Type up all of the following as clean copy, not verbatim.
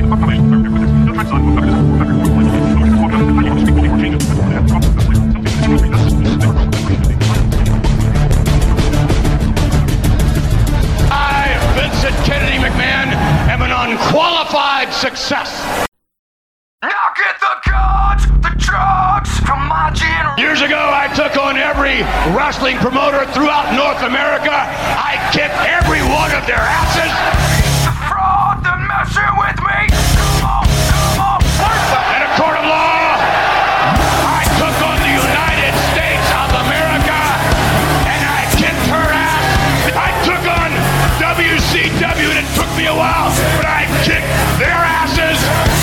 Unqualified success. Now get the guns, the drugs from my generation. Years ago, I took on every wrestling promoter throughout North America. I kicked every one of their asses. The fraud, the messing with me. Come on. In a court of law, I took on the United States of America, and I kicked her ass. I took on WCW, and it took me a while, but I kicked their asses.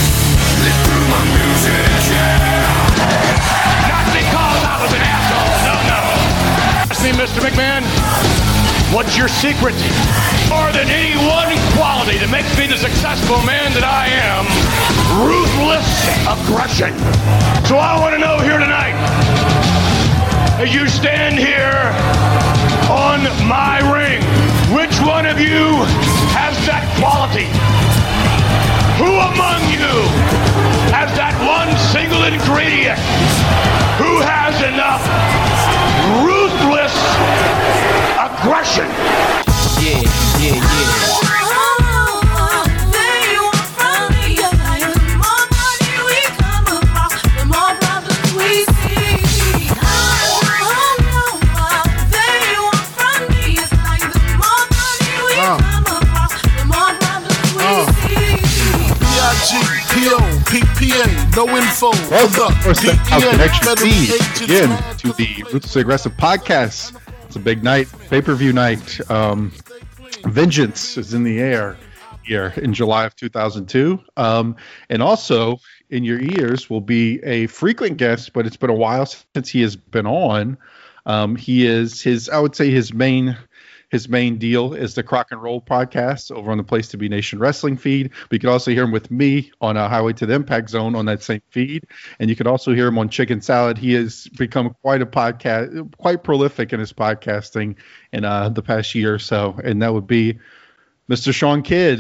Not because I was an asshole. No. Ask me, Mr. McMahon, what's your secret? More than any one quality that makes me the successful man that I am, ruthless aggression. So I want to know here tonight, as you stand here on my ring, which one of you has that quality? Who among you has that one single ingredient? Who has enough ruthless aggression? Yeah. PPA, no info. Welcome, Connection feed again to the Ruthlessly Aggressive podcast. It's a big night, pay-per-view night. Vengeance is in the air here in July of 2002. And also in your ears will be a frequent guest, but it's been a while since he has been on. He is I would say his main deal is the Crock and Roll podcast over on the Place to Be Nation Wrestling feed. But you can also hear him with me on Highway to the Impact Zone on that same feed. And you can also hear him on Chicken Salad. He has become quite prolific in his podcasting in the past year or so. And that would be Mr. Sean Kidd.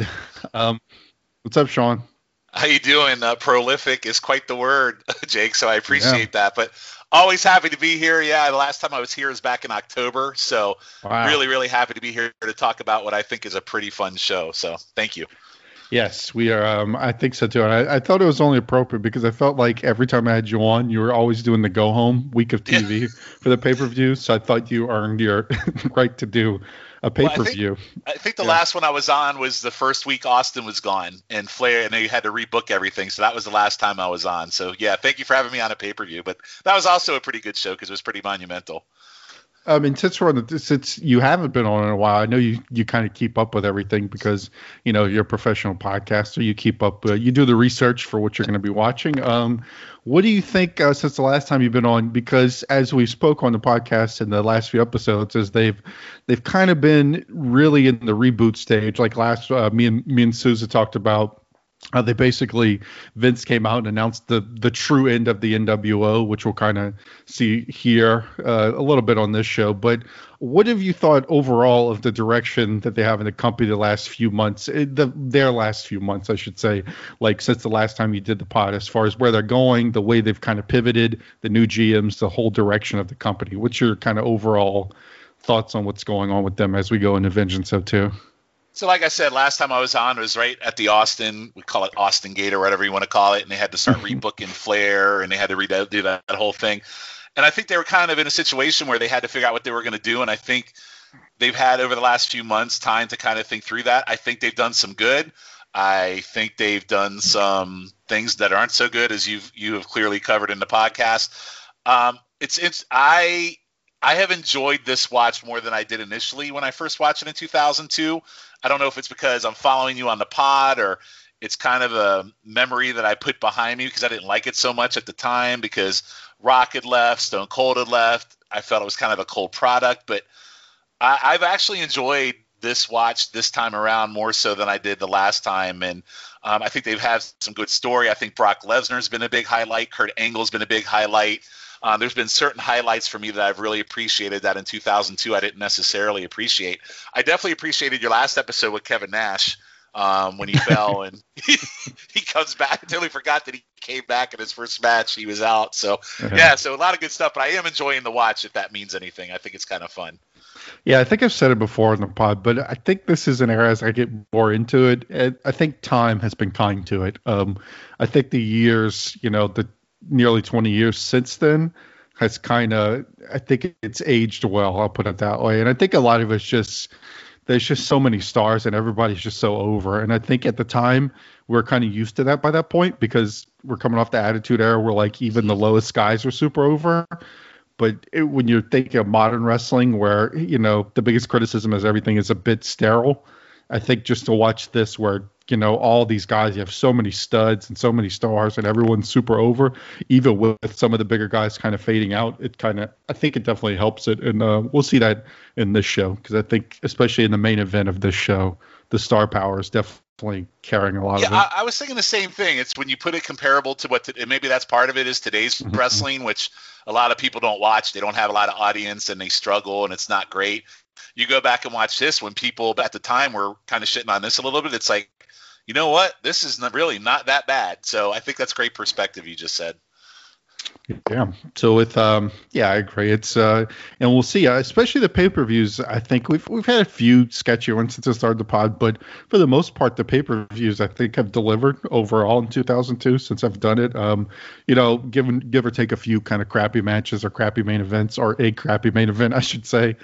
What's up, Sean? How you doing? Prolific is quite the word, Jake, so I appreciate that. But always happy to be here. Yeah, the last time I was here was back in October, so really, really happy to be here to talk about what I think is a pretty fun show. So thank you. Yes, we are. I think so too. And I thought it was only appropriate because I felt like every time I had you on, you were always doing the go home week of TV for the pay-per-view. So I thought you earned your right to do a pay-per-view. Well, I think the last one I was on was the first week Austin was gone and Flair, and they had to rebook everything. So that was the last time I was on. So yeah, thank you for having me on a pay-per-view. But that was also a pretty good show because it was pretty monumental. I mean, since you haven't been on in a while, I know you kind of keep up with everything because, you know, you're a professional podcaster. You keep up, you do the research for what you're going to be watching. What do you think since the last time you've been on? Because as we spoke on the podcast in the last few episodes, is they've kind of been really in the reboot stage. Like last, me and Sousa talked about. They basically, Vince came out and announced the true end of the NWO, which we'll kind of see here a little bit on this show. But what have you thought overall of the direction that they have in the company the last few months, their last few months, I should say, like since the last time you did the pod, as far as where they're going, the way they've kind of pivoted, the new GMs, the whole direction of the company? What's your kind of overall thoughts on what's going on with them as we go into Vengeance 02? So like I said, last time I was on was right at the Austin, we call it Austin Gate or whatever you want to call it, and they had to start rebooking Flair, and they had to do that whole thing. And I think they were kind of in a situation where they had to figure out what they were going to do, and I think they've had over the last few months time to kind of think through that. I think they've done some good. I think they've done some things that aren't so good, as you have clearly covered in the podcast. I have enjoyed this watch more than I did initially when I first watched it in 2002. I don't know if it's because I'm following you on the pod or it's kind of a memory that I put behind me because I didn't like it so much at the time because Rock had left, Stone Cold had left. I felt it was kind of a cold product, but I've actually enjoyed this watch this time around more so than I did the last time. And I think they've had some good story. I think Brock Lesnar's been a big highlight. Kurt Angle's been a big highlight. There's been certain highlights for me that I've really appreciated that in 2002 I didn't necessarily appreciate. I definitely appreciated your last episode with Kevin Nash. when he fell, and he comes back. I totally forgot that he came back in his first match. He was out. So, so a lot of good stuff. But I am enjoying the watch, if that means anything. I think it's kind of fun. Yeah, I think I've said it before in the pod, but I think this is an era as I get more into it. I think time has been kind to it. I think the years, the nearly 20 years since then has I think it's aged well. I'll put it that way. And I think a lot of it's just, there's just so many stars and everybody's just so over. And I think at the time we're kind of used to that by that point because we're coming off the Attitude Era where like even the lowest guys are super over. But when you're thinking of modern wrestling where, the biggest criticism is everything is a bit sterile, I think just to watch this where, all these guys, you have so many studs and so many stars and everyone's super over, even with some of the bigger guys kind of fading out, I think it definitely helps it. And we'll see that in this show because I think especially in the main event of this show, the star power is definitely carrying a lot of it. I was thinking the same thing. It's when you put it comparable to maybe that's part of it is today's wrestling, which a lot of people don't watch. They don't have a lot of audience and they struggle and it's not great. You go back and watch this when people at the time were kind of shitting on this a little bit. It's like, you know what? This is really not that bad. So I think that's great perspective you just said. Yeah. So with I agree. It's and we'll see. Especially the pay-per-views. I think we've had a few sketchy ones since I started the pod, but for the most part, the pay-per-views I think have delivered overall in 2002 since I've done it. Give or take a few kind of crappy matches or crappy main events or a crappy main event, I should say.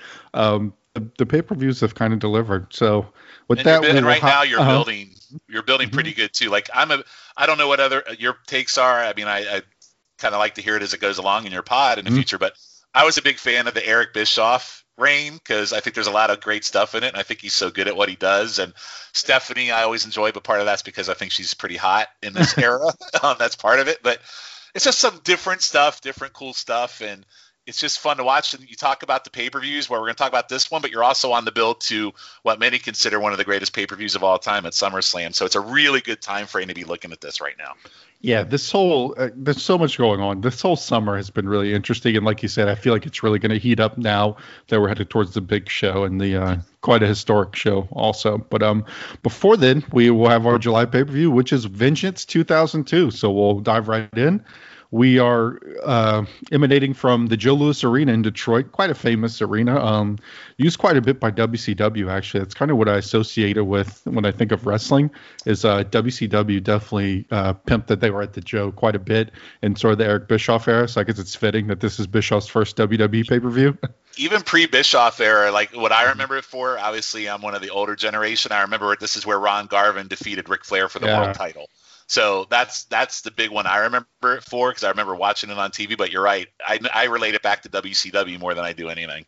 The pay-per-views have kind of delivered. So with and that, right now you're building pretty good too. Like I don't know what other your takes are. I mean, I kind of like to hear it as it goes along in your pod in the future, but I was a big fan of the Eric Bischoff reign because I think there's a lot of great stuff in it, and I think he's so good at what he does. And Stephanie, I always enjoy, but part of that's because I think she's pretty hot in this era. That's part of it, but it's just some different stuff, different cool stuff, and it's just fun to watch. And you talk about the pay-per-views where we're going to talk about this one, but you're also on the build to what many consider one of the greatest pay-per-views of all time at SummerSlam. So it's a really good time frame to be looking at this right now. Yeah, there's so much going on. This whole summer has been really interesting. And like you said, I feel like it's really going to heat up now that we're headed towards the big show and the quite a historic show also. But before then, we will have our July pay-per-view, which is Vengeance 2002. So we'll dive right in. We are emanating from the Joe Louis Arena in Detroit, quite a famous arena, used quite a bit by WCW, actually. That's kind of what I associate it with when I think of wrestling, is WCW definitely pimped that they were at the Joe quite a bit in sort of the Eric Bischoff era, so I guess it's fitting that this is Bischoff's first WWE pay-per-view. Even pre-Bischoff era, like what I remember it for, obviously I'm one of the older generation. I remember this is where Ron Garvin defeated Ric Flair for the world title. So that's the big one I remember it for because I remember watching it on TV. But you're right. I relate it back to WCW more than I do anything.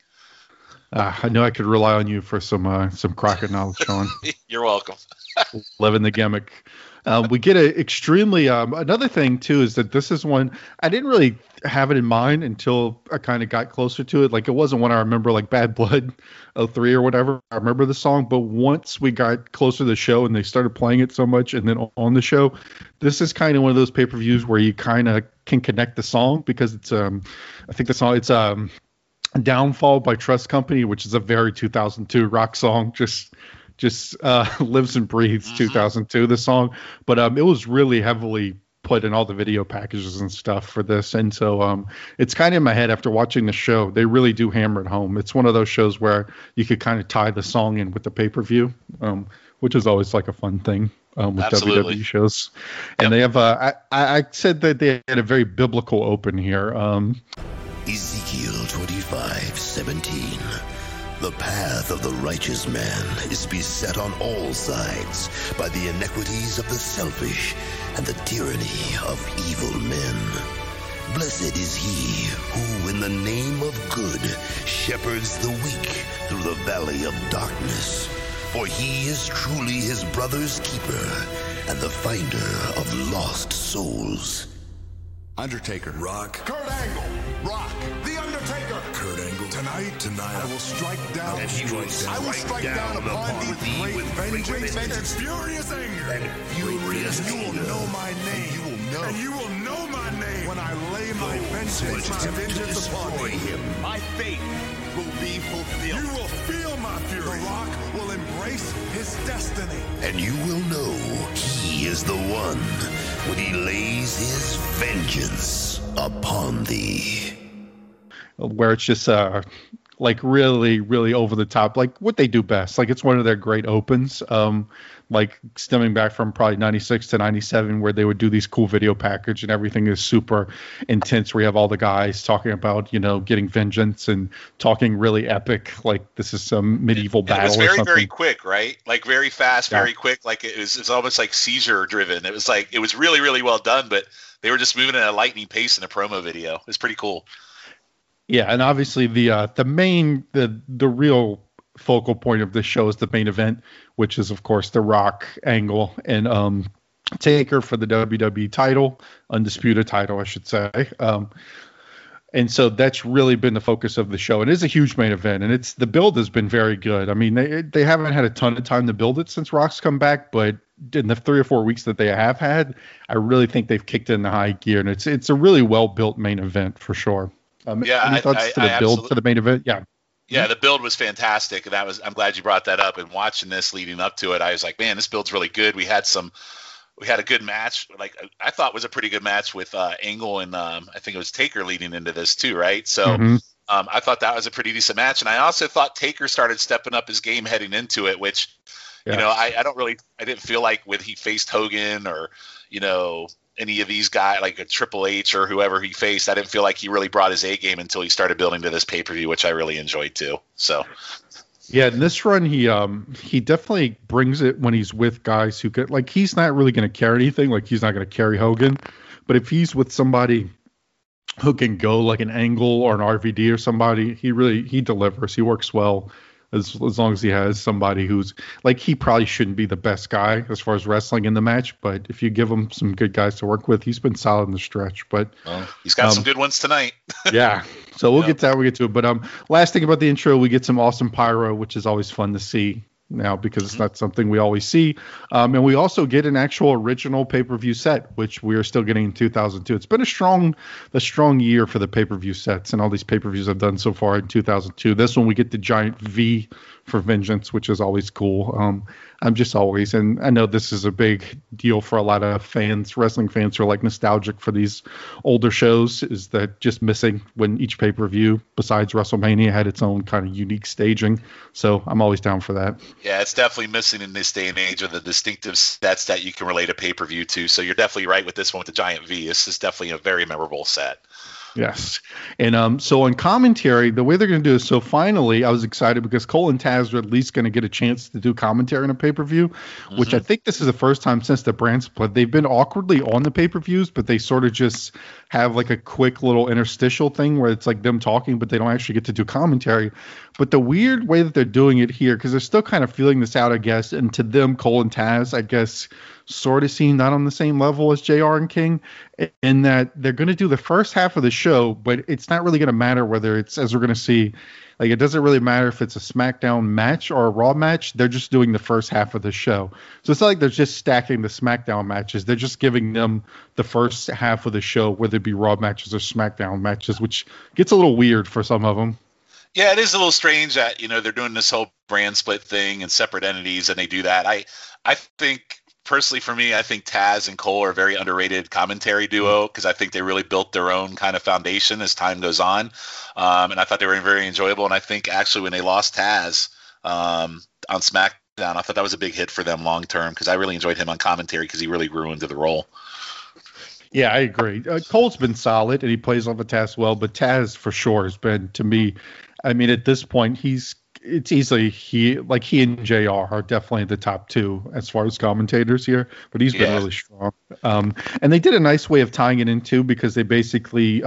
I know I could rely on you for some Crockett knowledge, Sean. You're welcome. Living the gimmick. We get a extremely another thing too is that this is one I didn't really have it in mind until I kind of got closer to it. Like it wasn't one I remember like Bad Blood 03 or whatever. I remember the song, but once we got closer to the show and they started playing it so much and then on the show, this is kind of one of those pay-per-views where you kind of can connect the song because it's I think the song it's Downfall by Trust Company, which is a very 2002 rock song. Just lives and breathes 2002, the song. But it was really heavily put in all the video packages and stuff for this. And so it's kind of in my head after watching the show. They really do hammer it home. It's one of those shows where you could kind of tie the song in with the pay-per-view, which is always like a fun thing with Absolutely. WWE shows. And they have, I said that they had a very biblical open here. Ezekiel 25:17. The path of the righteous man is beset on all sides by the iniquities of the selfish and the tyranny of evil men. Blessed is he who, in the name of good, shepherds the weak through the valley of darkness. For he is truly his brother's keeper and the finder of lost souls. Undertaker. Rock. Kurt Angle. Rock. The Undertaker. Kurt Angle. Tonight, I will strike down. And he will strike down upon thee with vengeance and furious anger. And furious You will know my name. You will know. And you will know my name when I lay my vengeance upon him. My fate will be fulfilled. You will feel my fury. The Rock will embrace his destiny. And you will know he is the one when he lays his vengeance upon thee. Where it's just like really, really over the top, like what they do best. Like it's one of their great opens. Like stemming back from probably 96 to 97, where they would do these cool video package and everything is super intense. Where you have all the guys talking about, you know, getting vengeance and talking really epic, like this is some medieval battle. It was very, or something. very quick, right? Like very fast, very quick. Like it's almost like seizure driven. It was like, it was really, really well done, but they were just moving at a lightning pace in a promo video. It was pretty cool. Yeah, and obviously the real focal point of this show is the main event, which is of course The Rock, Angle, and Taker for the WWE title, undisputed title, I should say. And so that's really been the focus of the show. It is a huge main event, and the build has been very good. I mean, they haven't had a ton of time to build it since Rock's come back, but in the 3 or 4 weeks that they have had, I really think they've kicked it in the high gear, and it's a really well built main event for sure. Any thoughts to the build for the main event? Yeah, the build was fantastic, and I'm glad you brought that up. And watching this leading up to it, I was like, man, this build's really good. We had a good match. Like I thought was a pretty good match with Angle and I think it was Taker leading into this too, right? So I thought that was a pretty decent match, and I also thought Taker started stepping up his game heading into it, which you know I didn't feel like when he faced Hogan or any of these guys like a Triple H or whoever he faced, I didn't feel like he really brought his A game until he started building to this pay-per-view, which I really enjoyed too. So yeah, in this run he definitely brings it when he's with guys who could, like, he's not really going to carry anything, like he's not going to carry Hogan, but if he's with somebody who can go like an Angle or an RVD or somebody, he delivers. He works well. As long as he has somebody who's like, he probably shouldn't be the best guy as far as wrestling in the match, but if you give him some good guys to work with, he's been solid in the stretch. But he's got some good ones tonight. Yeah, so we'll get to that. We'll get to it. But last thing about the intro, we get some awesome pyro, which is always fun to see now because it's not something we always see. And we also get an actual original pay-per-view set, which we are still getting in 2002. It's been a strong year for the pay-per-view sets and all these pay-per-views I've done so far in 2002. This one we get the giant V for Vengeance, which is always cool. I'm just always, and I know this is a big deal for a lot of fans, wrestling fans who are like nostalgic for these older shows, is that just missing when each pay-per-view besides WrestleMania had its own kind of unique staging. So I'm always down for that. Yeah, it's definitely missing in this day and age of the distinctive sets that you can relate a pay-per-view to. So you're definitely right with this one with the giant V. This is definitely a very memorable set. Yes. And so on commentary, the way they're going to do is, so finally I was excited because Cole and Taz are at least going to get a chance to do commentary in a pay-per-view, which I think this is the first time since the brand split. They've been awkwardly on the pay-per-views, but they sort of just have like a quick little interstitial thing where it's like them talking, but they don't actually get to do commentary. But the weird way that they're doing it here, because they're still kind of feeling this out, I guess, and to them, Cole and Taz, I guess, sort of seem not on the same level as JR and King, in that they're going to do the first half of the show, but it's not really going to matter whether it's, as we're going to see, like it doesn't really matter if it's a SmackDown match or a Raw match. They're just doing the first half of the show. So it's not like they're just stacking the SmackDown matches. They're just giving them the first half of the show, whether it be Raw matches or SmackDown matches, which gets a little weird for some of them. Yeah, it is a little strange that, they're doing this whole brand split thing and separate entities, and they do that. I think, personally for me, I think Taz and Cole are a very underrated commentary duo because I think they really built their own kind of foundation as time goes on. And I thought they were very enjoyable. And I think actually when they lost Taz on SmackDown, I thought that was a big hit for them long term because I really enjoyed him on commentary because he really grew into the role. Yeah, I agree. Cole's been solid and he plays off of Taz well, but Taz for sure has been, to me, I mean, at this point, it's easily he and JR are definitely the top two as far as commentators here, but he's been really strong. And they did a nice way of tying it in too, because they basically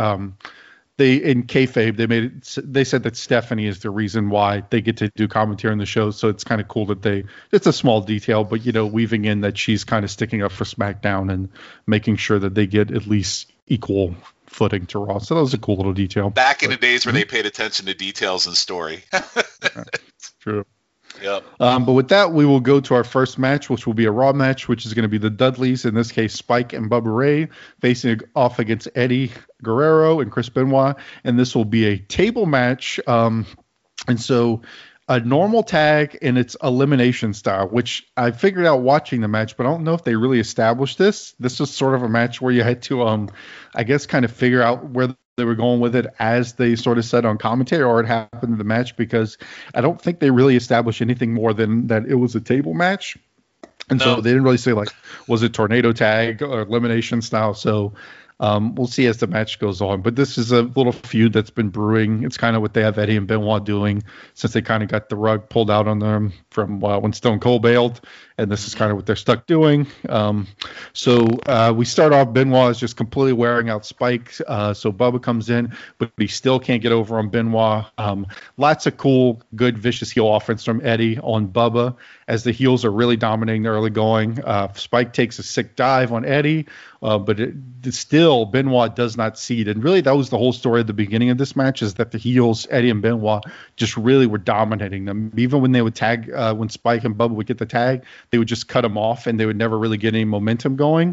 they in kayfabe they said that Stephanie is the reason why they get to do commentary on the show. So it's kind of cool that it's a small detail, but weaving in that she's kind of sticking up for SmackDown and making sure that they get at least equal footing to Raw. So that was a cool little detail. Back in the days where they paid attention to details and story. True. Yep. But with that, we will go to our first match, which will be a Raw match, which is going to be the Dudleys, in this case, Spike and Bubba Ray, facing off against Eddie Guerrero and Chris Benoit. And this will be a table match. And so a normal tag, and it's elimination style, which I figured out watching the match, but I don't know if they really established this. This was sort of a match where you had to, I guess, kind of figure out where they were going with it as they sort of said on commentary, or it happened in the match, because I don't think they really established anything more than that it was a table match. And so they didn't really say, like, was it tornado tag or elimination style? So we'll see as the match goes on. But this is a little feud that's been brewing. It's kind of what they have Eddie and Benoit doing since they kind of got the rug pulled out on them from when Stone Cold bailed. And this is kind of what they're stuck doing. So we start off, Benoit is just completely wearing out Spike. So Bubba comes in, but he still can't get over on Benoit. Lots of cool, good, vicious heel offense from Eddie on Bubba as the heels are really dominating the early going. Spike takes a sick dive on Eddie, but still Benoit does not cede. And really that was the whole story at the beginning of this match, is that the heels, Eddie and Benoit, just really were dominating them. Even when they would tag, when Spike and Bubba would get the tag, they would just cut them off and they would never really get any momentum going.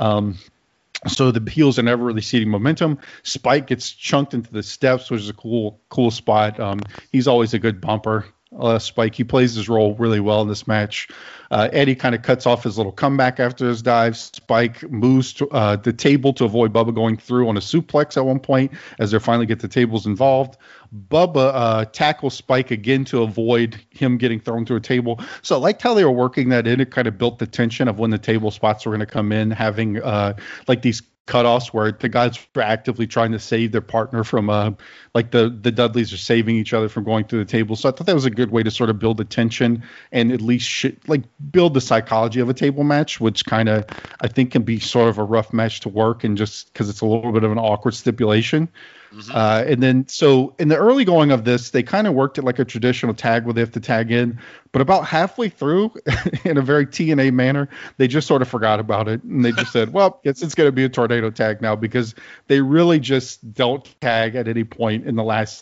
So the heels are never really ceding momentum. Spike gets chunked into the steps, which is a cool spot. He's always a good bumper. Spike, he plays his role really well in this match. Eddie kind of cuts off his little comeback after his dive. Spike moves to the table to avoid Bubba going through on a suplex at one point as they finally get the tables involved. Bubba tackles Spike again to avoid him getting thrown through a table. So I liked how they were working that in. It kind of built the tension of when the table spots were going to come in, having like these cutoffs where the guys were actively trying to save their partner from like the Dudleys are saving each other from going through the table. So I thought that was a good way to sort of build the tension and at least build the psychology of a table match, which kind of I think can be sort of a rough match to work, and just because it's a little bit of an awkward stipulation. And then so in the early going of this, they kind of worked it like a traditional tag where they have to tag in, but about halfway through in a very TNA manner, they just sort of forgot about it. And they just said, well, it's going to be a tornado tag now, because they really just don't tag at any point in the last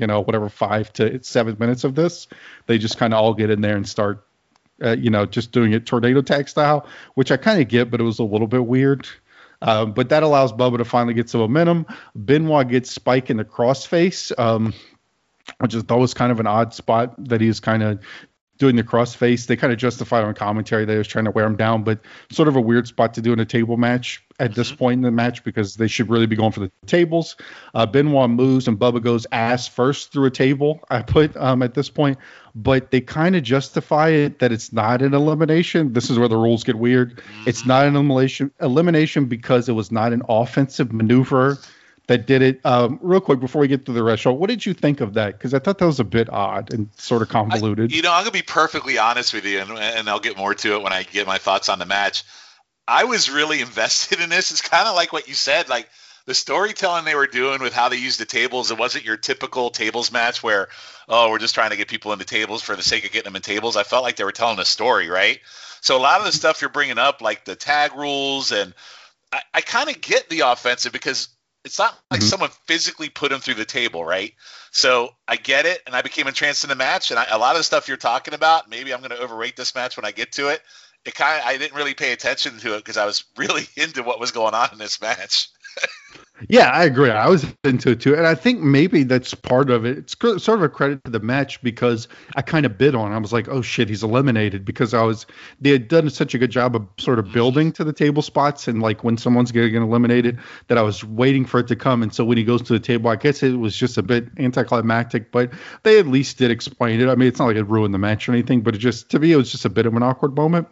5 to 7 minutes of this. They just kind of all get in there and start, just doing it tornado tag style, which I kind of get, but it was a little bit weird. But that allows Bubba to finally get some momentum. Benoit gets Spike in the crossface, which I thought was kind of an odd spot that he's kind of doing the crossface. They kind of justified on commentary that he was trying to wear him down, but sort of a weird spot to do in a table match at this point in the match, because they should really be going for the tables. Benoit moves and Bubba goes ass first through a table, I put at this point, but they kind of justify it that it's not an elimination. This is where the rules get weird. It's not an elimination because it was not an offensive maneuver that did it. Real quick, before we get to the rest, what did you think of that? Because I thought that was a bit odd and sort of convoluted. I'm going to be perfectly honest with you, and I'll get more to it when I get my thoughts on the match. I was really invested in this. It's kind of like what you said, like the storytelling they were doing with how they used the tables. It wasn't your typical tables match where, we're just trying to get people into tables for the sake of getting them in tables. I felt like they were telling a story, right? So a lot of the stuff you're bringing up, like the tag rules, and I kind of get the offensive because it's not like someone physically put him through the table, right? So I get it, and I became entranced in the match. And a lot of the stuff you're talking about, maybe I'm going to overrate this match when I get to it. I didn't really pay attention to it because I was really into what was going on in this match. Yeah, I agree. I was into it too. And I think maybe that's part of it. It's sort of a credit to the match because I kind of bid on it. I was like, oh shit, he's eliminated, because they had done such a good job of sort of building to the table spots. And like when someone's getting eliminated, that I was waiting for it to come. And so when he goes to the table, I guess it was just a bit anticlimactic, but they at least did explain it. I mean, it's not like it ruined the match or anything, but to me, it was just a bit of an awkward moment.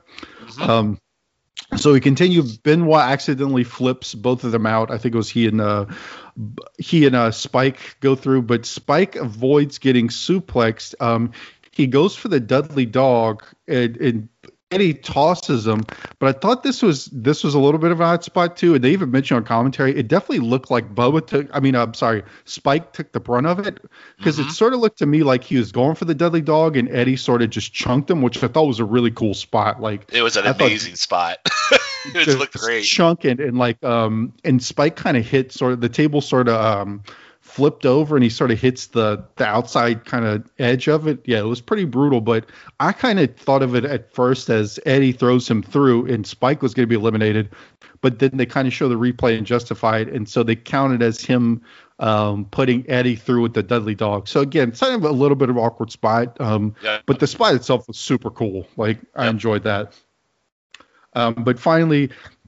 So we continue. Benoit accidentally flips both of them out. I think it was he and Spike go through, but Spike avoids getting suplexed. He goes for the Dudley Dog, and Eddie tosses him. But I thought this was a little bit of an odd spot too. And they even mentioned on commentary, it definitely looked like Spike took the brunt of it, because it sort of looked to me like he was going for the Dudley Dog and Eddie sort of just chunked him, which I thought was a really cool spot. Like it was an amazing spot. It just looked great. Chunk and Spike kind of hit the table flipped over and he sort of hits the outside kind of edge of it. Yeah, it was pretty brutal, but I kind of thought of it at first as Eddie throws him through and Spike was going to be eliminated, but then they kind of show the replay and justify it, and so they counted as him putting Eddie through with the Dudley Dog. So again, it's kind of a little bit of an awkward spot, but the spot itself was super cool. Like, I enjoyed that. But finally,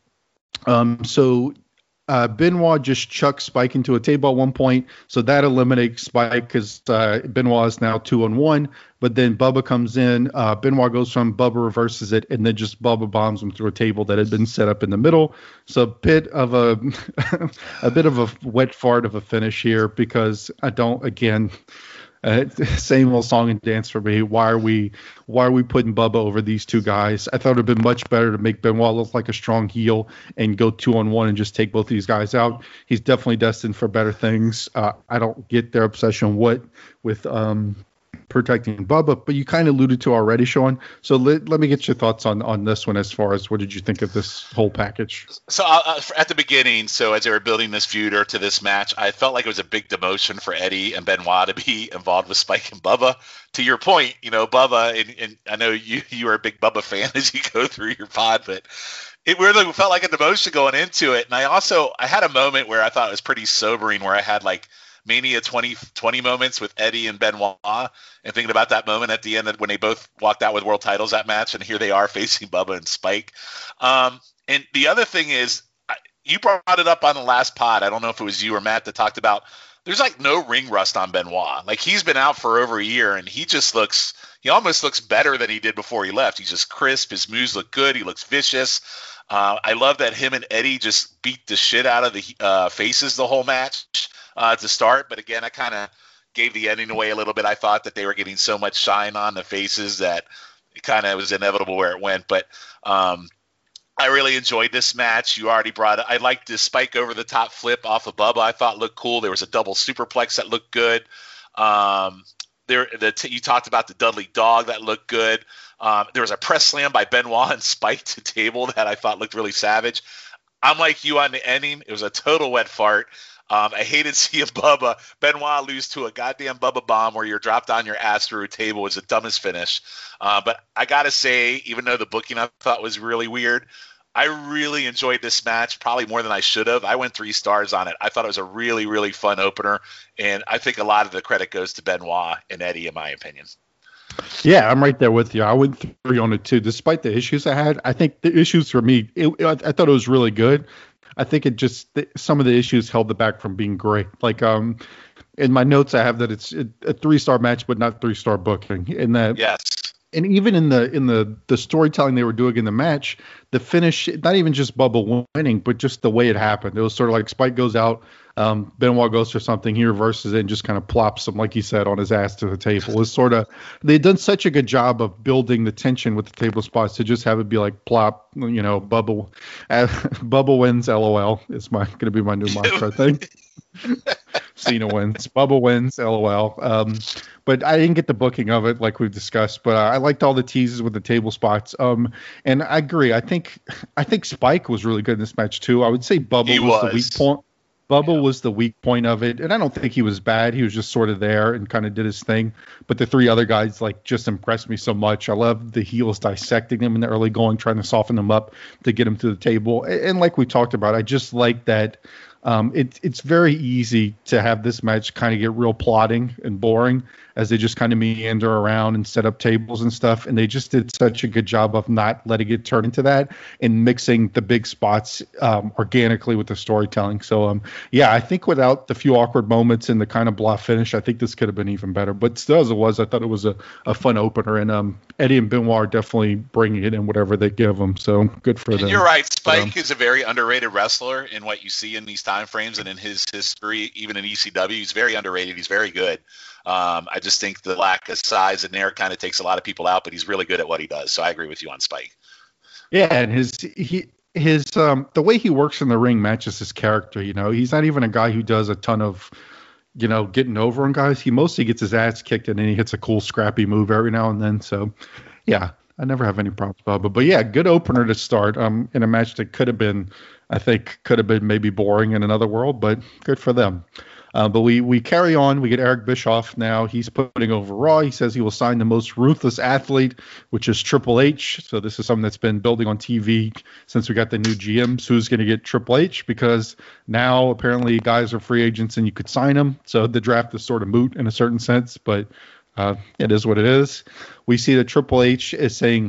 Benoit just chucks Spike into a table at one point, so that eliminates Spike because Benoit is now 2-on-1. But then Bubba comes in, Benoit goes from, Bubba reverses it, and then just Bubba bombs him through a table that had been set up in the middle. So a bit of a wet fart of a finish here, because I don't, again, same old song and dance for me. Why are we putting Bubba over these two guys? I thought it would have been much better to make Benoit look like a strong heel and go 2-on-1 and just take both of these guys out. He's definitely destined for better things. I don't get their obsession with protecting Bubba, but you kind of alluded to already, Sean. So let me get your thoughts on this one, as far as what did you think of this whole package? So at the beginning, so as they were building this feud or to this match, I felt like it was a big demotion for Eddie and Benoit to be involved with Spike and Bubba. To your point, Bubba, and I know you are a big Bubba fan as you go through your pod, but it really felt like a demotion going into it. And I had a moment where I thought it was pretty sobering, where I had like Mania 2020 moments with Eddie and Benoit, and thinking about that moment at the end when they both walked out with world titles that match, and here they are facing Bubba and Spike. And the other thing is, you brought it up on the last pod. I don't know if it was you or Matt that talked about there's like no ring rust on Benoit. Like, he's been out for over a year, and he almost looks better than he did before he left. He's just crisp. His moves look good. He looks vicious. I love that him and Eddie just beat the shit out of the faces the whole match to start. But again, I kind of gave the ending away a little bit. I thought that they were getting so much shine on the faces that it kind of was inevitable where it went. But I really enjoyed this match. You already brought it. I liked the Spike over the top flip off of Bubba. I thought looked cool. There was a double superplex that looked good. You talked about the Dudley Dog that looked good. There was a press slam by Benoit and Spike to table that I thought looked really savage. I'm like you on the ending. It was a total wet fart. I hated seeing Benoit lose to a goddamn Bubba bomb where you're dropped on your ass through a table. Was the dumbest finish. But I got to say, even though the booking I thought was really weird, I really enjoyed this match, probably more than I should have. I went 3 stars on it. I thought it was a really, really fun opener, and I think a lot of the credit goes to Benoit and Eddie, in my opinion. Yeah, I'm right there with you. I went 3 on it too. Despite the issues I had, I think the issues for me, I thought it was really good. I think it just, some of the issues held it back from being great. Like, in my notes, I have that it's a 3-star match, but not 3-star booking. And that, yes. And even in the storytelling they were doing in the match, the finish, not even just Bubba winning, but just the way it happened. It was sort of like Spike goes out, Benoit goes for something, he reverses it and just kind of plops him, like you said, on his ass to the table. It's sort of, they've done such a good job of building the tension with the table spots to just have it be like plop, Bubba wins, LOL. It's going to be my new mantra, I think. Cena wins, Bubba wins, LOL. But I didn't get the booking of it like we've discussed, but I liked all the teases with the table spots. And I agree. I think Spike was really good in this match too. I would say Bubba was the weak point. Bubba was the weak point of it, and I don't think he was bad. He was just sort of there and kind of did his thing. But the 3 other guys just impressed me so much. I love the heels dissecting him in the early going, trying to soften him up to get him to the table. And like we talked about, I just like that. It's very easy to have this match kind of get real plotting and boring as they just kind of meander around and set up tables and stuff. And they just did such a good job of not letting it turn into that and mixing the big spots organically with the storytelling. So, I think without the few awkward moments and the kind of blah finish, I think this could have been even better. But still, as it was, I thought it was a fun opener. And Eddie and Benoit are definitely bringing it in whatever they give them. So good for them. You're right. Spike is a very underrated wrestler in what you see in these time frames and in his history, even in ECW. He's very underrated. He's very good. I just think the lack of size in there kind of takes a lot of people out, but he's really good at what he does. So I agree with you on Spike. Yeah, and his the way he works in the ring matches his character. He's not even a guy who does a ton of getting over on guys. He mostly gets his ass kicked and then he hits a cool scrappy move every now and then. So yeah, I never have any problems with Bubba. But yeah, good opener to start in a match that could have been maybe boring in another world, but good for them. But we carry on. We get Eric Bischoff now. He's putting over Raw. He says he will sign the most ruthless athlete, which is Triple H. So this is something that's been building on TV since we got the new GMs. Who's going to get Triple H? Because now apparently guys are free agents and you could sign them. So the draft is sort of moot in a certain sense, but it is what it is. We see that Triple H is saying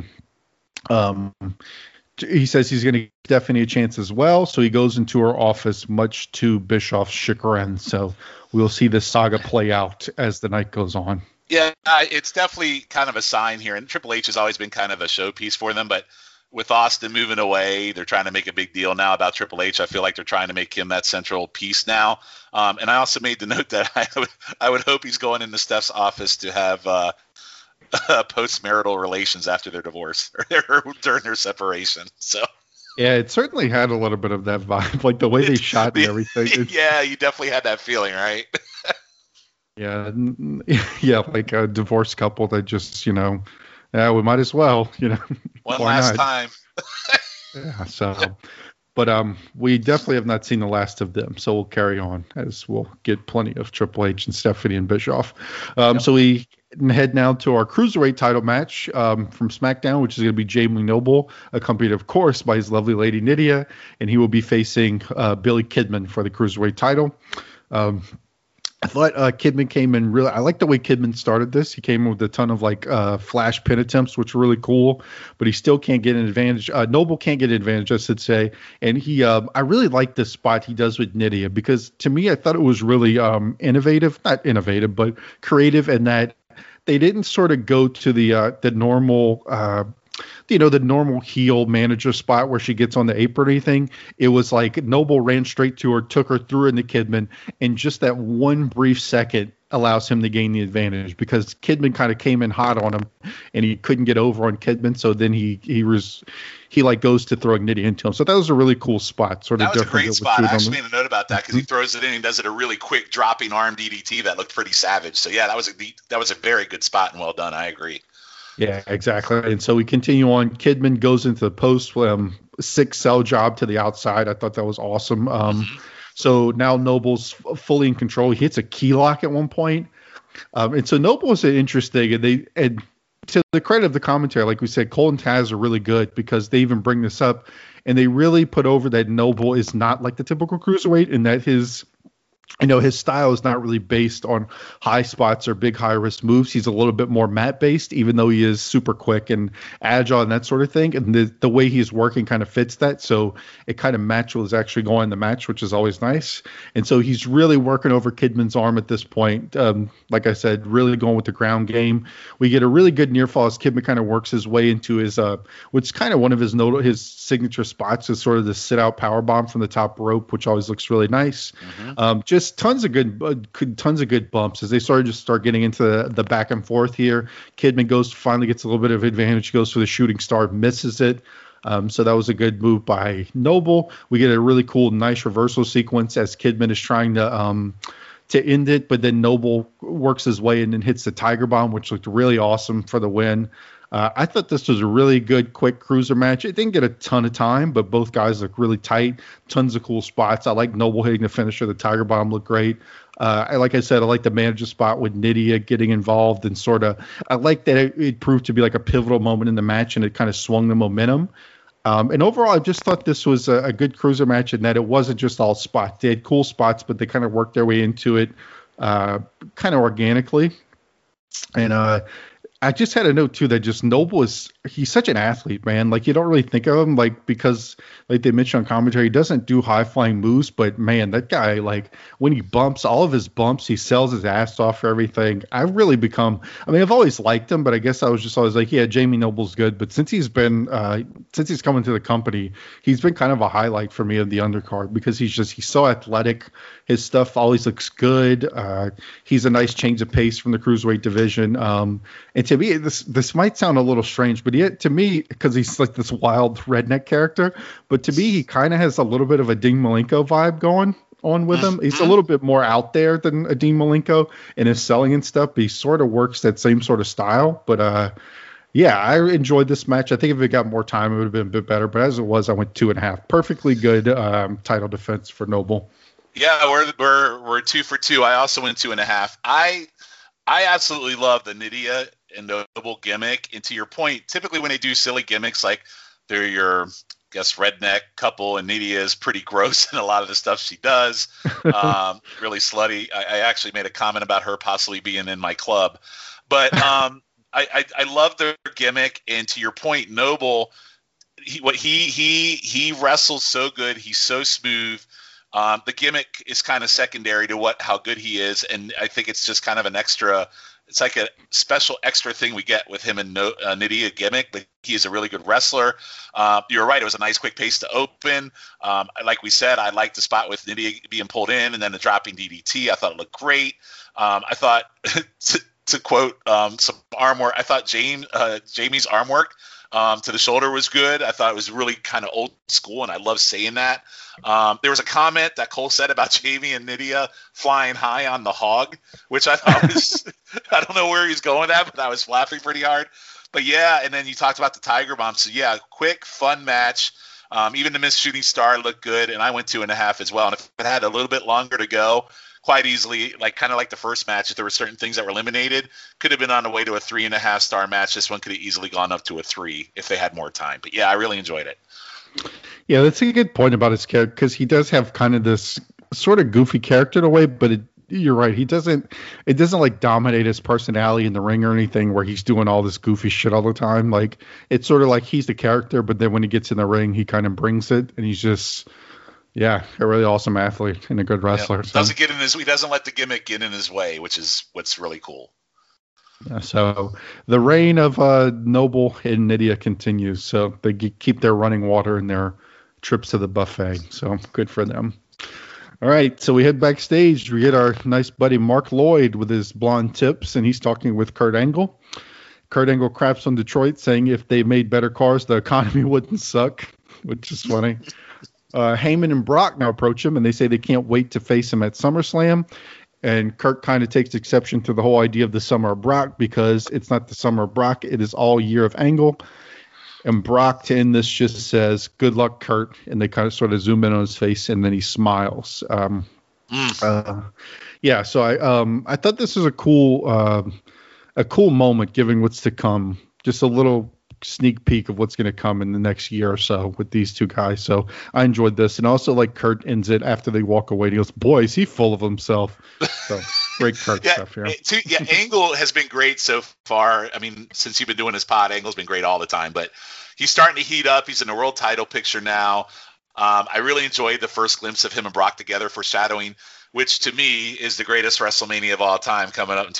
he says he's going to give Stephanie a chance as well. So he goes into her office, much to Bischoff's chagrin. So we'll see this saga play out as the night goes on. Yeah, it's definitely kind of a sign here. And Triple H has always been kind of a showpiece for them. But with Austin moving away, they're trying to make a big deal now about Triple H. I feel like they're trying to make him that central piece now. And I also made the note that I would hope he's going into Steph's office to have post-marital relations after their divorce or during their separation. So yeah, it certainly had a little bit of that vibe, like the way they shot and everything. Yeah, you definitely had that feeling, right? Yeah, like a divorced couple that just, we might as well, one last time. Yeah, so, but we definitely have not seen the last of them, so we'll carry on as we'll get plenty of Triple H and Stephanie and Bischoff. So we head now to our Cruiserweight title match from SmackDown, which is going to be Jamie Noble, accompanied, of course, by his lovely lady Nydia, and he will be facing Billy Kidman for the Cruiserweight title. I thought Kidman came in really. I like the way Kidman started this. He came in with a ton of flash pin attempts, which were really cool. But he still can't get an advantage. Noble can't get an advantage, I should say. And he, I really like this spot he does with Nydia because to me, I thought it was really innovative. Not innovative, but creative, in that they didn't sort of go to the normal. The normal heel manager spot where she gets on the apron or anything. It was like Noble ran straight to her, took her through into Kidman, and just that one brief second allows him to gain the advantage because Kidman kind of came in hot on him and he couldn't get over on Kidman. So then he goes to throwing Nydia into him. So that was a really cool spot. That was a great spot. I actually made a note about that because he throws it in and does it a really quick dropping arm DDT that looked pretty savage. So yeah, that was a very good spot and well done. I agree. Yeah, exactly. And so we continue on. Kidman goes into the post 6 cell job to the outside. I thought that was awesome. So now Noble's fully in control. He hits a key lock at one point. And so Noble is interesting. And to the credit of the commentary, like we said, Cole and Taz are really good because they even bring this up. And they really put over that Noble is not like the typical cruiserweight and that his style is not really based on high spots or big high risk moves. He's a little bit more mat based, even though he is super quick and agile and that sort of thing. And the way he's working kind of fits that. So it kind of matches actually going in the match, which is always nice. And so he's really working over Kidman's arm at this point. Like I said, really going with the ground game. We get a really good near fall as Kidman kind of works his way into his, which is kind of one of his signature spots is sort of the sit out power bomb from the top rope, which always looks really nice. Just tons of good bumps as they start getting into the back and forth here. Kidman finally gets a little bit of advantage, goes for the shooting star, misses it. So that was a good move by Noble. We get a really cool, nice reversal sequence as Kidman is trying to end it, but then Noble works his way in and hits the Tiger Bomb, which looked really awesome for the win. I thought this was a really good, quick cruiser match. It didn't get a ton of time, but both guys look really tight. Tons of cool spots. I like Noble hitting the finisher. The Tiger Bomb looked great. Like I said, I like the manager spot with Nydia getting involved and I like that it proved to be like a pivotal moment in the match and it kind of swung the momentum. And overall, I just thought this was a good cruiser match in that it wasn't just all spots. They had cool spots, but they kind of worked their way into it kind of organically. And I just had a note too that just Noble he's such an athlete, man. Like you don't really think of him because like they mentioned on commentary, he doesn't do high flying moves, but man, that guy, like when he bumps, all of his bumps, he sells his ass off for everything. I've always liked him, but I guess I was just always like, yeah, Jamie Noble's good. But since he's come into the company, he's been kind of a highlight for me of the undercard because he's so athletic. His stuff always looks good. He's a nice change of pace from the cruiserweight division. And to me, this might sound a little strange, but yet to me, because he's like this wild redneck character, but to me, he kind of has a little bit of a Dean Malenko vibe going on with him. He's a little bit more out there than a Dean Malenko in his selling and stuff, but he sort of works that same sort of style. But yeah, I enjoyed this match. I think if it got more time, it would have been a bit better. But as it was, I went 2.5. Perfectly good title defense for Noble. Yeah, we're 2 for 2. I also went 2.5. I absolutely love the Nydia and Noble gimmick. And to your point, typically when they do silly gimmicks, like they're your, I guess, redneck couple, and Nydia is pretty gross in a lot of the stuff she does. Really slutty. I actually made a comment about her possibly being in my club. But I love their gimmick. And to your point, Noble, he wrestles so good. He's so smooth. The gimmick is kind of secondary to how good he is, and I think it's just kind of an extra. It's like a special extra thing we get with him and Nydia gimmick, but he is a really good wrestler. You're right; it was a nice, quick pace to open. Like we said, I liked the spot with Nydia being pulled in and then the dropping DDT. I thought it looked great. I thought, to quote some arm work, I thought Jamie's arm work to the shoulder was good. I thought it was really kind of old school, and I love saying that. There was a comment that Cole said about Jamie and Nydia flying high on the hog, which I thought was I don't know where he's going at, but I was laughing pretty hard. But yeah, and then you talked about the Tiger Bomb. So yeah, quick, fun match. Even the missed shooting star looked good, and I went 2.5 as well. And if it had a little bit longer to go, quite easily, kind of like the first match, if there were certain things that were eliminated, could have been on the way to a 3.5 star match. This one could have easily gone up to a 3 if they had more time. But yeah, I really enjoyed it. Yeah, that's a good point about his character, because he does have kind of this sort of goofy character in a way, but you're right. It doesn't like dominate his personality in the ring or anything where he's doing all this goofy shit all the time. Like, it's sort of like he's the character, but then when he gets in the ring, he kind of brings it, and he's just, yeah, a really awesome athlete and a good wrestler. Yeah. He doesn't let the gimmick get in his way, which is what's really cool. Yeah, so the reign of Noble and Nydia continues. So they keep their running water in their trips to the buffet. So good for them. All right, so we head backstage. We get our nice buddy Mark Lloyd with his blonde tips, and he's talking with Kurt Angle. Kurt Angle craps on Detroit, saying if they made better cars, the economy wouldn't suck, which is funny. Heyman and Brock now approach him, and they say they can't wait to face him at SummerSlam. And Kurt kind of takes exception to the whole idea of the summer of Brock, because it's not the summer of Brock. It is all year of Angle. And Brock, to end this, just says, good luck, Kurt. And they kind of sort of zoom in on his face, and then he smiles. Yeah, so I thought this was a cool moment, given what's to come. Just a little sneak peek of what's going to come in the next year or so with these two guys. So I enjoyed this. And also, like, Kurt ends it after they walk away. He goes, boy, is he full of himself. So great Kurt stuff here. Angle has been great so far. I mean, since you've been doing this pod, Angle's been great all the time. But he's starting to heat up. He's in the world title picture now. I really enjoyed the first glimpse of him and Brock together, foreshadowing, which to me is the greatest WrestleMania of all time, coming up in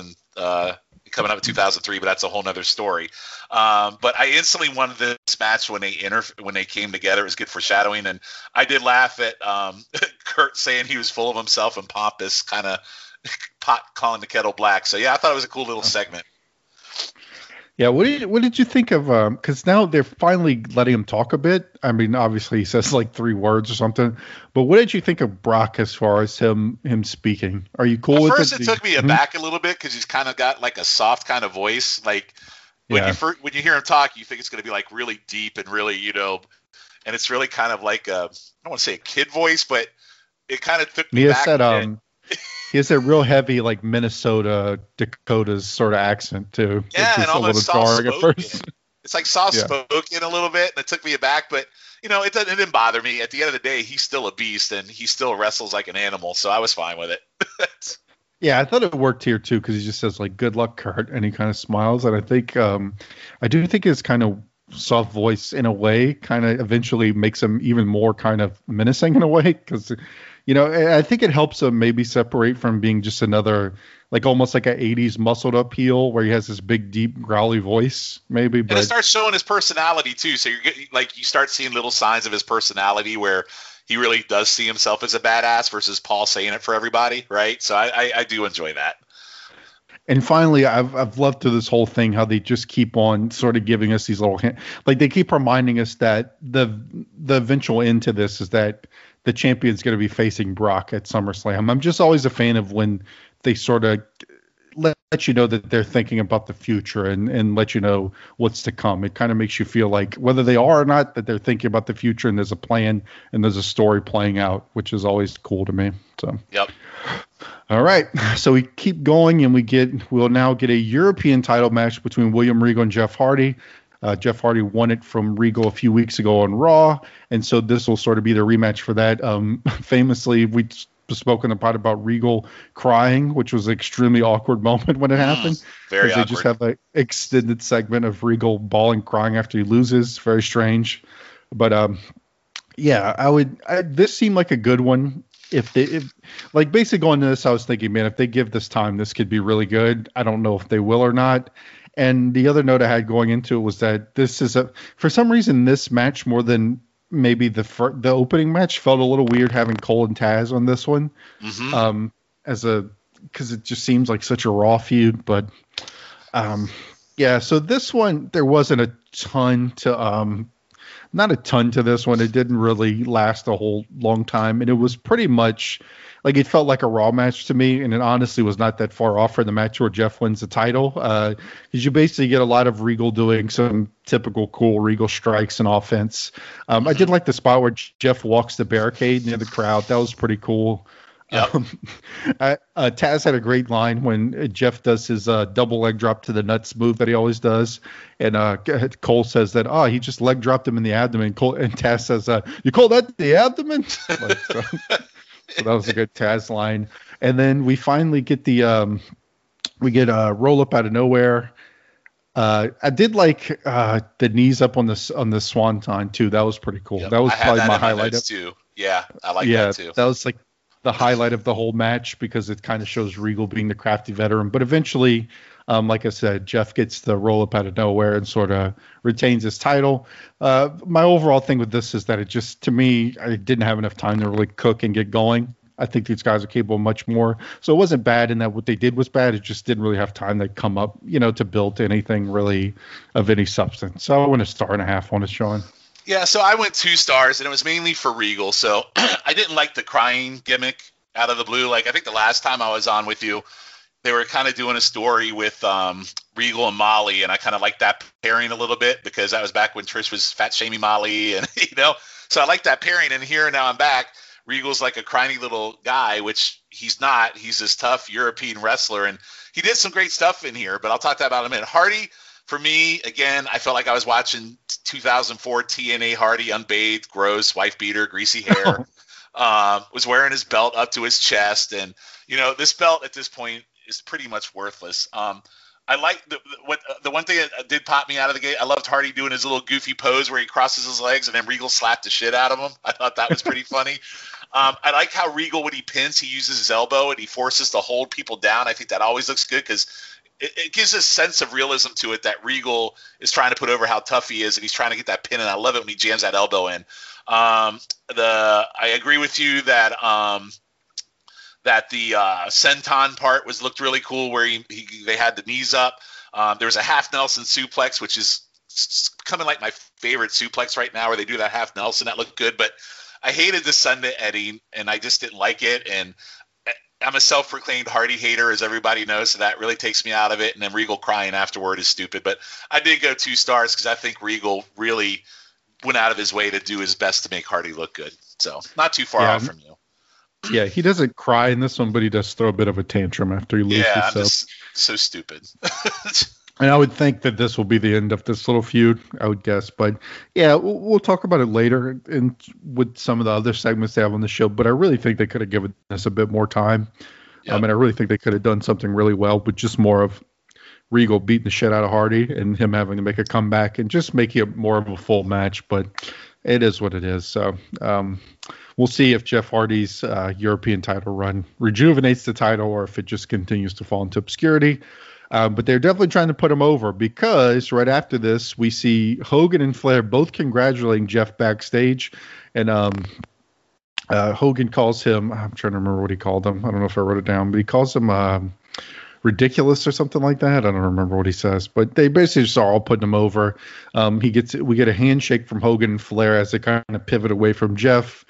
2003, but that's a whole nother story. But I instantly wanted this match when they came together. It was good foreshadowing, and I did laugh at Kurt saying he was full of himself and pompous, kind of pot calling the kettle black. So yeah, I thought it was a cool little segment. Yeah, what did you think of? Because now they're finally letting him talk a bit. I mean, obviously he says like 3 words or something. But what did you think of Brock as far as him speaking? Are you cool with it? At first, it took me aback a little bit because he's kind of got like a soft kind of voice. Like when you hear him talk, you think it's going to be like really deep and really, and it's really kind of like I don't want to say a kid voice, but it kind of took me back. He has that real heavy, like Minnesota, Dakota's sort of accent too. Yeah, and almost soft-spoken. It's like soft-spoken a little bit, and it took me aback. But it didn't bother me. At the end of the day, he's still a beast, and he still wrestles like an animal. So I was fine with it. Yeah, I thought it worked here too, because he just says like "Good luck, Kurt," and he kind of smiles. And I think I do think his kind of soft voice, in a way, kind of eventually makes him even more kind of menacing in a way, because. I think it helps him maybe separate from being just another, like almost like an 80s muscled up heel where he has this big, deep, growly voice, maybe. But it starts showing his personality too. So you start seeing little signs of his personality where he really does see himself as a badass versus Paul saying it for everybody, right? So I do enjoy that. And finally, I've loved to this whole thing how they just keep on sort of giving us these little hints. Like they keep reminding us that the eventual end to this is that the champion's going to be facing Brock at SummerSlam. I'm just always a fan of when they sort of let you know that they're thinking about the future and let you know what's to come. It kind of makes you feel like whether they are or not, that they're thinking about the future and there's a plan and there's a story playing out, which is always cool to me. So, yep. All right. So we keep going and we'll now get a European title match between William Regal and Jeff Hardy. Jeff Hardy won it from Regal a few weeks ago on Raw. And so this will sort of be the rematch for that. Famously, we spoke in the pod about Regal crying, which was an extremely awkward moment when it happened. Very awkward. They just have an extended segment of Regal bawling, crying after he loses. Very strange. But yeah, this seemed like a good one. If basically going to this, I was thinking, man, if they give this time, this could be really good. I don't know if they will or not. And the other note I had going into it was that this is for some reason, this match more than maybe the opening match felt a little weird having Cole and Taz on this one, because it just seems like such a Raw feud. But yeah, so this one there wasn't a ton to not a ton to this one. It didn't really last a whole long time, and it was pretty much like it felt like a Raw match to me, and it honestly was not that far off from the match where Jeff wins the title, because you basically get a lot of Regal doing some typical cool Regal strikes and offense. I did like the spot where Jeff walks the barricade near the crowd. That was pretty cool. Yep. Taz had a great line when Jeff does his double leg drop to the nuts move that he always does, and Cole says that he just leg dropped him in the abdomen. And Taz says, "You call that the abdomen?" So that was a good Taz line. And then we finally get the roll up out of nowhere. I did like the knees up on the swanton too. That was pretty cool. Yep. That was probably my highlight too. Yeah, I like that too. That was like the highlight of the whole match because it kind of shows Regal being the crafty veteran. But eventually, like I said, Jeff gets the roll up out of nowhere and sort of retains his title. My overall thing with this is that it just, to me, I didn't have enough time to really cook and get going. I think these guys are capable of much more. So it wasn't bad in that what they did was bad. It just didn't really have time to come up, to build anything really of any substance. So I went 1.5 stars on it, Sean. Yeah, so I went 2 stars, and it was mainly for Regal. So I didn't like the crying gimmick out of the blue. Like, I think the last time I was on with you, they were kind of doing a story with Regal and Molly, and I kind of liked that pairing a little bit because that was back when Trish was fat shaming Molly, and so I like that pairing. And here now I'm back. Regal's like a crying little guy, which he's not. He's this tough European wrestler, and he did some great stuff in here. But I'll talk about in a minute. Hardy, for me, again, I felt like I was watching 2004 TNA Hardy, unbathed, gross, wife beater, greasy hair. Was wearing his belt up to his chest, and this belt at this point is pretty much worthless. I like the one thing that did pop me out of the gate. I loved Hardy doing his little goofy pose where he crosses his legs and then Regal slapped the shit out of him. I thought that was pretty funny. I like how Regal, when he pins, he uses his elbow and he forces to hold people down. I think that always looks good because it gives a sense of realism to it that Regal is trying to put over how tough he is and he's trying to get that pin. And I love it when he jams that elbow in. I agree with you that the senton part looked really cool where they had the knees up. There was a half Nelson suplex, which is coming like my favorite suplex right now, where they do that half Nelson. That looked good, but I hated the Sunday Eddie, and I just didn't like it. And I'm a self-proclaimed Hardy hater, as everybody knows, so that really takes me out of it. And then Regal crying afterward is stupid. But I did go 2 stars because I think Regal really went out of his way to do his best to make Hardy look good. So not too far off from you. Yeah, he doesn't cry in this one, but he does throw a bit of a tantrum after he loses. Yeah, I'm just so stupid. And I would think that this will be the end of this little feud, I would guess. But yeah, we'll talk about it later and with some of the other segments they have on the show. But I really think they could have given this a bit more time. Yep. And I really think they could have done something really well with just more of Regal beating the shit out of Hardy and him having to make a comeback and just making it more of a full match. But it is what it is. So we'll see if Jeff Hardy's European title run rejuvenates the title or if it just continues to fall into obscurity. But they're definitely trying to put him over because right after this, we see Hogan and Flair both congratulating Jeff backstage. And Hogan calls him, I'm trying to remember what he called him. I don't know if I wrote it down, but he calls him ridiculous or something like that. I don't remember what he says, but they basically just are all putting him over. We get a handshake from Hogan and Flair as they kind of pivot away from Jeff.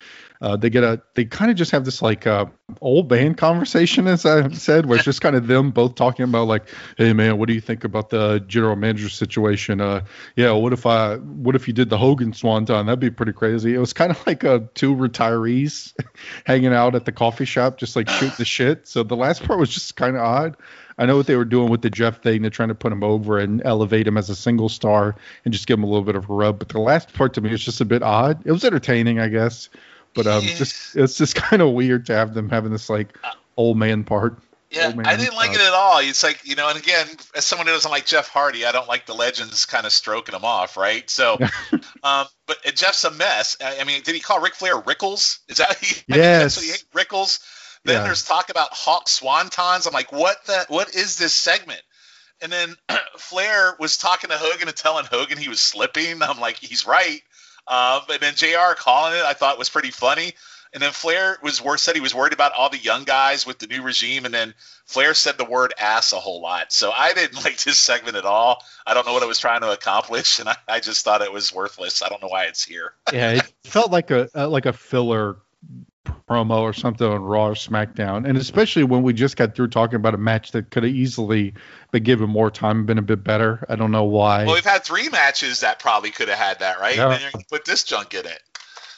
They kind of just have this like old man conversation, as I said, where it's just kind of them both talking about like, hey man, what do you think about the general manager situation? Yeah, what if you did the Hogan Swanton? That'd be pretty crazy. It was kind of like two retirees hanging out at the coffee shop, just like shooting the shit. So the last part was just kind of odd. I know what they were doing with the Jeff thing. They're trying to put him over and elevate him as a single star and just give him a little bit of a rub. But the last part to me was just a bit odd. It was entertaining, I guess. But it's just kind of weird to have them having this like old man part. Yeah, I didn't like it at all. It's like, and again, as someone who doesn't like Jeff Hardy, I don't like the legends kind of stroking him off, right? So, but Jeff's a mess. I mean, did he call Ric Flair Rickles? Is that yes? That's what he hates, Rickles. Then there's talk about Hawk Swantons. I'm like, what is this segment? And then Flair was talking to Hogan and telling Hogan he was slipping. I'm like, he's right. And then JR calling it, I thought was pretty funny. And then Flair said he was worried about all the young guys with the new regime. And then Flair said the word ass a whole lot. So I didn't like this segment at all. I don't know what it was trying to accomplish. And I just thought it was worthless. I don't know why it's here. Yeah, it felt like a filler promo or something on Raw or SmackDown, and especially when we just got through talking about a match that could have easily been given more time and been a bit better. I don't know why. Well, we've had 3 matches that probably could have had that, right? Yeah. And then you're going to put this junk in it.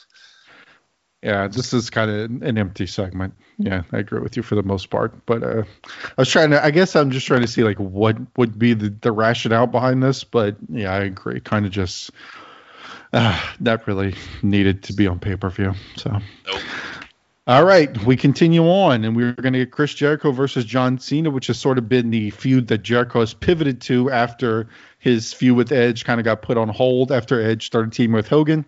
Yeah, this is kind of an empty segment. Yeah, I agree with you for the most part. But I guess I'm just trying to see like what would be the rationale behind this. But yeah, I agree. Kind of just that really needed to be on pay-per-view. So. Nope. All right, we continue on, and we're going to get Chris Jericho versus John Cena, which has sort of been the feud that Jericho has pivoted to after his feud with Edge kind of got put on hold after Edge started teaming with Hogan.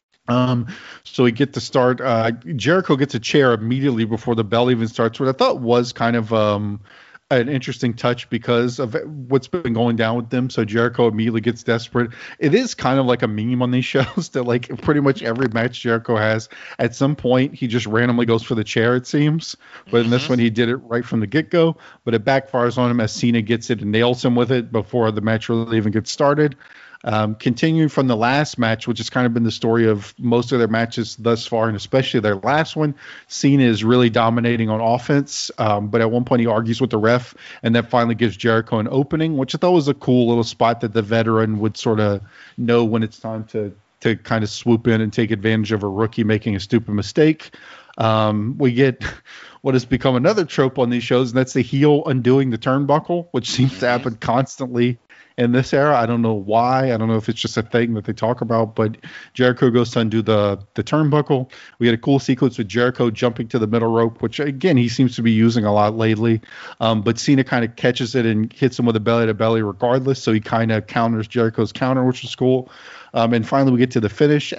So we get to start. Jericho gets a chair immediately before the bell even starts, which I thought was kind of an interesting touch because of what's been going down with them. So Jericho immediately gets desperate. It is kind of like a meme on these shows that like pretty much every match Jericho has, at some point he just randomly goes for the chair, it seems. But in this one he did it right from the get-go, but it backfires on him as Cena gets it and nails him with it before the match really even gets started. Continuing from the last match, which has kind of been the story of most of their matches thus far, and especially their last one, Cena is really dominating on offense. But at one point he argues with the ref, and that finally gives Jericho an opening, which I thought was a cool little spot that the veteran would sort of know when it's time to kind of swoop in and take advantage of a rookie making a stupid mistake. We get what has become another trope on these shows, and that's the heel undoing the turnbuckle, which seems to happen constantly in this era. I don't know why. I don't know if it's just a thing that they talk about, but Jericho goes to undo the turnbuckle. We had a cool sequence with Jericho jumping to the middle rope, which again, he seems to be using a lot lately. But Cena kind of catches it and hits him with a belly to belly regardless. So he kind of counters Jericho's counter, which was cool. And finally, we get to the finish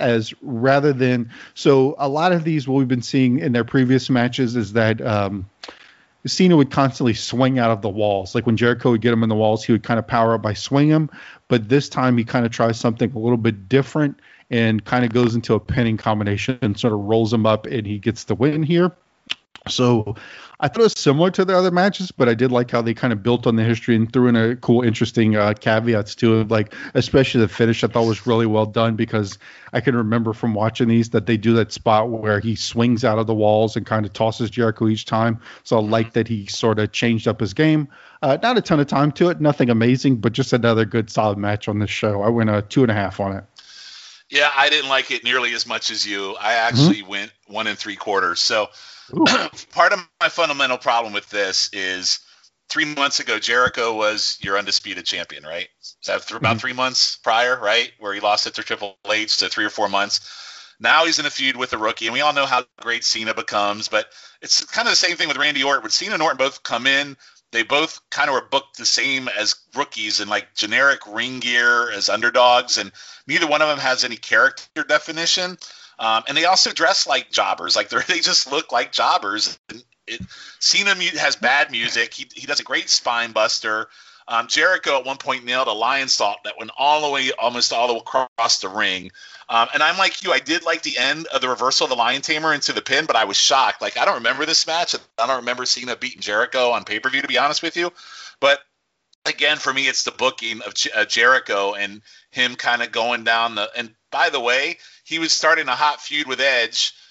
so a lot of these, what we've been seeing in their previous matches is that Cena would constantly swing out of the walls. Like when Jericho would get him in the walls, he would kind of power up by swinging him. But this time he kind of tries something a little bit different and kind of goes into a pinning combination and sort of rolls him up, and he gets the win here. So I thought it was similar to the other matches, but I did like how they kind of built on the history and threw in a cool, interesting caveats to it. Like, especially the finish, I thought was really well done, because I can remember from watching these that they do that spot where he swings out of the walls and kind of tosses Jericho each time. So I like that he sort of changed up his game. Not a ton of time to it, nothing amazing, but just another good, solid match on this show. I went 2.5 on it. Yeah, I didn't like it nearly as much as you. I actually went 1 3/4. So part of my fundamental problem with this is 3 months ago, Jericho was your undisputed champion, right? So about 3 months prior, right? Where he lost it to Triple H, to 3 or 4 months. Now he's in a feud with a rookie, and we all know how great Cena becomes, but it's kind of the same thing with Randy Orton. When Cena and Orton both come in, they both kind of were booked the same as rookies in like generic ring gear as underdogs, and neither one of them has any character definition. And they also dress like jobbers. Like they just look like jobbers. Cena has bad music. He does a great spine buster. Jericho at one point nailed a lion salt that went almost all the way across the ring. And I'm like you. I did like the end of the reversal of the Lion Tamer into the pin, but I was shocked. Like, I don't remember this match. I don't remember Cena beating Jericho on pay-per-view, to be honest with you. But again, for me, it's the booking of Jericho and him kind of going down and by the way, he was starting a hot feud with Edge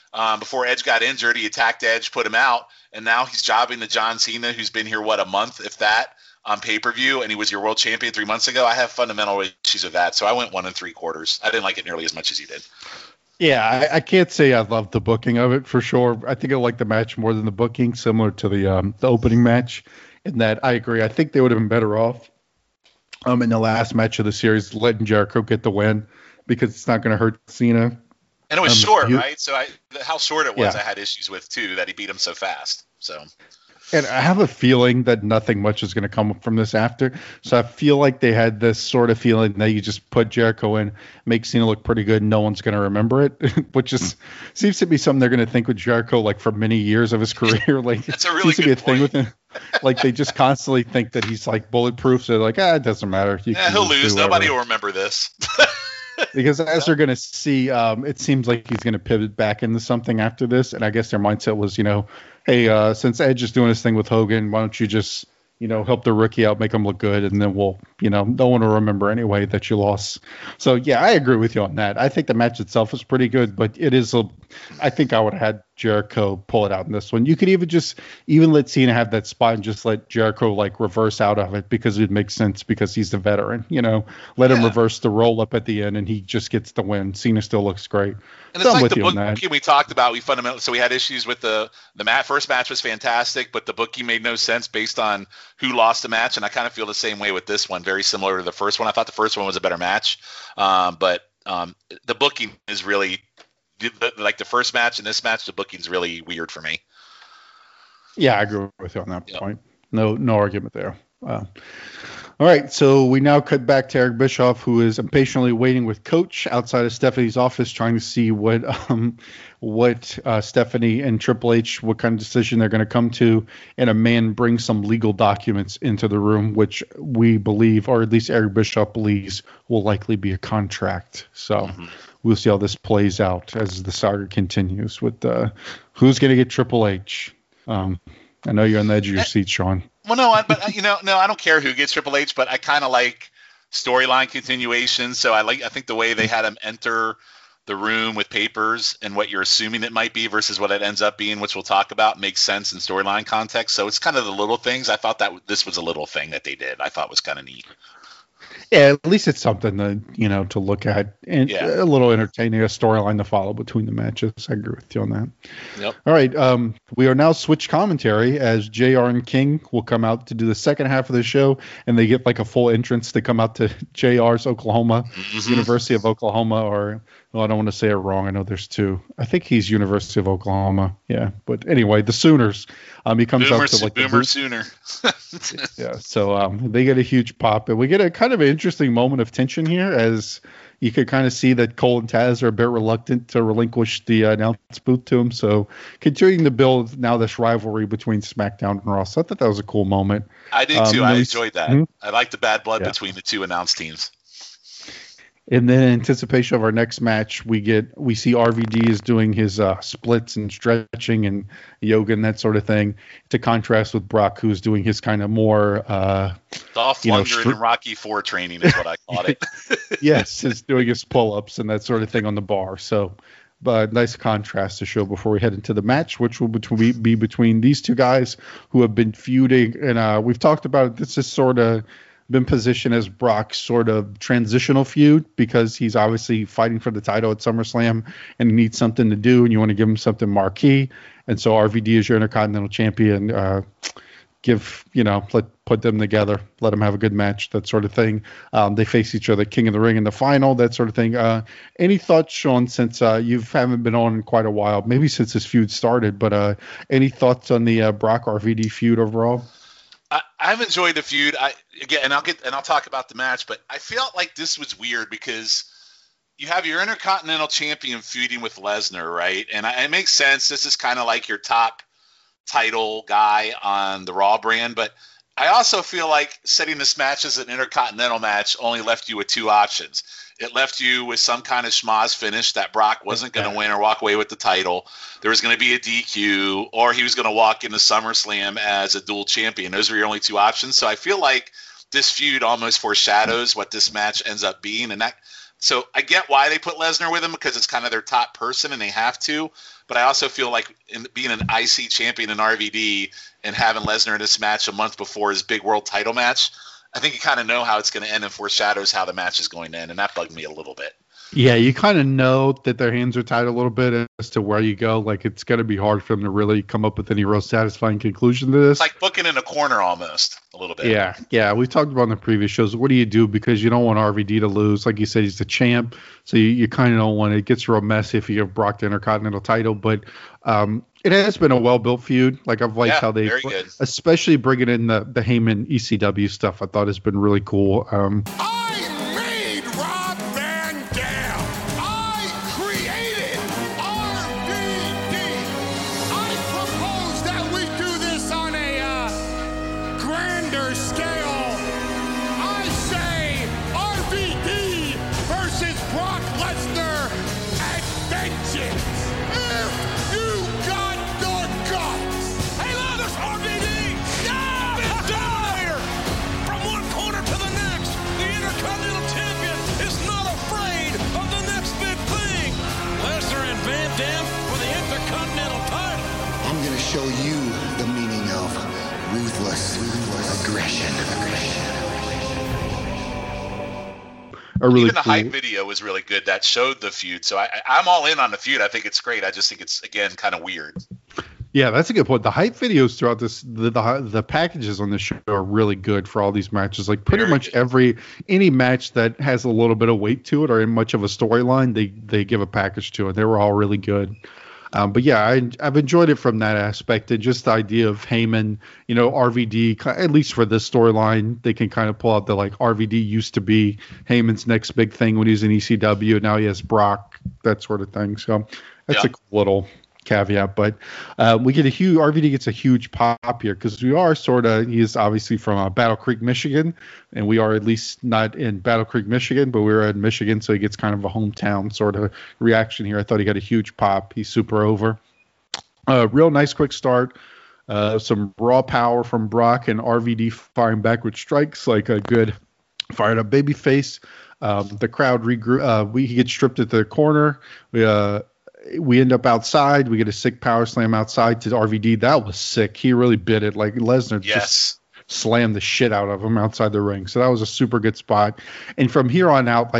before Edge got injured. He attacked Edge, put him out, and now he's jobbing to John Cena, who's been here, a month, if that, on pay-per-view, and he was your world champion 3 months ago. I have fundamental issues with that, so I went 1 3/4. I didn't like it nearly as much as you did. Yeah, I can't say I loved the booking of it for sure. I think I liked the match more than the booking, similar to the opening match. In that, I agree. I think they would have been better off in the last match of the series letting Jericho get the win, because it's not going to hurt Cena. And it was short, right? So how short it was, I had issues with too, that he beat him so fast. So. And I have a feeling that nothing much is going to come from this after. So I feel like they had this sort of feeling that you just put Jericho in, make Cena look pretty good, and no one's going to remember it, which seems to be something they're going to think with Jericho like for many years of his career. Like that's a really good point. Thing with him. Like they just constantly think that he's like bulletproof. So they're like, it doesn't matter. He'll lose. Nobody will remember this. Because as they're going to see, it seems like he's going to pivot back into something after this. And I guess their mindset was, hey, since Edge is doing his thing with Hogan, why don't you just, help the rookie out, make him look good, and then we'll, no one will remember anyway that you lost. So, yeah, I agree with you on that. I think the match itself is pretty good, but it is I think I would have had Jericho pull it out in this one. You could even let Cena have that spot and just let Jericho like reverse out of it, because it makes sense because he's the veteran, let him reverse the roll up at the end and he just gets the win. Cena still looks great. And it's like the booking we talked about. We had issues with the first match was fantastic, but the booking made no sense based on who lost the match. And I kind of feel the same way with this one, very similar to the first one. I thought the first one was a better match. But the booking is really, like the first match and this match, the booking's really weird for me. Yeah, I agree with you on that point. No argument there. All right, so we now cut back to Eric Bischoff, who is impatiently waiting with Coach outside of Stephanie's office, trying to see what Stephanie and Triple H, what kind of decision they're going to come to. And a man brings some legal documents into the room, which we believe, or at least Eric Bischoff believes, will likely be a contract. So we'll see how this plays out as the saga continues with who's going to get Triple H. I know you're on the edge of your seat, Sean. Well, no, I don't care who gets Triple H, but I kind of like storyline continuation. So I think the way they had him enter the room with papers and what you're assuming it might be versus what it ends up being, which we'll talk about, makes sense in storyline context. So it's kind of the little things. I thought that this was a little thing that they did. I thought was kind of neat. Yeah, at least it's something to to look at, and a little entertaining, a storyline to follow between the matches. I agree with you on that. Yep. All right, we are now switch commentary as JR and King will come out to do the second half of the show, and they get like a full entrance to come out to JR's Oklahoma, University of Oklahoma, or I don't want to say it wrong. I know there's two. I think he's University of Oklahoma. Yeah, but anyway, the Sooners. He comes out to like Boomer Sooner. Yeah, so they get a huge pop, and we get a kind of an interesting moment of tension here, as you could kind of see that Cole and Taz are a bit reluctant to relinquish the announce booth to him. So continuing to build now this rivalry between SmackDown and Raw. So I thought that was a cool moment. I did too. I enjoyed that. I like the bad blood between the two announced teams. And then in anticipation of our next match, we see RVD is doing his splits and stretching and yoga and that sort of thing, to contrast with Brock, who's doing his kind of more Dolph Lundgren and Rocky IV training is what I called it. Yes, he's doing his pull-ups and that sort of thing on the bar. So, but nice contrast to show before we head into the match, which will be between these two guys who have been feuding. And we've talked about it. This is sort of been positioned as Brock's sort of transitional feud, because he's obviously fighting for the title at SummerSlam and he needs something to do, and you want to give him something marquee. And so RVD is your Intercontinental Champion. Put them together, let them have a good match, that sort of thing. They face each other, King of the Ring in the final, that sort of thing. Any thoughts, Sean, since you haven't been on in quite a while, maybe since this feud started, but any thoughts on the Brock RVD feud overall? I've enjoyed the feud. I'll talk about the match, but I felt like this was weird because you have your Intercontinental Champion feuding with Lesnar, right? And it makes sense. This is kind of like your top title guy on the Raw brand, but I also feel like setting this match as an Intercontinental match only left you with two options. It left you with some kind of schmoz finish that Brock wasn't going to win or walk away with the title. There was going to be a DQ, or he was going to walk into SummerSlam as a dual champion. Those were your only two options. So I feel like this feud almost foreshadows what this match ends up being, and So I get why they put Lesnar with him because it's kind of their top person and they have to. But I also feel like being an IC champion in RVD and having Lesnar in this match a month before his big world title match, I think you kind of know how it's going to end and foreshadows how the match is going to end. And that bugged me a little bit. Yeah, you kind of know that their hands are tied a little bit as to where you go. Like, it's going to be hard for them to really come up with any real satisfying conclusion to this. It's like booking in a corner almost a little bit. Yeah. We talked about in the previous shows. What do you do? Because you don't want RVD to lose. Like you said, he's the champ. So you kind of don't want it. It gets real messy if you give Brock the Intercontinental title. But it has been a well-built feud. Like, I've liked how they, especially bringing in the Heyman ECW stuff, I thought has been really cool. Show you the meaning of ruthless aggression. Even the hype video was really good. That showed the feud. So I'm all in on the feud. I think it's great. I just think it's, again, kind of weird. Yeah, that's a good point. The hype videos throughout this, the packages on this show are really good for all these matches. Like, pretty much any match that has a little bit of weight to it or in much of a storyline, they give a package to it. They were all really good. But yeah, I've enjoyed it from that aspect, and just the idea of Heyman, RVD, at least for this storyline, they can kind of pull out the, like, RVD used to be Heyman's next big thing when he was in ECW. Now he has Brock, that sort of thing. So that's a cool little caveat, but RVD gets a huge pop here because he is obviously from Battle Creek, Michigan, and we are at least not in Battle Creek, Michigan, but we're in Michigan, so he gets kind of a hometown sort of reaction here. I thought he got a huge pop. He's super over. Real nice quick start. Some raw power from Brock and RVD firing backward strikes like a good fired up baby face. The crowd regroup. He gets stripped at the corner. We end up outside. We get a sick power slam outside to RVD. That was sick. He really bit it. Like, Lesnar just slammed the shit out of him outside the ring. So that was a super good spot. And from here on out,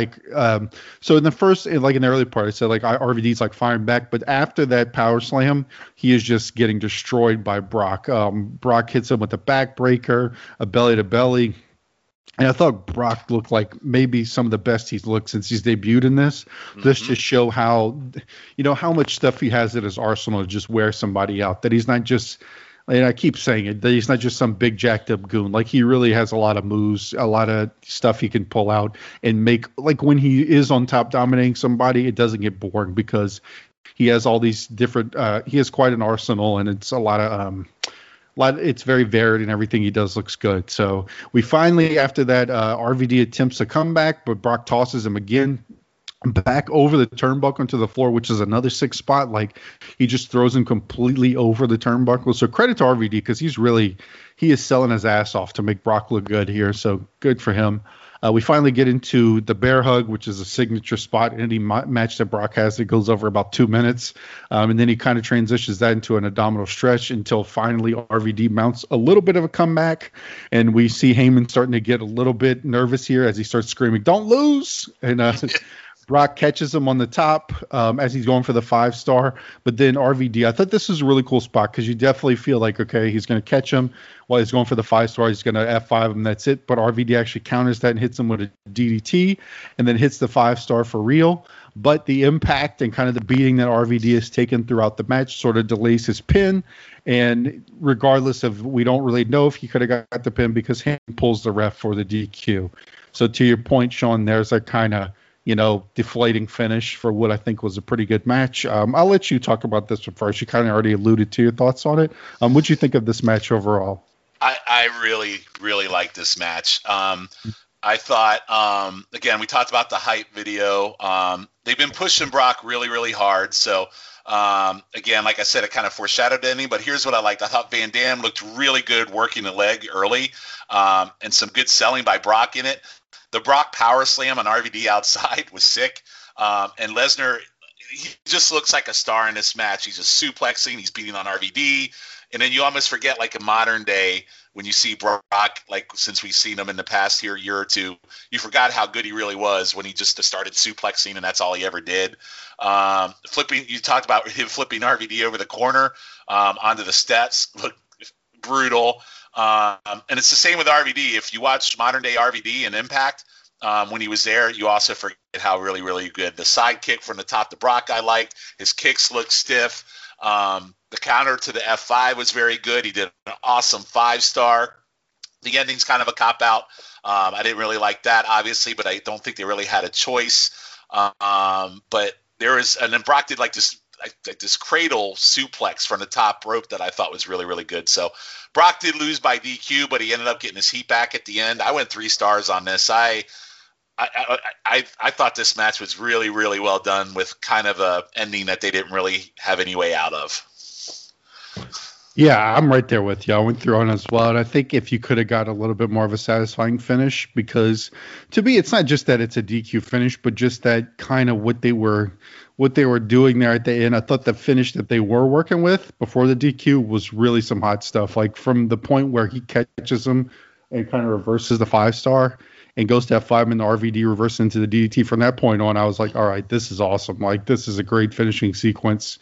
so in the first, like in the early part, I said, like, RVD's like firing back. But after that power slam, he is just getting destroyed by Brock. Brock hits him with a backbreaker, a belly to belly. And I thought Brock looked like maybe some of the best he's looked since he's debuted in this. Mm-hmm. This just show how much stuff he has at his arsenal to just wear somebody out. That he's not just, and I keep saying it, that he's not just some big jacked up goon. Like, he really has a lot of moves, a lot of stuff he can pull out and make. Like, when he is on top dominating somebody, it doesn't get boring because he has all these different. He has quite an arsenal, and it's a lot of. It's very varied, and everything he does looks good. So we finally, after that, RVD attempts a comeback, but Brock tosses him again back over the turnbuckle into the floor, which is another sick spot. Like, he just throws him completely over the turnbuckle. So credit to RVD because he is selling his ass off to make Brock look good here. So good for him. We finally get into the bear hug, which is a signature spot in any match that Brock has. It goes over about 2 minutes. And then he kind of transitions that into an abdominal stretch until finally RVD mounts a little bit of a comeback. And we see Heyman starting to get a little bit nervous here as he starts screaming, "Don't lose!" And Brock catches him on the top as he's going for the 5-star. But then RVD, I thought this was a really cool spot because you definitely feel like, okay, he's going to catch him while he's going for the 5-star. He's going to F5 him. That's it. But RVD actually counters that and hits him with a DDT and then hits the 5-star for real. But the impact and kind of the beating that RVD has taken throughout the match sort of delays his pin. And regardless of, we don't really know if he could have got the pin because he pulls the ref for the DQ. So to your point, Sean, there's a kind of, deflating finish for what I think was a pretty good match. I'll let you talk about this first. You kind of already alluded to your thoughts on it. What'd you think of this match overall? I really, really liked this match. I thought, again, we talked about the hype video. They've been pushing Brock really, really hard. So, again, like I said, it kind of foreshadowed anything. But here's what I liked. I thought Van Dam looked really good working the leg early, and some good selling by Brock in it. The Brock power slam on RVD outside was sick. And Lesnar, he just looks like a star in this match. He's just suplexing. He's beating on RVD. And then you almost forget, like in modern day, when you see Brock, like since we've seen him in the past year or two, you forgot how good he really was when he just started suplexing, and that's all he ever did. You talked about him flipping RVD over the corner onto the steps. Look, brutal. And it's the same with RVD. If you watch modern day RVD and Impact, when he was there, you also forget how really, really good. The side kick from the top to Brock I liked. His kicks looked stiff. The counter to the F5 was very good. He did an awesome 5-star. The ending's kind of a cop-out. I didn't really like that, obviously, but I don't think they really had a choice. But there was, and then Brock did like this cradle suplex from the top rope that I thought was really, really good. So Brock did lose by DQ, but he ended up getting his heat back at the end. I went 3 stars on this. I thought this match was really, really well done with kind of a ending that they didn't really have any way out of. Yeah, I'm right there with you. I went through on as well, and I think if you could have got a little bit more of a satisfying finish, because to me, it's not just that it's a DQ finish, but just that kind of what they were doing there at the end. I thought the finish that they were working with before the DQ was really some hot stuff. Like from the point where he catches him and kind of reverses the 5-star and goes to F5 and the RVD reverse into the DDT. From that point on, I was like, all right, this is awesome. Like, this is a great finishing sequence.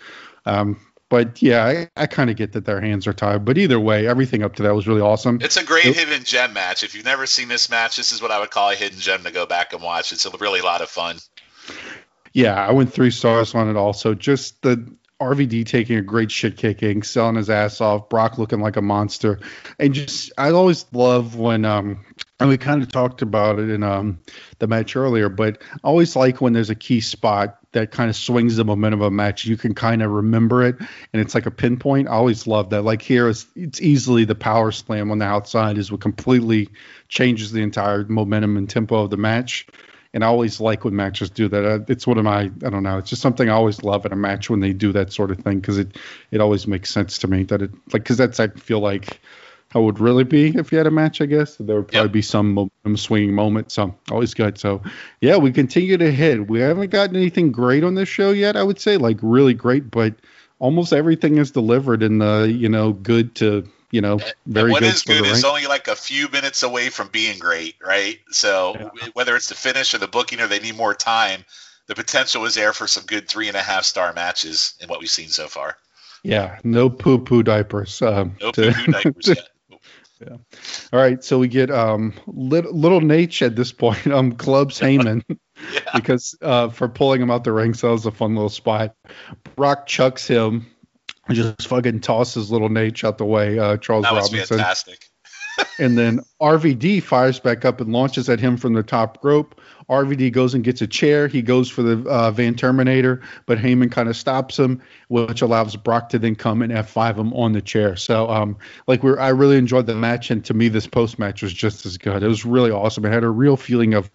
But yeah, I kind of get that their hands are tied. But either way, everything up to that was really awesome. It's a great hidden gem match. If you've never seen this match, this is what I would call a hidden gem to go back and watch. It's a really lot of fun. Yeah, I went 3 stars on it also. Just the RVD taking a great shit kicking, selling his ass off, Brock looking like a monster. And just, I always love when, and we kind of talked about it in the match earlier, but I always like when there's a key spot that kind of swings the momentum of a match. You can kind of remember it, and it's like a pinpoint. I always love that. Like here, it's easily the power slam on the outside is what completely changes the entire momentum and tempo of the match. And I always like when matches do that. It's one of my, I don't know, it's just something I always love in a match when they do that sort of thing, because it always makes sense to me that it, like, because that's, I feel like how it would really be if you had a match, I guess. There would probably be some momentum swinging moment, so always good. So, yeah, we continue to hit. We haven't gotten anything great on this show yet, I would say, like really great, but almost everything is delivered in the, good to, very what good. What is good is only like a few minutes away from being great, right? So whether it's the finish or the booking or they need more time, the potential is there for some good 3.5-star matches in what we've seen so far. Yeah, no poo-poo diapers. No poo-poo diapers yet. Yeah. All right, so we get little Nate at this point clubs Heyman because for pulling him out the ring. So that was a fun little spot. Brock chucks him, just fucking tosses little Nate out the way. Charles that was Robinson. Fantastic. And then RVD fires back up and launches at him from the top rope. RVD goes and gets a chair. He goes for the Van Terminator, but Heyman kind of stops him, which allows Brock to then come and F5 him on the chair. So, I really enjoyed the match, and to me, this post-match was just as good. It was really awesome. It had a real feeling of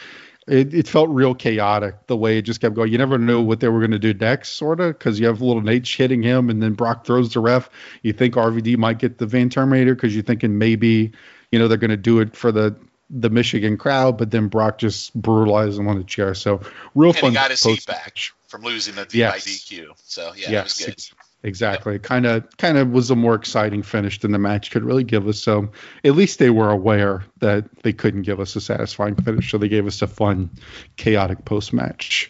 it felt real chaotic, the way it just kept going. You never knew what they were going to do next, sort of, because you have little Nate hitting him, and then Brock throws the ref. You think RVD might get the Van Terminator because you're thinking maybe, they're going to do it for the Michigan crowd, but then Brock just brutalized him on the chair. So real fun. He got his seat back from losing the by DQ. So yeah, it was good. Exactly. Yep. Kind of was a more exciting finish than the match could really give us. So at least they were aware that they couldn't give us a satisfying finish, so they gave us a fun, chaotic post match.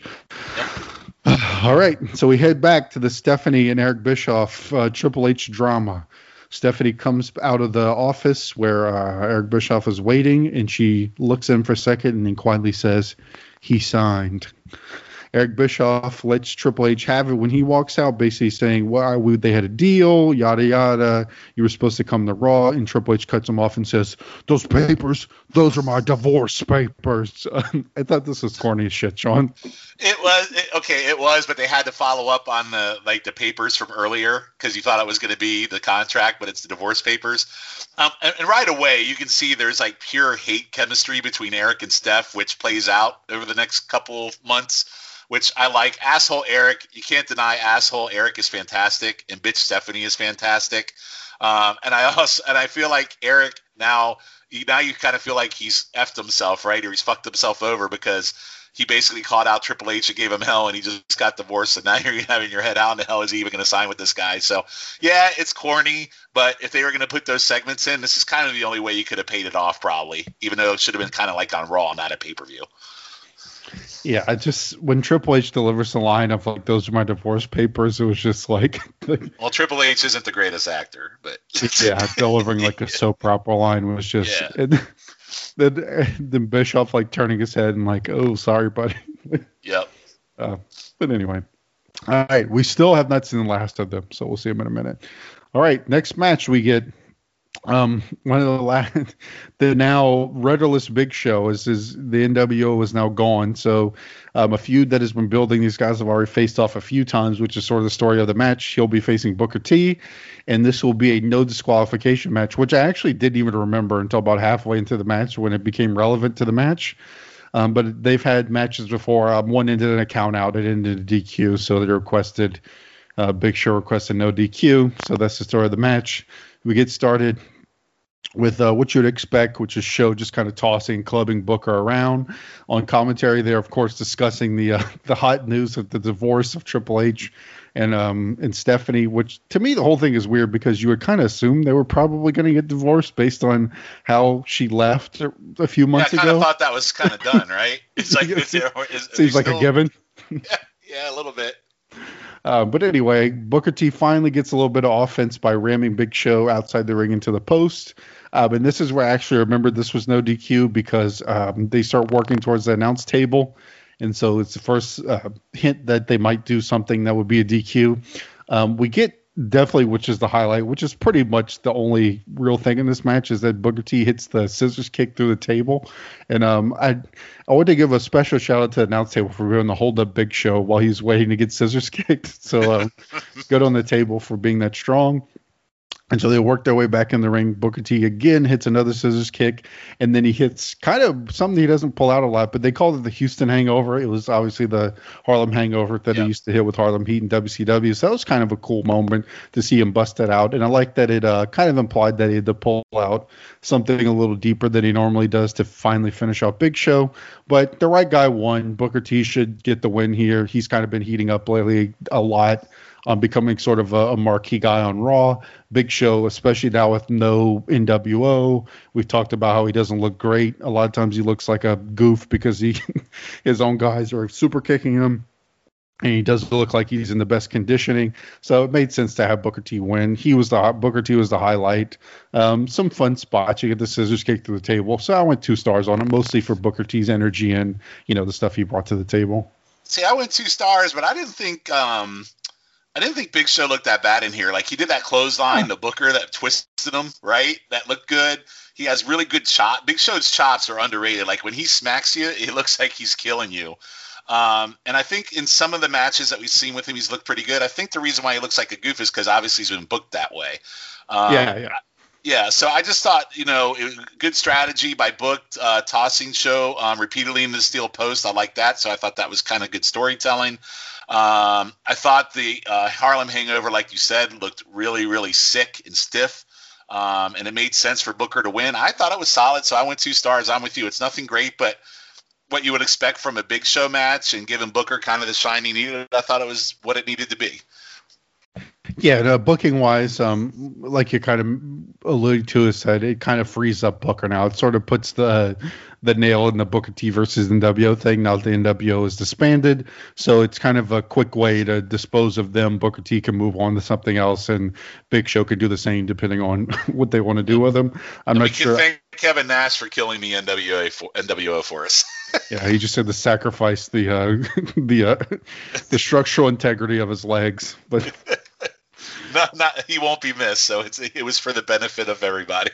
Yep. All right, so we head back to the Stephanie and Eric Bischoff Triple H drama. Stephanie comes out of the office where Eric Bischoff is waiting, and she looks in for a second and then quietly says, "He signed." Eric Bischoff lets Triple H have it when he walks out, basically saying, "Well, they had a deal, yada, yada. You were supposed to come to Raw." And Triple H cuts him off and says, "Those papers, those are my divorce papers." I thought this was corny as shit, Sean. It was, but they had to follow up on the papers from earlier because you thought it was going to be the contract, but it's the divorce papers. And right away, you can see there's like pure hate chemistry between Eric and Steph, which plays out over the next couple of months. which I like. Asshole Eric, you can't deny asshole Eric is fantastic, and bitch Stephanie is fantastic. And I feel like Eric now you kind of feel like he's effed himself, right? Or he's fucked himself over because he basically called out Triple H and gave him hell, and he just got divorced, and now you're having your head, how in the hell is he even going to sign with this guy? So, yeah, it's corny, but if they were going to put those segments in, this is kind of the only way you could have paid it off, probably, even though it should have been kind of like on Raw, not a pay-per-view. Yeah, I just when Triple H delivers the line of like those are my divorce papers, it was just like well, Triple H isn't the greatest actor, but yeah, delivering like a soap opera line was just then Bischoff like turning his head and like, oh, sorry, buddy. Yep. But anyway, all right, we still have not seen the last of them, so we'll see them in a minute. All right, next match we get. One of the now rudderless Big Show is the NWO is now gone. So a feud that has been building. These guys have already faced off a few times, which is sort of the story of the match. He'll be facing Booker T, and this will be a no disqualification match, which I actually didn't even remember until about halfway into the match when it became relevant to the match. But they've had matches before. One ended in a count out, it ended in a DQ. So they requested Big Show requested no DQ. So that's the story of the match. We get started with what you'd expect, which is Show just kind of tossing, clubbing Booker around. On commentary, they're of course discussing the hot news of the divorce of Triple H and Stephanie, which to me the whole thing is weird because you would kind of assume they were probably going to get divorced based on how she left a few months ago. I kind of thought that was kind of done, right? It's like seems like a given. Yeah, a little bit. But anyway, Booker T finally gets a little bit of offense by ramming Big Show outside the ring into the post. And this is where I actually remembered this was no DQ because they start working towards the announce table. And so it's the first hint that they might do something that would be a DQ. We get definitely, which is the highlight, which is pretty much the only real thing in this match, is that Booker T hits the scissors kick through the table. And I want to give a special shout out to the announce table for doing the hold up Big Show while he's waiting to get scissors kicked. So good on the table for being that strong. And so they work their way back in the ring. Booker T again hits another scissors kick, and then he hits kind of something he doesn't pull out a lot, but they called it the Houston Hangover. It was obviously the Harlem Hangover that he used to hit with Harlem Heat and WCW. So that was kind of a cool moment to see him bust that out. And I like that it kind of implied that he had to pull out something a little deeper than he normally does to finally finish off Big Show. But the right guy won. Booker T should get the win here. He's kind of been heating up lately a lot. Becoming sort of a marquee guy on Raw. Big Show, especially now with no NWO. We've talked about how he doesn't look great. A lot of times he looks like a goof because his own guys are super kicking him. And he doesn't look like he's in the best conditioning. So it made sense to have Booker T win. Booker T was the highlight. Some fun spots. You get the scissors kick through the table. So I went 2 stars on it, mostly for Booker T's energy and, the stuff he brought to the table. See, I went 2 stars, but I didn't think Big Show looked that bad in here. Like, he did that clothesline, the Booker that twisted him, right? That looked good. He has really good chops. Big Show's chops are underrated. Like, when he smacks you, it looks like he's killing you. And I think in some of the matches that we've seen with him, he's looked pretty good. I think the reason why he looks like a goof is because obviously he's been booked that way. Yeah, so I just thought, it was good strategy by Booked, tossing Show repeatedly in the steel post. I like that, so I thought that was kind of good storytelling. I thought the Harlem Hangover, like you said, looked really, really sick and stiff, and it made sense for Booker to win. I thought it was solid, so I went 2 stars. I'm with you. It's nothing great, but what you would expect from a Big Show match and giving Booker kind of the shine he needed, I thought it was what it needed to be. Yeah, booking wise, like you kind of alluded to, is that it kind of frees up Booker now. It sort of puts the nail in the Booker T versus NWO thing. Now the NWO is disbanded, so it's kind of a quick way to dispose of them. Booker T can move on to something else, and Big Show can do the same depending on what they want to do with him. I'm not sure. Thank Kevin Nash for killing the NWO for us. Yeah, he just had to sacrifice the structural integrity of his legs, but. He won't be missed, so it was for the benefit of everybody.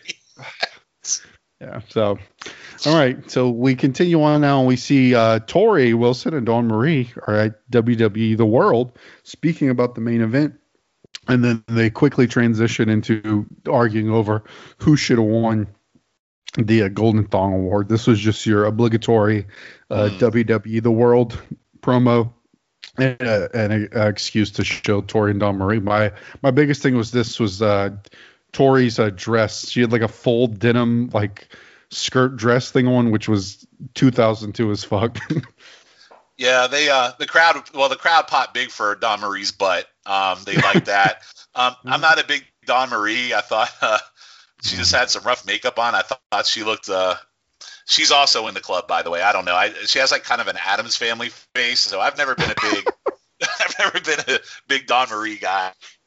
Yeah, so all right, so we continue on now, and we see Tori Wilson and Dawn Marie are at WWE The World speaking about the main event, and then they quickly transition into arguing over who should have won the Golden Thong Award. This was just your obligatory WWE The World promo. and an excuse to show Tori and Dawn Marie. My biggest thing was Tori's dress. She had like a full denim like skirt dress thing on, which was 2002 as fuck. Yeah, the crowd popped big for Dawn Marie's butt. They liked that. I'm not a big Dawn Marie. I thought she just had some rough makeup on. I thought she looked. She's also in the club, by the way. I don't know. She has like kind of an Addams Family face, so I've never been a big Dawn Marie guy.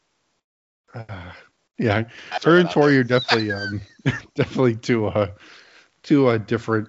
Yeah, her and Tori are definitely definitely two different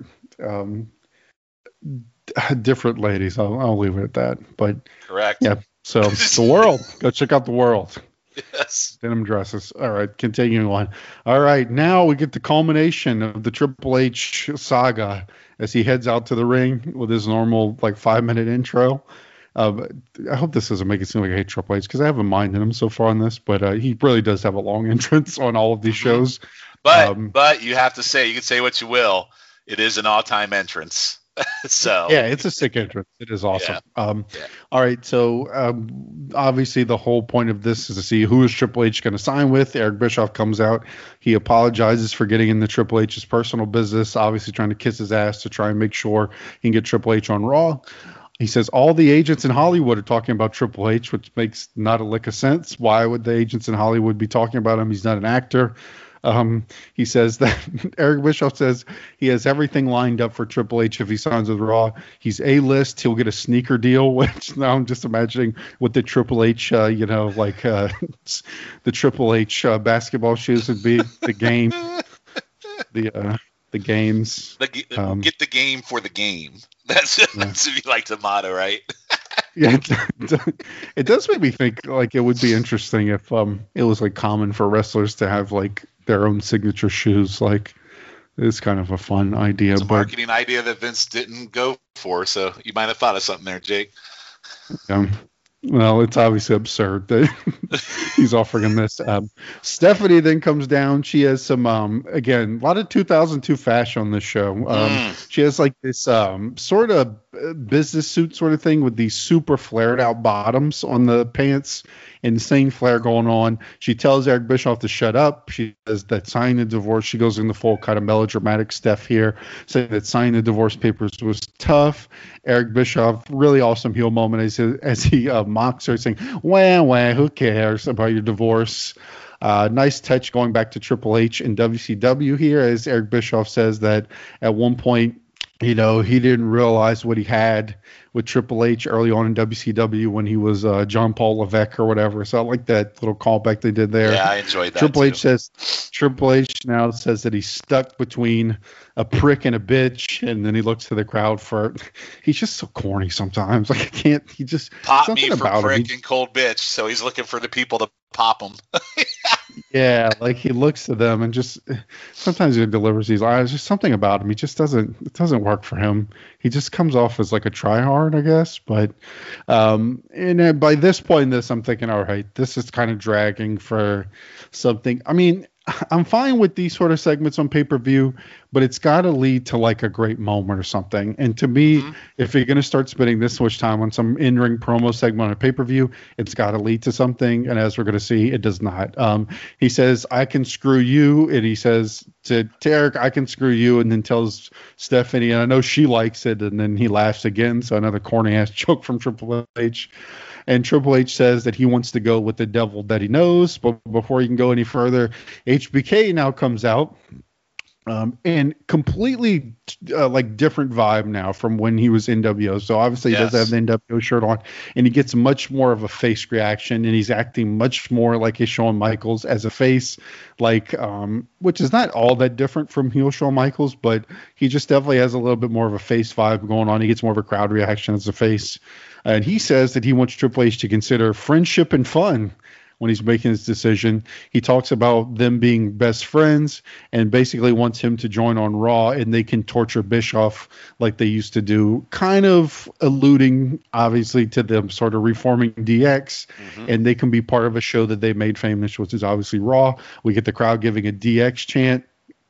different ladies. I'll leave it at that. But correct. Yeah. So The World. Go check out The World. Yes. Denim dresses. All right, continuing on. All right, now we get the culmination of the Triple H saga as he heads out to the ring with his normal like 5-minute intro. I hope this doesn't make it seem like I hate Triple H because I haven't minded him so far on this, but he really does have a long entrance on all of these shows. But you have to say, you can say what you will, it is an all-time entrance. So yeah, it's a sick entrance. It is awesome. Yeah. All right, so obviously the whole point of this is to see who is Triple H going to sign with. Eric Bischoff comes out. He apologizes for getting into Triple H's personal business, obviously trying to kiss his ass to try and make sure he can get Triple H on Raw. He says all the agents in Hollywood are talking about Triple H, which makes not a lick of sense. Why would the agents in Hollywood be talking about him? He's not an actor. He says that Eric Bischoff says he has everything lined up for Triple H if he signs with Raw. He's A-list. He'll get a sneaker deal, which now I'm just imagining what the Triple H, the Triple H basketball shoes would be. The game, the games. Get the game for the game. That's if you like the motto, right? Yeah, it does make me think like it would be interesting if it was like common for wrestlers to have like their own signature shoes. Like it's kind of a fun idea. It's a marketing idea that Vince didn't go for, so you might have thought of something there, Jake. Well, it's obviously absurd that he's offering him this. Stephanie then comes down. She has some, again, a lot of 2002 fashion on this show. She has like this sort of business suit sort of thing with these super flared out bottoms on the pants. Insane flare going on. She tells Eric Bischoff to shut up. She says that signing the divorce, she goes in the full kind of melodramatic stuff here, saying that signing the divorce papers was tough. Eric Bischoff, really awesome heel moment as he mocks her, saying, wah, who cares about your divorce? Nice touch going back to Triple H and WCW here, as Eric Bischoff says that at one point, he didn't realize what he had with Triple H early on in WCW when he was John Paul Levesque or whatever. So I like that little callback they did there. Yeah, I enjoyed that. Triple H now says that he's stuck between a prick and a bitch, and then he looks to the crowd for. He's just so corny sometimes. Like I can't. He just pop me for prick and cold bitch. So he's looking for the people to pop him. Yeah, like he looks to them and just sometimes he delivers these lines. There's something about him. He just doesn't work for him. He just comes off as like a tryhard, I guess. But and by this point in this, I'm thinking, all right, this is kind of dragging for something. I mean, I'm fine with these sort of segments on pay-per-view, but it's got to lead to like a great moment or something. And to me, if you're going to start spending this much time on some in-ring promo segment on a pay-per-view, it's got to lead to something. And as we're going to see, it does not. He says, I can screw you. And he says to Eric, I can screw you. And then tells Stephanie, and I know she likes it. And then he laughs again. So another corny-ass joke from Triple H. And Triple H says that he wants to go with the devil that he knows. But before he can go any further, HBK now comes out. And completely like different vibe now from when he was NWO. So obviously he does have the NWO shirt on, and he gets much more of a face reaction, and he's acting much more like his Shawn Michaels as a face, like which is not all that different from heel Shawn Michaels, but he just definitely has a little bit more of a face vibe going on. He gets more of a crowd reaction as a face, and he says that he wants Triple H to consider friendship and fun when he's making his decision. He talks about them being best friends and basically wants him to join on Raw, and they can torture Bischoff like they used to do, kind of alluding obviously to them sort of reforming DX, and they can be part of a show that they made famous, which is obviously Raw. We get the crowd giving a DX chant.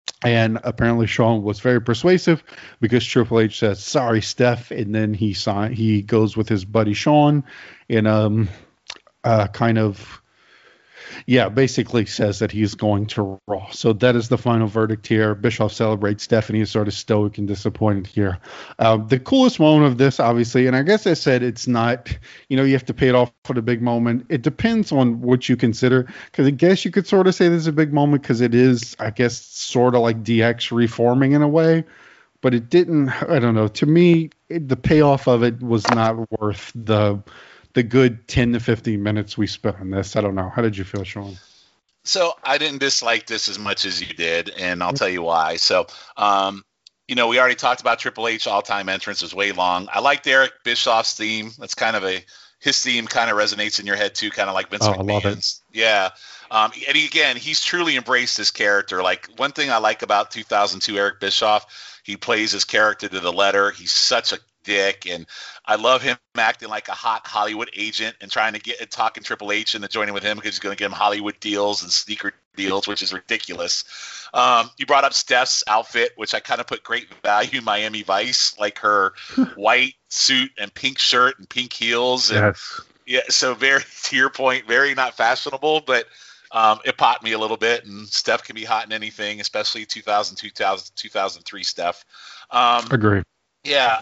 And apparently Shawn was very persuasive because Triple H says, "Sorry, Steph," and then he goes with his buddy Shawn and kind of basically says that he's going to Raw. So that is the final verdict here. Bischoff celebrates. Stephanie is sort of stoic and disappointed here. The coolest moment of this, obviously, and I guess I said it's not, you have to pay it off for the big moment. It depends on what you consider, because I guess you could sort of say this is a big moment because it is, I guess, sort of like DX reforming in a way. But it didn't, I don't know. To me, the payoff of it was not worth the good 10 to 15 minutes we spent on this. I don't know. How did you feel, Sean? So I didn't dislike this as much as you did, and I'll tell you why. So, we already talked about Triple H all-time entrance was way long. I liked Eric Bischoff's theme. That's kind of his theme kind of resonates in your head too, kind of like Vince McMahon's. I love it. Yeah. And he's truly embraced his character. Like, one thing I like about 2002 Eric Bischoff, he plays his character to the letter. He's such a dick, and I love him acting like a hot Hollywood agent and trying to talking Triple H into joining with him because he's going to get him Hollywood deals and sneaker deals, which is ridiculous. You brought up Steph's outfit, which I kind of put great value. Miami Vice, like her white suit and pink shirt and pink heels. And, yes. Yeah. So very, to your point, very not fashionable, but it popped me a little bit. And Steph can be hot in anything, especially 2002, 2003 Steph. Agree. Yeah,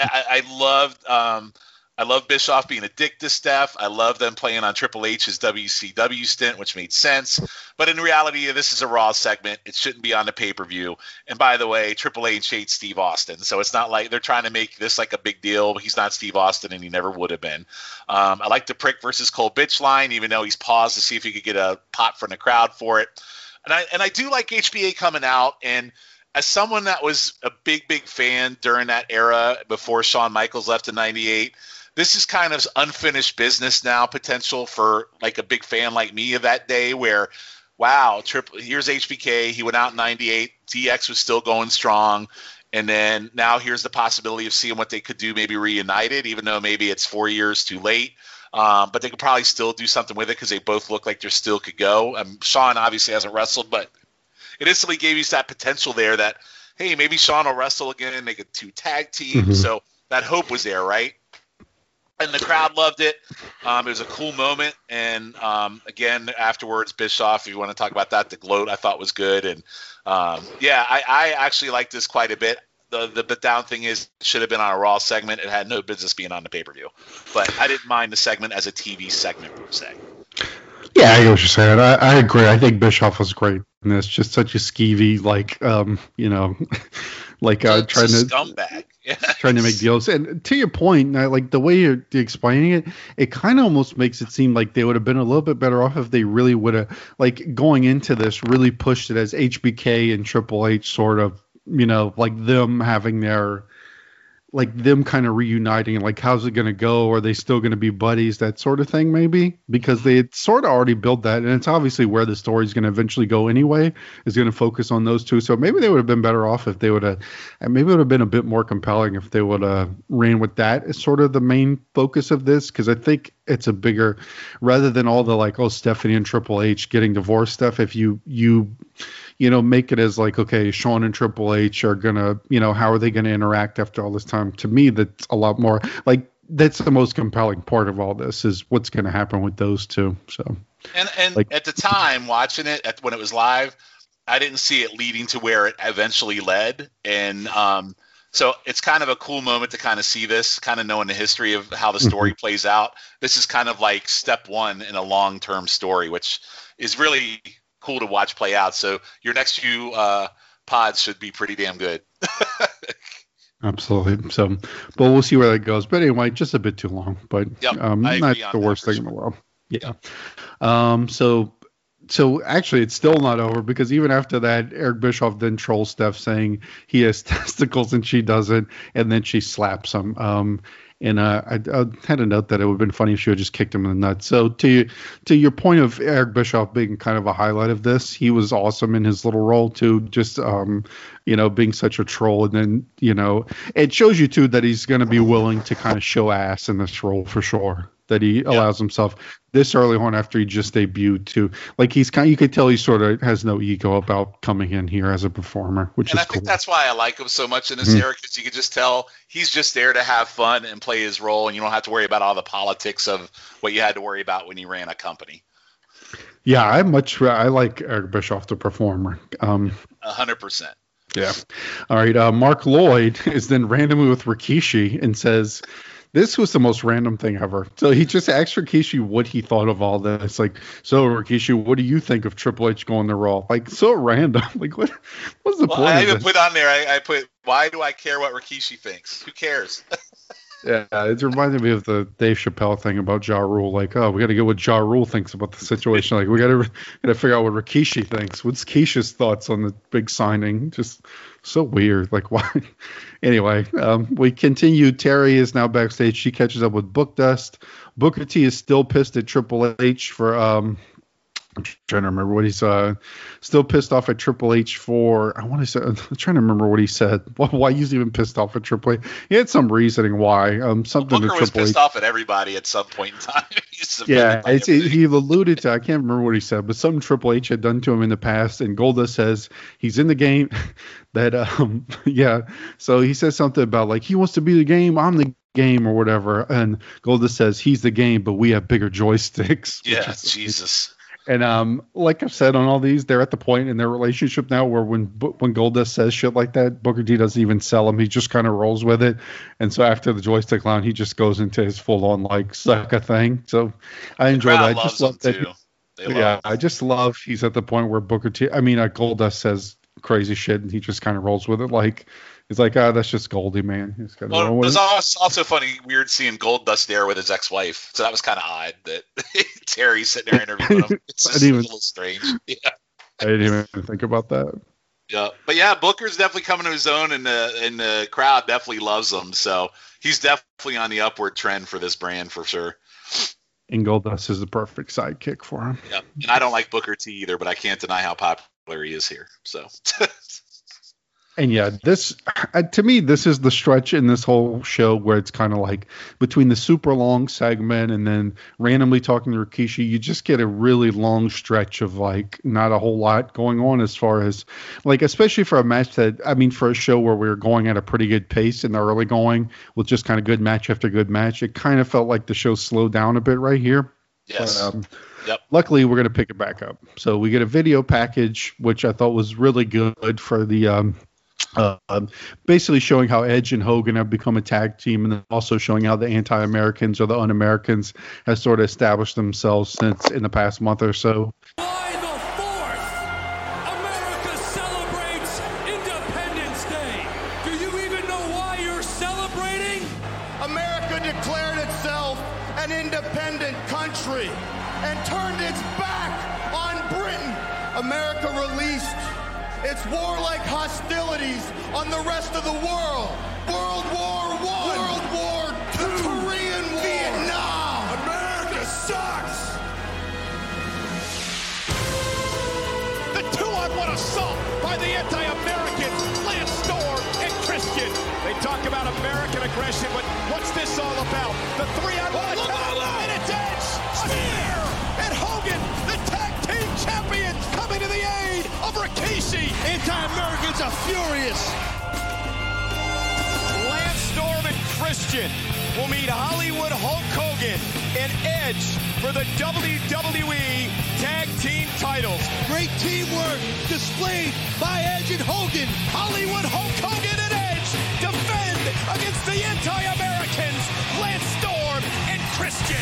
I love Bischoff being a dick to Steph. I love them playing on Triple H's WCW stint, which made sense. But in reality, this is a Raw segment. It shouldn't be on the pay-per-view. And by the way, Triple H hates Steve Austin, so it's not like they're trying to make this like a big deal. He's not Steve Austin, and he never would have been. I like the Prick versus Cole bitch line, even though he's paused to see if he could get a pop from the crowd for it. And I do like HBA coming out, and as someone that was a big fan during that era before Shawn Michaels left in '98, this is kind of unfinished business now, potential for like a big fan like me of that day where, wow, here's HBK. He went out in '98. DX was still going strong. And then now here's the possibility of seeing what they could do, maybe reunited, even though maybe it's 4 years too late. But they could probably still do something with it because they both look like they still could go. Shawn obviously hasn't wrestled, but it instantly gave you that potential there that, hey, maybe Shawn will wrestle again and make a 2 tag team. Mm-hmm. So that hope was there, right? And the crowd loved it. It was a cool moment. And, again, afterwards, Bischoff, if you want to talk about that, the gloat I thought was good. And, I actually like this quite a bit. The down thing is it should have been on a Raw segment. It had no business being on the pay-per-view. But I didn't mind the segment as a TV segment, per se. Yeah, I get what you're saying. I agree. I think Bischoff was great. And it's just such a skeevy, scumbag. Trying to make deals. And to your point, like the way you're explaining it, it kind of almost makes it seem like they would have been a little bit better off if they really would have, like, going into this, really pushed it as HBK and Triple H sort of, like them having their, like them kind of reuniting, like how's it going to go? Are they still going to be buddies? That sort of thing, maybe, because they had sort of already built that. And it's obviously where the story's going to eventually go anyway, is going to focus on those two. So maybe they would have been better off if they would have, and maybe it would have been a bit more compelling if they would have ran with that as sort of the main focus of this. Cause I think it's a bigger, rather than all the like, oh, Stephanie and Triple H getting divorced stuff. If you make it as like, okay, Shawn and Triple H are going to, how are they going to interact after all this time? To me, that's a lot more like, that's the most compelling part of all this is what's going to happen with those two. So, and like, at the time watching it when it was live, I didn't see it leading to where it eventually led. And, so it's kind of a cool moment to kind of see this, kind of knowing the history of how the story plays out. This is kind of like step one in a long-term story, which is really cool to watch play out. So your next few pods should be pretty damn good. Absolutely. So, but we'll see where that goes. But anyway, just a bit too long, but not the worst thing in the world. Yeah. So actually, it's still not over because even after that, Eric Bischoff then trolls Steph saying he has testicles and she doesn't, and then she slaps him. And I had a note that it would have been funny if she had just kicked him in the nuts. So to your point of Eric Bischoff being kind of a highlight of this, he was awesome in his little role too, just being such a troll. And then, it shows you too that he's going to be willing to kind of show ass in this role for sure. that he allows himself this early on after he just debuted too. Like you could tell he sort of has no ego about coming in here as a performer, which is cool. think that's why I like him so much in this era, because you could just tell he's just there to have fun and play his role, and you don't have to worry about all the politics of what you had to worry about when you ran a company. Yeah, I like Eric Bischoff, the performer. 100%. Yeah. All right. Mark Lloyd is then randomly with Rikishi and says, this was the most random thing ever. So he just asked Rikishi what he thought of all this. Like, so Rikishi, what do you think of Triple H going to Raw? Like, so random. Like, what's the point I of even this? put on there, I put, why do I care what Rikishi thinks? Who cares? Yeah, it reminded me of the Dave Chappelle thing about Ja Rule. Like, oh, we got to get what Ja Rule thinks about the situation. Like, we got to figure out what Rikishi thinks. What's Keisha's thoughts on the big signing? Just so weird. Like, why? Anyway, we continue. Terry is now backstage. She catches up with Book Dust. Booker T is still pissed at Triple H for I'm trying to remember what he's still pissed off at Triple H for. I'm trying to remember what he said. Why he's even pissed off at Triple H. He had some reasoning why. Something Booker to was Triple pissed H. off at everybody at some point in time. He alluded to. I can't remember what he said, but something Triple H had done to him in the past. And Goldust says he's in the game. That So he says something about like he wants to be the game. I'm the game or whatever. And Goldust says he's the game, but we have bigger joysticks. Yeah, Jesus. And like I've said on all these, they're at the point in their relationship now where when Goldust says shit like that, Booker T doesn't even sell him. He just kind of rolls with it. And so after the joystick line, he just goes into his full-on like sucker thing. So I enjoy that. I just love that. I just love he's at the point where Goldust says crazy shit and he just kind of rolls with it. Like he's like, that's just Goldie, man. It was also funny, weird seeing Goldust there with his ex-wife. So that was kind of odd that Terry's sitting there interviewing him. It's just a little strange. Yeah. I didn't even think about that. Yeah, but yeah, Booker's definitely coming to his own, and the crowd definitely loves him. So he's definitely on the upward trend for this brand for sure. And Goldust is the perfect sidekick for him. Yeah, and I don't like Booker T either, but I can't deny how popular he is here. So. And yeah, this to me, this is the stretch in this whole show where it's kind of like between the super long segment and then randomly talking to Rikishi, you just get a really long stretch of like not a whole lot going on as far as like, especially for a match for a show where we were going at a pretty good pace in the early going with just kind of good match after good match. It kind of felt like the show slowed down a bit right here. Yes. But, luckily, we're going to pick it back up. So we get a video package, which I thought was really good for the basically showing how Edge and Hogan have become a tag team, and then also showing how the anti-Americans or the un-Americans have sort of established themselves since in the past month or so. July the 4th, America celebrates Independence Day. Do you even know why you're celebrating? America declared itself an independent country and turned its back on Britain. America released its warlike hostilities on the rest of the world. World War I, World War II, the Korean War, Vietnam. America sucks. The 2-on-1 assault by the anti-Americans, Lance Storm and Christian. They talk about American aggression, but what's this all about? The 3-on-1 attack, and it's Edge, Spear, and Hogan, the tag team champions, coming to the aid of Rikishi. Anti-Americans are furious. Lance Storm and Christian will meet Hollywood Hulk Hogan and Edge for the WWE Tag Team titles. Great teamwork displayed by Edge and Hogan. Hollywood Hulk Hogan and Edge defend against the anti-Americans, Lance Storm and Christian.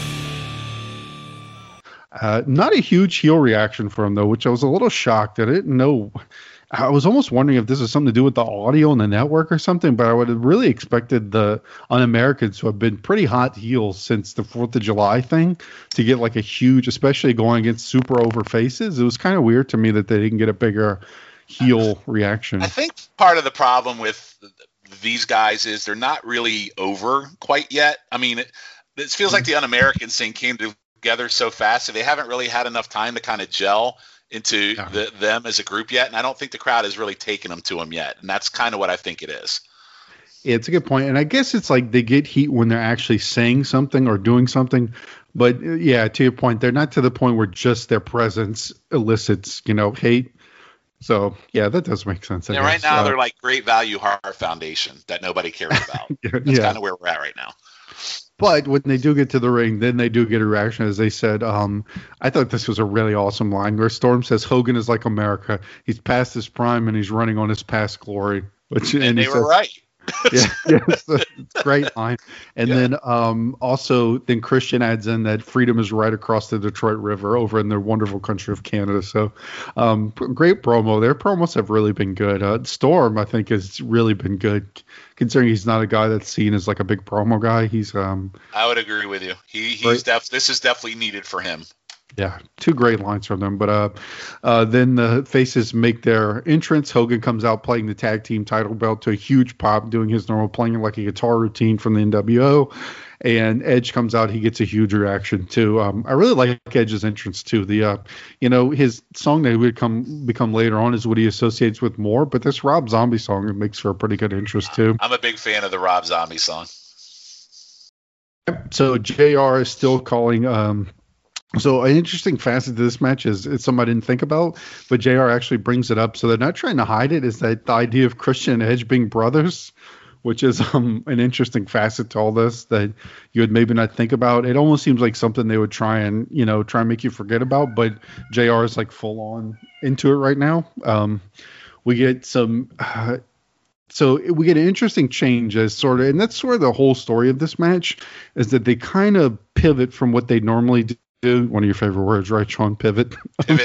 Not a huge heel reaction for him, though, which I was a little shocked. I didn't know. I was almost wondering if this is something to do with the audio on the network or something, but I would have really expected the un-Americans who have been pretty hot heels since the 4th of July thing to get like a huge, especially going against super over faces. It was kind of weird to me that they didn't get a bigger heel reaction. I think part of the problem with these guys is they're not really over quite yet. I mean, it feels like the un-American scene came together so fast, so they haven't really had enough time to kind of gel into them as a group yet, and I don't think the crowd has really taken them to them yet, and that's kind of what I think it is. Yeah, it's a good point. And I guess it's like they get heat when they're actually saying something or doing something. But yeah, to your point, they're not to the point where just their presence elicits, hate. So yeah, that does make sense. And right now they're like Great Value Heart Foundation that nobody cares about. That's kind of where we're at right now. But when they do get to the ring, then they do get a reaction. As they said, I thought this was a really awesome line where Storm says Hogan is like America. He's past his prime and he's running on his past glory. And they were right. Yeah, it's a great line. And then also Christian adds in that freedom is right across the Detroit River over in the wonderful country of Canada. So great promo. Their promos have really been good. Storm, I think, has really been good, considering he's not a guy that's seen as like a big promo guy. He's I would agree with you. He's this is definitely needed for him. Yeah, two great lines from them. But then the faces make their entrance. Hogan comes out playing the tag team title belt to a huge pop, doing his normal playing like a guitar routine from the NWO. And Edge comes out. He gets a huge reaction too. I really like Edge's entrance too. The his song that would become later on is what he associates with more. But this Rob Zombie song, it makes for a pretty good interest too. I'm a big fan of the Rob Zombie song. So JR is still calling. So an interesting facet to this match is it's something I didn't think about, but JR actually brings it up. So they're not trying to hide it. Is that the idea of Christian and Edge being brothers, which is an interesting facet to all this that you would maybe not think about. It almost seems like something they would try and make you forget about, but JR is like full on into it right now. We get some. So we get an interesting change and that's sort of the whole story of this match is that they kind of pivot from what they normally do. One of your favorite words, right, Sean? Pivot.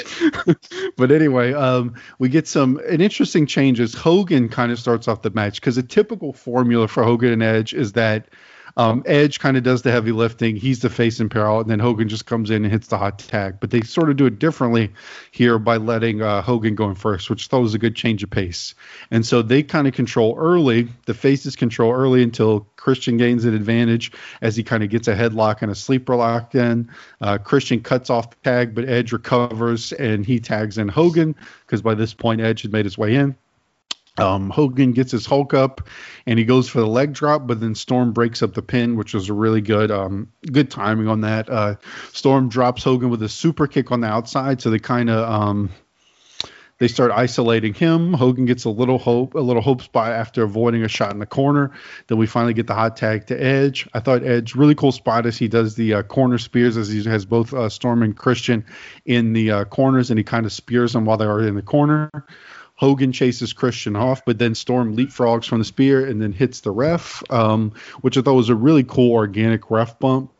But anyway, we get an interesting changes. Hogan kind of starts off the match because a typical formula for Hogan and Edge is that Edge kind of does the heavy lifting. He's the face in peril, and then Hogan just comes in and hits the hot tag. But they sort of do it differently here by letting Hogan go in first, which I thought was a good change of pace. And so they kind of control early. The faces control early until Christian gains an advantage as he kind of gets a headlock and a sleeper lock in. Christian cuts off the tag, but Edge recovers, and he tags in Hogan because by this point Edge had made his way in. Hogan gets his Hulk up and he goes for the leg drop, but then Storm breaks up the pin, which was a really good timing on that. Storm drops Hogan with a super kick on the outside. So they kind of, they start isolating him. Hogan gets a little hope spot after avoiding a shot in the corner. Then we finally get the hot tag to Edge. I thought Edge, really cool spot as he does the corner spears as he has both Storm and Christian in the corners, and he kind of spears them while they are in the corner. Hogan chases Christian off, but then Storm leapfrogs from the spear and then hits the ref, which I thought was a really cool organic ref bump.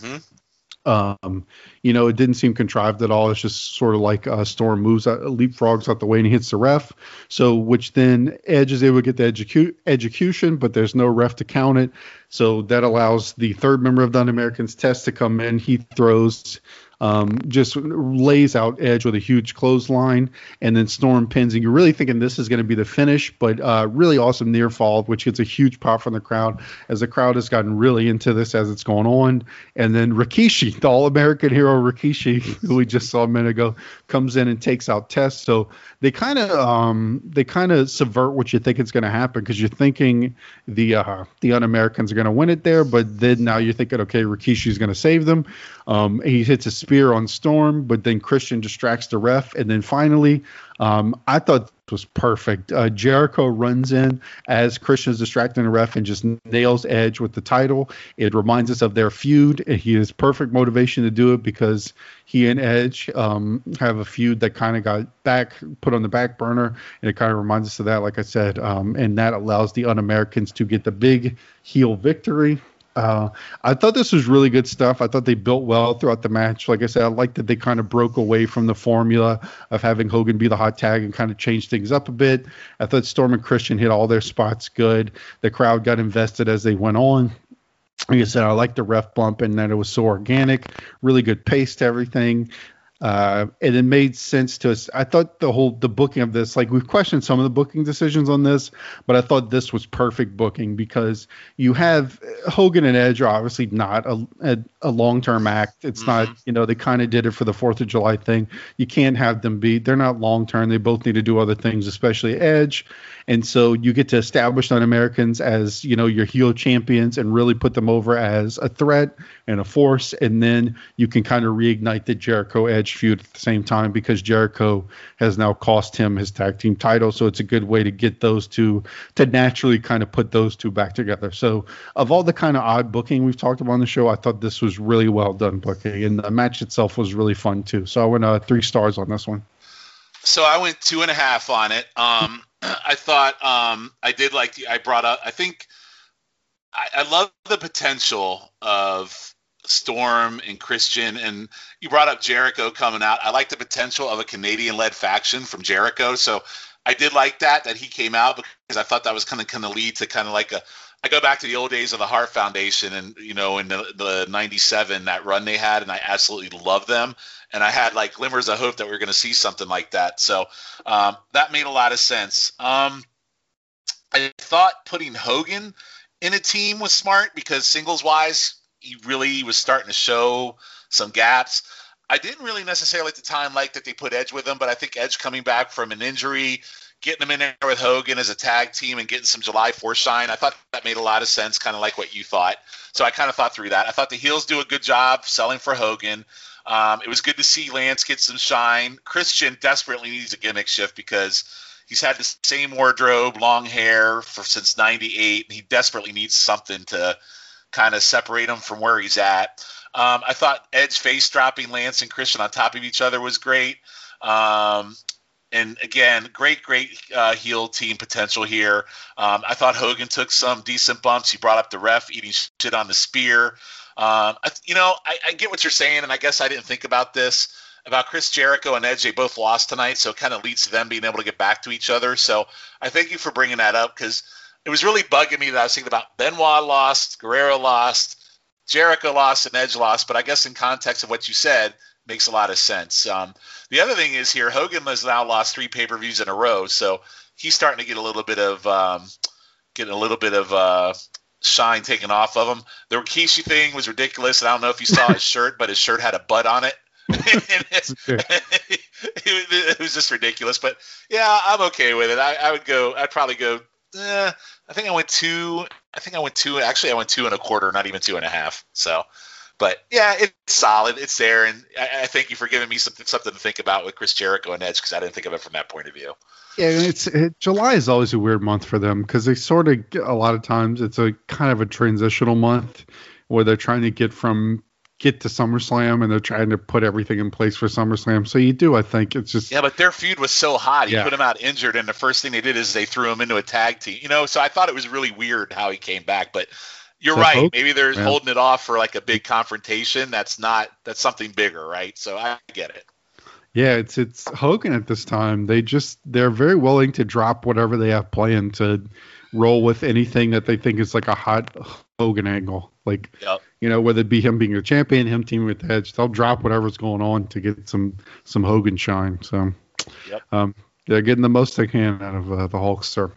Mm-hmm. It didn't seem contrived at all. It's just sort of like Storm leapfrogs out the way and he hits the ref. So, which then Edge is able to get the execution, but there's no ref to count it. So that allows the third member of the Un-Americans, Test, to come in. He throws. Just lays out Edge with a huge clothesline, and then Storm pins. And you're really thinking this is going to be the finish, but really awesome near fall, which gets a huge pop from the crowd as the crowd has gotten really into this as it's going on. And then Rikishi, the All-American hero Rikishi, who we just saw a minute ago, comes in and takes out Test. So they kind of subvert what you think is going to happen because you're thinking the Un-Americans are going to win it there, but then now you're thinking, okay, Rikishi's going to save them. He hits a spear on Storm, but then Christian distracts the ref. And then finally, I thought it was perfect. Jericho runs in as Christian's distracting the ref and just nails Edge with the title. It reminds us of their feud. He has perfect motivation to do it because he and Edge have a feud that kind of got put on the back burner. And it kind of reminds us of that, like I said. And that allows the Un-Americans to get the big heel victory. I thought this was really good stuff. I thought they built well throughout the match. Like I said, I like that they kind of broke away from the formula of having Hogan be the hot tag and kind of change things up a bit. I thought Storm and Christian hit all their spots good. The crowd got invested as they went on. Like I said, I liked the ref bump and that it was so organic, really good pace to everything. And it made sense to us. I thought the booking of this, like we've questioned some of the booking decisions on this, but I thought this was perfect booking because you have Hogan and Edge are obviously not a long-term act. It's not, they kind of did it for the 4th of July thing. You can't have them they're not long-term. They both need to do other things, especially Edge. And so you get to establish Non-Americans as, your heel champions and really put them over as a threat and a force. And then you can kind of reignite the Jericho Edge feud at the same time because Jericho has now cost him his tag team title. So it's a good way to get those two to naturally kind of put those two back together. So of all the kind of odd booking we've talked about on the show, I thought this was really well done booking. And the match itself was really fun too. So I went 3 stars on this one. So I went 2.5 on it. I thought I did like I brought up. I think I love the potential of Storm and Christian, and you brought up Jericho coming out. I like the potential of a Canadian-led faction from Jericho. So I did like that he came out because I thought that was kind of lead to kind of like I go back to the old days of the Hart Foundation and, in the 97, that run they had, and I absolutely loved them. And I had like glimmers of hope that we were going to see something like that. So that made a lot of sense. I thought putting Hogan in a team was smart because singles-wise, he really was starting to show some gaps. I didn't really necessarily at the time like that they put Edge with him, but I think Edge coming back from an injury, getting him in there with Hogan as a tag team and getting some July 4th shine, I thought that made a lot of sense, kind of like what you thought. So I kind of thought through that. I thought the heels do a good job selling for Hogan. It was good to see Lance get some shine. Christian desperately needs a gimmick shift because he's had the same wardrobe, long hair since '98, and he desperately needs something to kind of separate him from where he's at. I thought Edge face dropping Lance and Christian on top of each other was great. And again, great heel team potential here. I thought Hogan took some decent bumps. He brought up the ref eating shit on the spear. I get what you're saying, and I guess I didn't think about this. About Chris Jericho and Edge, they both lost tonight, so it kind of leads to them being able to get back to each other. So I thank you for bringing that up because it was really bugging me that I was thinking about Benoit lost, Guerrero lost, Jericho lost, and Edge lost. But I guess in context of what you said, makes a lot of sense. The other thing is here, Hogan has now lost 3 pay-per-views in a row, so he's starting to get a little bit of shine taken off of him. The Rikishi thing was ridiculous, and I don't know if you saw his shirt, but his shirt had a butt on it. It was just ridiculous, but yeah, I'm okay with it. I'd probably go. I think I went 2. Actually, I went 2.25, not even 2.5. So, but yeah, it's solid. It's there, and I thank you for giving me something to think about with Chris Jericho and Edge because I didn't think of it from that point of view. Yeah, July is always a weird month for them because they sort of a lot of times it's a kind of a transitional month where they're trying to get to SummerSlam and they're trying to put everything in place for SummerSlam. So I think it's just... Yeah, but their feud was so hot. You put him out injured, and the first thing they did is they threw him into a tag team. So I thought it was really weird how he came back. But you're right. Maybe they're holding it off for like a big confrontation. That's something bigger, right? So I get it. Yeah, it's Hogan at this time. They're very willing to drop whatever they have planned to roll with anything that they think is like a hot Hogan angle. Like, whether it be him being a champion, him teaming with Edge, they'll drop whatever's going on to get some Hogan shine. So, they're getting the most they can out of the Hulkster.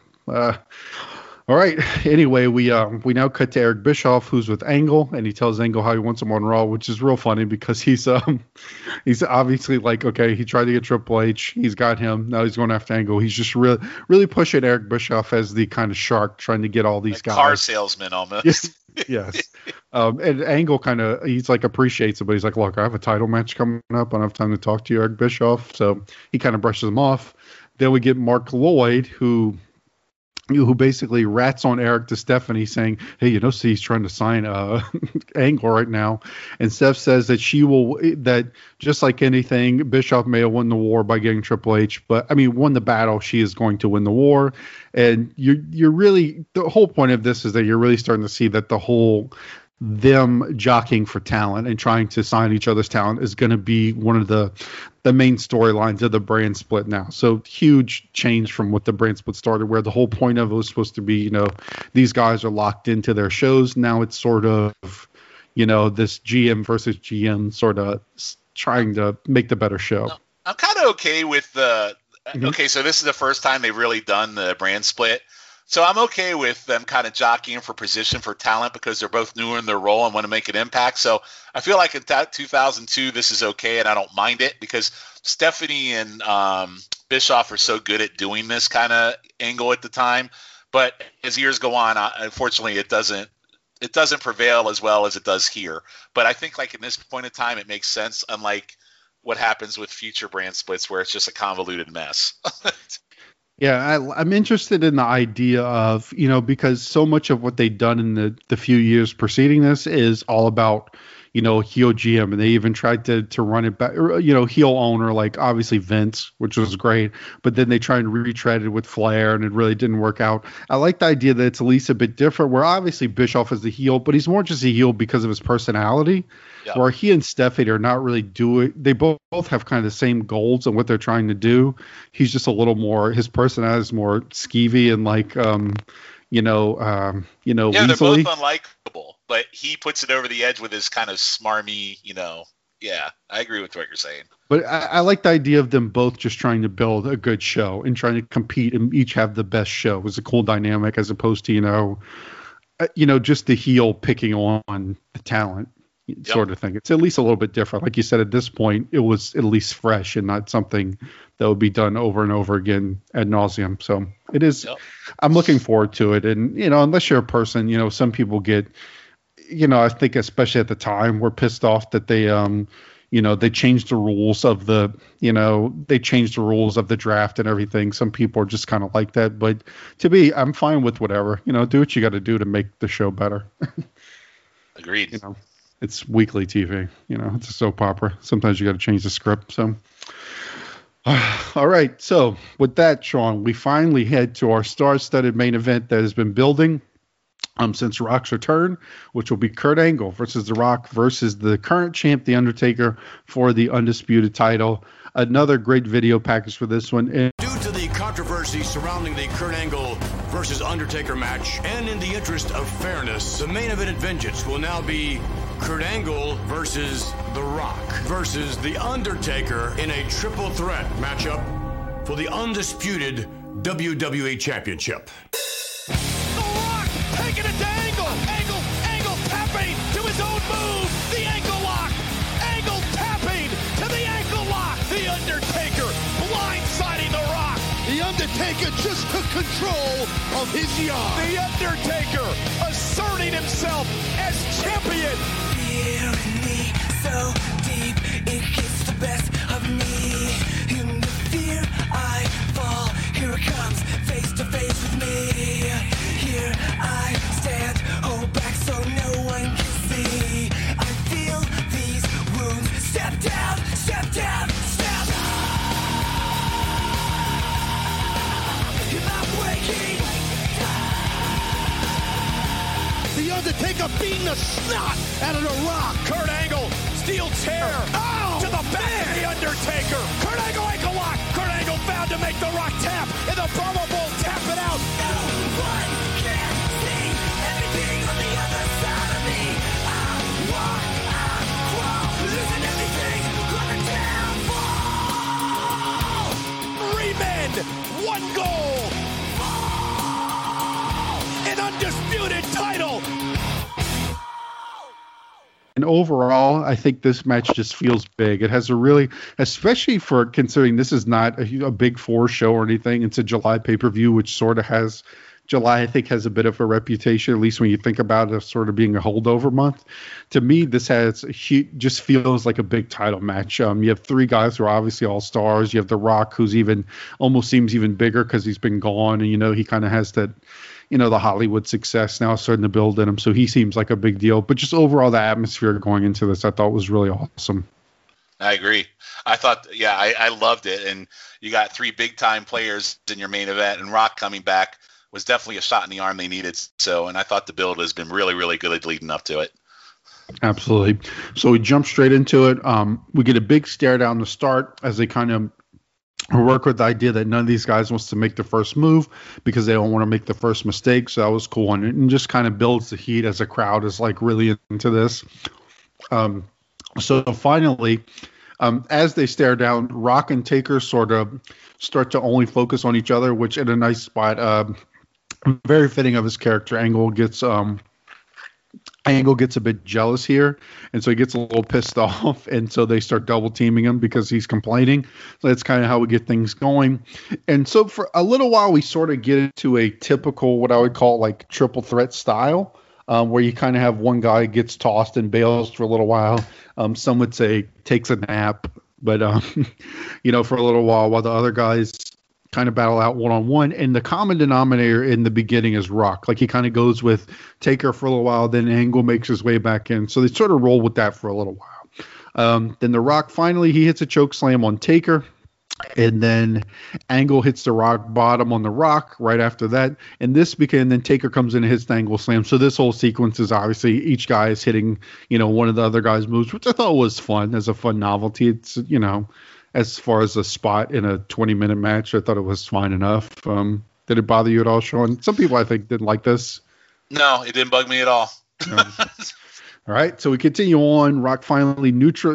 All right. Anyway, we now cut to Eric Bischoff, who's with Angle, and he tells Angle how he wants him on Raw, which is real funny because he's obviously like, okay, he tried to get Triple H, he's got him, now he's going after Angle. He's just really pushing Eric Bischoff as the kind of shark trying to get all these guys. Car salesman almost. Yes. And Angle he's like appreciates it, but he's like, look, I have a title match coming up. I don't have time to talk to you, Eric Bischoff. So he kind of brushes him off. Then we get Mark Lloyd, who basically rats on Eric to Stephanie saying, hey, he's trying to sign Angle right now. And Steph says that just like anything, Bischoff may have won the war by getting Triple H, but won the battle. She is going to win the war. And you're really, the whole point of this is that you're really starting to see that them jockeying for talent and trying to sign each other's talent is going to be one of the main storylines of the brand split now. So huge change from what the brand split started, where the whole point of it was supposed to be, these guys are locked into their shows. Now it's sort of, this GM versus GM sort of trying to make the better show. I'm kind of okay with the. Okay, so this is the first time they've really done the brand split. So I'm okay with them kind of jockeying for position for talent because they're both new in their role and want to make an impact. So I feel like in 2002, this is okay, and I don't mind it because Stephanie and Bischoff are so good at doing this kind of angle at the time. But as years go on, unfortunately, it doesn't prevail as well as it does here. But I think like in this point in time, it makes sense, unlike what happens with future brand splits where it's just a convoluted mess. Yeah, I'm interested in the idea of, because so much of what they've done in the few years preceding this is all about, heel GM, and they even tried to run it back, heel owner, like obviously Vince, which was great, but then they tried and retread it with Flair, and it really didn't work out. I like the idea that it's at least a bit different, where obviously Bischoff is the heel, but he's more just a heel because of his personality. Yeah. Where he and Stephanie are not really doing, they both have kind of the same goals and what they're trying to do. He's just a little more, his personality is more skeevy and like, yeah, they're both unlikable, but he puts it over the edge with his kind of smarmy, Yeah, I agree with what you're saying. But I like the idea of them both just trying to build a good show and trying to compete and each have the best show. It was a cool dynamic as opposed to, just the heel picking on the talent. Sort of thing. It's at least a little bit different. Like you said, at this point, it was at least fresh and not something that would be done over and over again ad nauseum. So it is. Yep. I'm looking forward to it. And, unless you're a person, some people get, I think especially at the time, were pissed off that they, they changed the rules of the, they changed the rules of the draft and everything. Some people are just kind of like that. But to me, I'm fine with whatever. Do what you got to do to make the show better. Agreed. It's weekly TV, it's a soap opera. Sometimes you got to change the script. So, all right. So with that, Sean, we finally head to our star-studded main event that has been building since Rock's return, which will be Kurt Angle versus The Rock versus the current champ, The Undertaker, for the undisputed title. Another great video package for this one. And due to the controversy surrounding the Kurt Angle versus Undertaker match, and in the interest of fairness, the main event at Vengeance will now be Kurt Angle versus The Rock versus The Undertaker in a triple threat matchup for the undisputed WWE Championship. The Rock taking it to Angle. Angle tapping to his own move. The ankle lock. Angle tapping to the ankle lock. The Undertaker blindsiding The Rock. The Undertaker just took control of his yard. The Undertaker asserting himself as champion. Fear in me, so deep, it gets the best of me. In the fear I fall, here it comes, face to face with me. Here I stand, hold back so no one can see. I feel these wounds, step down, step down, step down. You're not breaking. The Undertaker beating the snot out of The Rock. Kurt Angle, steel chair to the back of The Undertaker. Kurt Angle ankle lock. Kurt Angle found to make The Rock tap in the promo bowl, tap it out. No one can see anything on the other side of me. I walk, I crawl, losing everything, going down, fall. 3 men, 1 goal. An undisputed title. And overall, I think this match just feels big. It has a really, especially for considering this is not a big 4 show or anything. It's a July pay-per-view, which sort of has, July I think has a bit of a reputation, at least when you think about it, of sort of being a holdover month. To me, this has just feels like a big title match. You have 3 guys who are obviously all stars. You have The Rock, who's even almost seems even bigger because he's been gone, and he kind of has that. The Hollywood success now starting to build in him. So he seems like a big deal. But just overall, the atmosphere going into this, I thought was really awesome. I agree. I thought, I loved it. And you got 3 big-time players in your main event, and Rock coming back was definitely a shot in the arm they needed. So, and I thought the build has been really, really good leading up to it. Absolutely. So we jump straight into it. We get a big stare down the start as they kind of work with the idea that none of these guys wants to make the first move because they don't want to make the first mistake. So that was cool. And just kind of builds the heat as a crowd is like really into this. So finally, As they stare down, Rock and Taker sort of start to only focus on each other, which in a nice spot, very fitting of his character. Angle gets a bit jealous here, and so he gets a little pissed off, and so they start double teaming him because he's complaining. So that's kind of how we get things going. And so for a little while, we sort of get into a typical, what I would call like triple threat style, where you kind of have one guy gets tossed and bails for a little while. Some would say takes a nap, but for a little while the other guys kind of battle out one-on-one. And the common denominator in the beginning is Rock. Like he kind of goes with Taker for a little while, then Angle makes his way back in. So they sort of roll with that for a little while. Then the Rock finally, he hits a choke slam on Taker. And then Angle hits the rock bottom on the Rock right after that. And then Taker comes in and hits the Angle slam. So this whole sequence is obviously each guy is hitting, one of the other guy's moves, which I thought was fun as a fun novelty. It's, as far as a spot in a 20-minute match, I thought it was fine enough. Did it bother you at all, Sean? Some people, I think, didn't like this. No, it didn't bug me at all. All right, so we continue on. Rock finally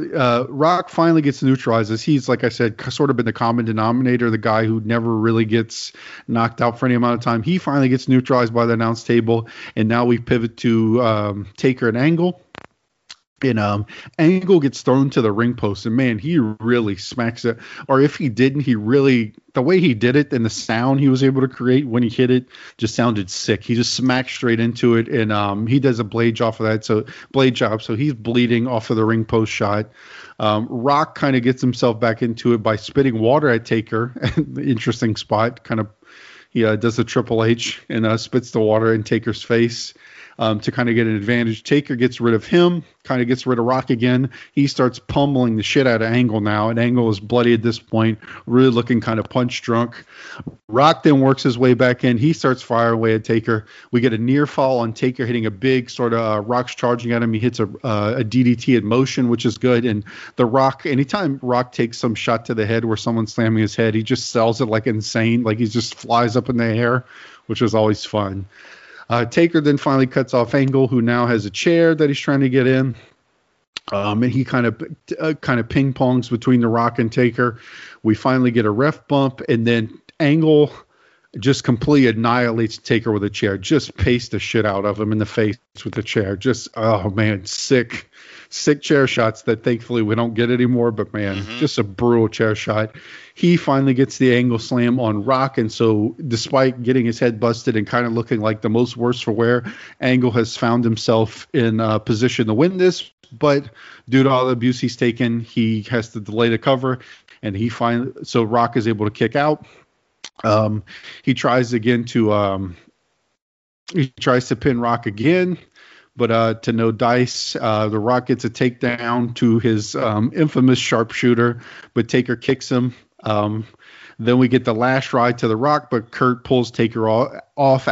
gets neutralized. As he's, like I said, sort of been the common denominator, the guy who never really gets knocked out for any amount of time. He finally gets neutralized by the announce table, and now we pivot to Taker and Angle. And Angle gets thrown to the ring post, and man, he really smacks it. Or if he didn't, the way he did it and the sound he was able to create when he hit it just sounded sick. He just smacked straight into it, and he does a blade job for that. So he's bleeding off of the ring post shot. Rock kind of gets himself back into it by spitting water at Taker. Interesting spot. He does the Triple H and spits the water in Taker's face. To kind of get an advantage. Taker gets rid of him, kind of gets rid of Rock again. He starts pummeling the shit out of Angle now, and Angle is bloody at this point, really looking kind of punch drunk. Rock then works his way back in. He starts firing away at Taker. We get a near fall on Taker, hitting a big sort of Rock's charging at him. He hits a DDT in motion, which is good. And the Rock, anytime Rock takes some shot to the head where someone's slamming his head, he just sells it like insane. Like he just flies up in the air, which is always fun. Taker then finally cuts off Angle, who now has a chair that he's trying to get in. And he kind of ping pongs between the Rock and Taker. We finally get a ref bump, and then Angle just completely annihilates Taker with a chair. Just pastes the shit out of him in the face with the chair. Just, oh man, sick chair shots that thankfully we don't get anymore. But man, just a brutal chair shot. He finally gets the Angle slam on Rock, and so despite getting his head busted and kind of looking like the most worse for wear, Angle has found himself in a position to win this. But due to all the abuse he's taken, he has to delay the cover, and so Rock is able to kick out. He tries to pin Rock again, but to no dice. The Rock gets a takedown to his infamous sharpshooter, but Taker kicks him. Then we get the last ride to the Rock, but Kurt pulls Taker off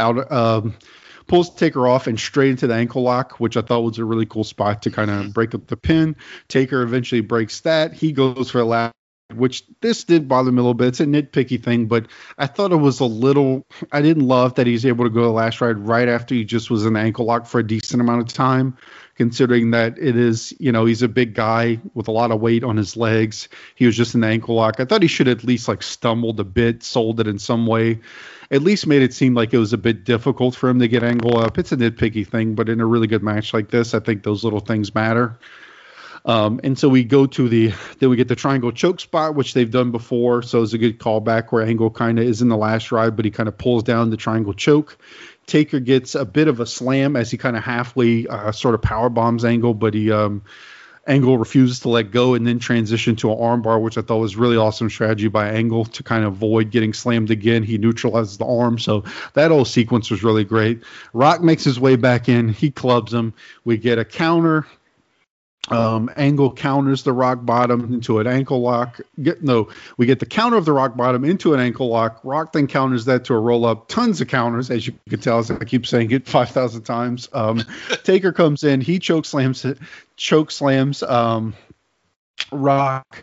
and straight into the ankle lock, which I thought was a really cool spot to kind of break up the pin. Taker eventually breaks that. He goes for a last, which this did bother me a little bit. It's a nitpicky thing, but I thought it was I didn't love that he's able to go the last ride right after he just was in the ankle lock for a decent amount of time, considering that it is, he's a big guy with a lot of weight on his legs. He was just in the ankle lock. I thought he should at least stumbled a bit, sold it in some way, at least made it seem like it was a bit difficult for him to get Angle up. It's a nitpicky thing, but in a really good match like this, I think those little things matter. And so we get the triangle choke spot, which they've done before. So it's a good callback where Angle kind of is in the last ride, but he kind of pulls down the triangle choke. Taker gets a bit of a slam as he kind of halfway sort of power bombs Angle, but Angle refuses to let go and then transition to an armbar, which I thought was really awesome strategy by Angle to kind of avoid getting slammed again. He neutralizes the arm. So that whole sequence was really great. Rock makes his way back in. He clubs him. We get a counter. Angle counters the Rock bottom into an ankle lock. We get the counter of the Rock bottom into an ankle lock. Rock then counters that to a roll up. Tons of counters, as you can tell, as I keep saying it 5,000 times. Taker comes in. He choke slams Rock.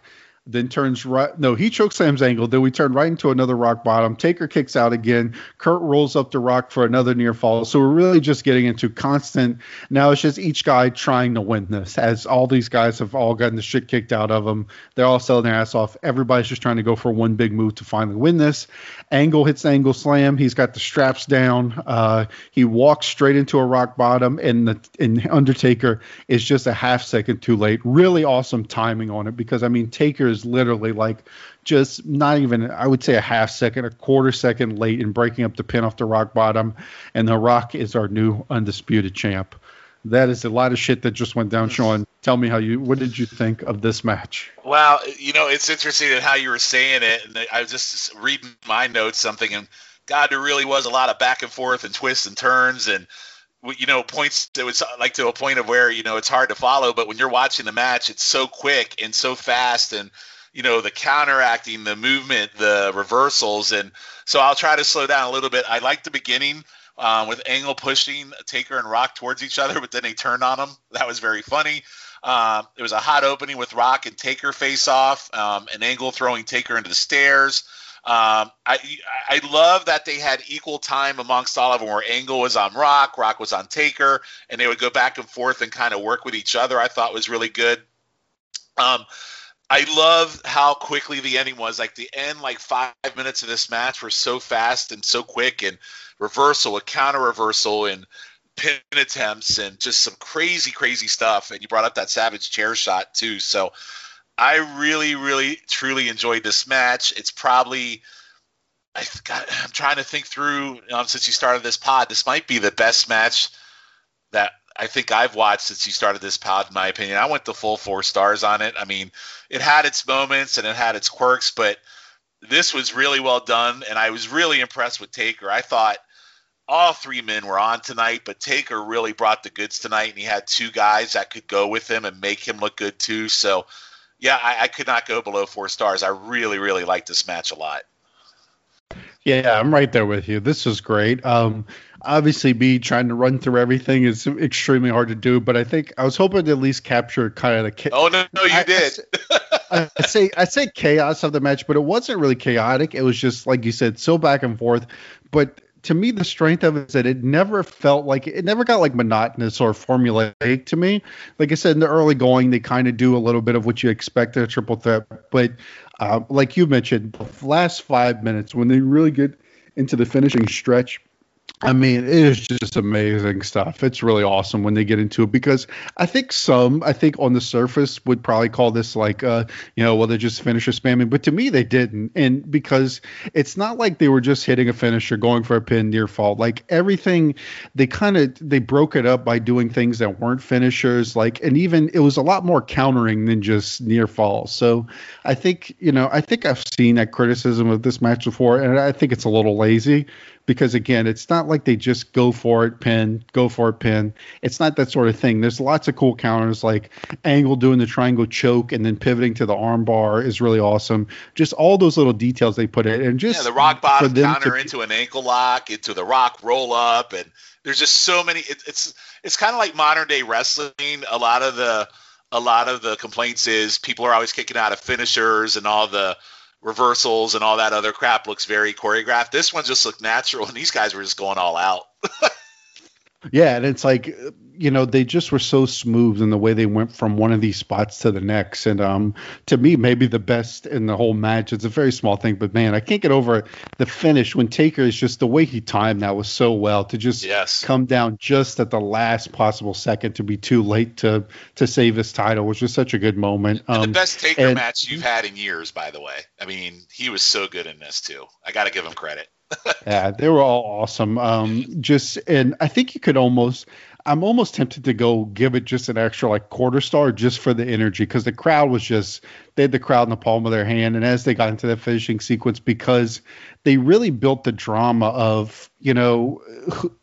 then turns right. No, he chokeslams Angle. Then we turn right into another rock bottom. Taker kicks out again. Kurt rolls up the rock for another near fall. So we're really just getting into constant. Now it's just each guy trying to win this, as all these guys have all gotten the shit kicked out of them. They're all selling their ass off. Everybody's just trying to go for one big move to finally win this. Angle hits the Angle slam. He's got the straps down. He walks straight into a rock bottom, and Undertaker is just a half second too late. Really awesome timing on it, because I mean, Taker is literally like just not even, I would say, a half second, a quarter second late in breaking up the pin off the rock bottom, and The Rock is our new undisputed champ. That is a lot of shit that just went down. Sean, tell me what did you think of this match? Well, it's interesting how you were saying it, and I was just reading my notes, and God, there really was a lot of back and forth and twists and turns, and points that was like to a point of where, it's hard to follow, but when you're watching the match, it's so quick and so fast, and, the counteracting, the movement, the reversals. And so I'll try to slow down a little bit. I like the beginning with Angle pushing Taker and Rock towards each other, but then they turned on him. That was very funny. It was a hot opening with Rock and Taker face off, and Angle throwing Taker into the stairs. I love that they had equal time amongst all of them, where Angle was on Rock was on Taker, and they would go back and forth and kind of work with each other. I thought was really good. I love how quickly the ending was. Like the end, 5 minutes of this match were so fast and so quick, and reversal, a counter reversal, and pin attempts, and just some crazy, crazy stuff. And you brought up that Savage chair shot too. So I really, really, truly enjoyed this match. It's probably, I'm trying to think through, since you started this pod, this might be the best match that I think I've watched since you started this pod, in my opinion. I went the full 4 stars on it. I mean, it had its moments and it had its quirks, but this was really well done, and I was really impressed with Taker. I thought all 3 men were on tonight, but Taker really brought the goods tonight, and he had 2 guys that could go with him and make him look good too. So, yeah, I could not go below 4 stars. I really, really liked this match a lot. Yeah, I'm right there with you. This was great. Obviously, me trying to run through everything is extremely hard to do, but I think I was hoping to at least capture kind of the Oh, no, you did. I say chaos of the match, but it wasn't really chaotic. It was just, like you said, so back and forth. But to me, the strength of it is that it never felt like it never got like monotonous or formulaic to me. Like I said, in the early going, they kind of do a little bit of what you expect in a triple threat. But like you mentioned, the last 5 minutes, when they really get into the finishing stretch, I mean, it is just amazing stuff. It's really awesome when they get into it, because I think on the surface would probably call this like, they're just finisher spamming. But to me, they didn't. And because it's not like they were just hitting a finisher, going for a pin, near fall. Like everything, they broke it up by doing things that weren't finishers. And even it was a lot more countering than just near fall. So I think I've seen that criticism of this match before, and I think it's a little lazy. Because, again, it's not like they just go for it, pin. It's not that sort of thing. There's lots of cool counters, like Angle doing the triangle choke and then pivoting to the arm bar is really awesome. Just all those little details they put in. And just the rock bottom counter into an ankle lock, into the rock roll up. And there's just so many. It's kind of like modern day wrestling. A lot of the complaints is people are always kicking out of finishers, and all the reversals and all that other crap looks very choreographed. This one just looked natural, and these guys were just going all out. Yeah, and it's like, they just were so smooth in the way they went from one of these spots to the next. And to me, maybe the best in the whole match. It's a very small thing, but man, I can't get over the finish when Taker is just the way he timed that was so well to just come down just at the last possible second to be too late to save his title, which was such a good moment. The best Taker match you've had in years, by the way. I mean, he was so good in this too. I got to give him credit. Yeah, they were all awesome. And I think I'm almost tempted to go give it just an extra quarter star just for the energy, because the crowd was they had the crowd in the palm of their hand. And as they got into that finishing sequence, because they really built the drama of, because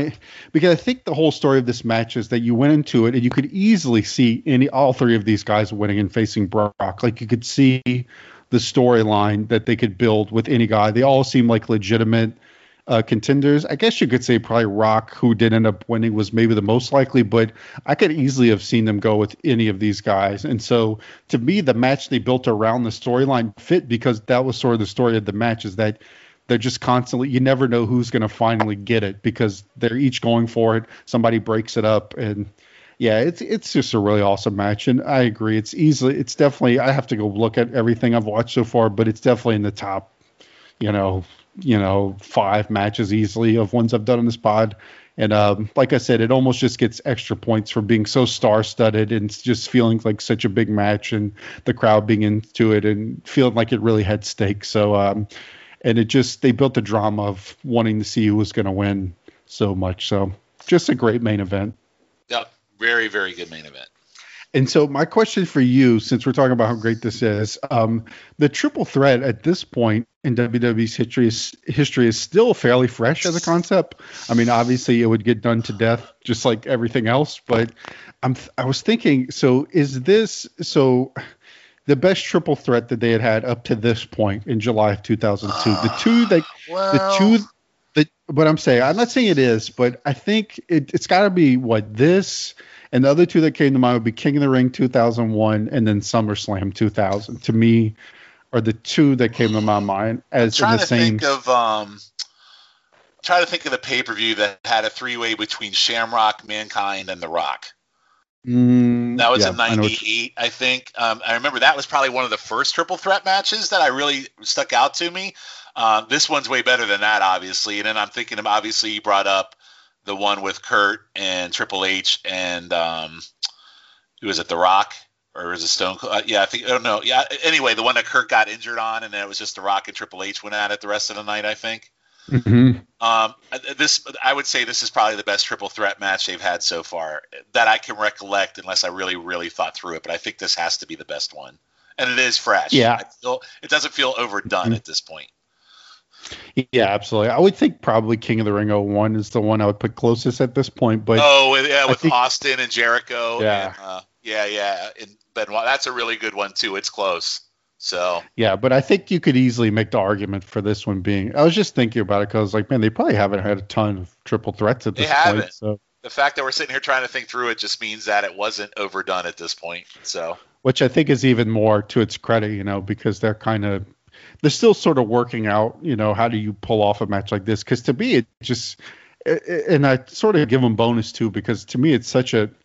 I think the whole story of this match is that you went into it and you could easily see all 3 of these guys winning and facing Brock. Like you could see the storyline that they could build with any guy. They all seem like legitimate contenders. I guess you could say probably Rock, who did end up winning, was maybe the most likely, but I could easily have seen them go with any of these guys. And so to me, the match they built around the storyline fit, because that was sort of the story of the match, is that they're just constantly, you never know who's going to finally get it because they're each going for it. Somebody breaks it up, and yeah, it's just a really awesome match. And I agree. It's definitely, I have to go look at everything I've watched so far, but it's definitely in the top, 5 matches easily of ones I've done on this pod. And like I said, it almost just gets extra points for being so star-studded and just feeling like such a big match, and the crowd being into it and feeling like it really had stakes. So, and they built the drama of wanting to see who was going to win so much. So just a great main event. Yep. Very, very good main event. And so my question for you, since we're talking about how great this is, the triple threat at this point in WWE's history is still fairly fresh as a concept. I mean, obviously it would get done to death just like everything else, but I was thinking, the best triple threat that they had up to this point in July of 2002, but I'm not saying it is, but I think it's got to be this. And the other two that came to mind would be King of the Ring 2001 and then SummerSlam 2000. To me, are the two that came to my mind as in the same. Trying to think of the pay-per-view that had a three-way between Shamrock, Mankind, and The Rock. That was in 98, I think. I remember that was probably one of the first triple threat matches that I really stuck out to me. This one's way better than that, obviously. And then I'm thinking of, obviously, you brought up the one with Kurt and Triple H and who was it, The Rock, or was it Stone Cold? Yeah, I don't know. Yeah, anyway, the one that Kurt got injured on, and then it was just The Rock and Triple H went at it the rest of the night, I think. Mm-hmm. I would say this is probably the best triple threat match they've had so far that I can recollect, unless I really, really thought through it. But I think this has to be the best one, and it is fresh. Yeah, it doesn't feel overdone at this point. Yeah, absolutely. I would think probably King of the Ring 01 is the one I would put closest at this point. But with Austin and Jericho. Yeah, and Benoit. That's a really good one too. It's close. So yeah, but I think you could easily make the argument for this one being. I was just thinking about it because, man, they probably haven't had a ton of triple threats at this point. So the fact that we're sitting here trying to think through it just means that it wasn't overdone at this point. So, which I think is even more to its credit, because they're still sort of working out, how do you pull off a match like this? Because to me, it just, and I sort of give them bonus too, because to me, it's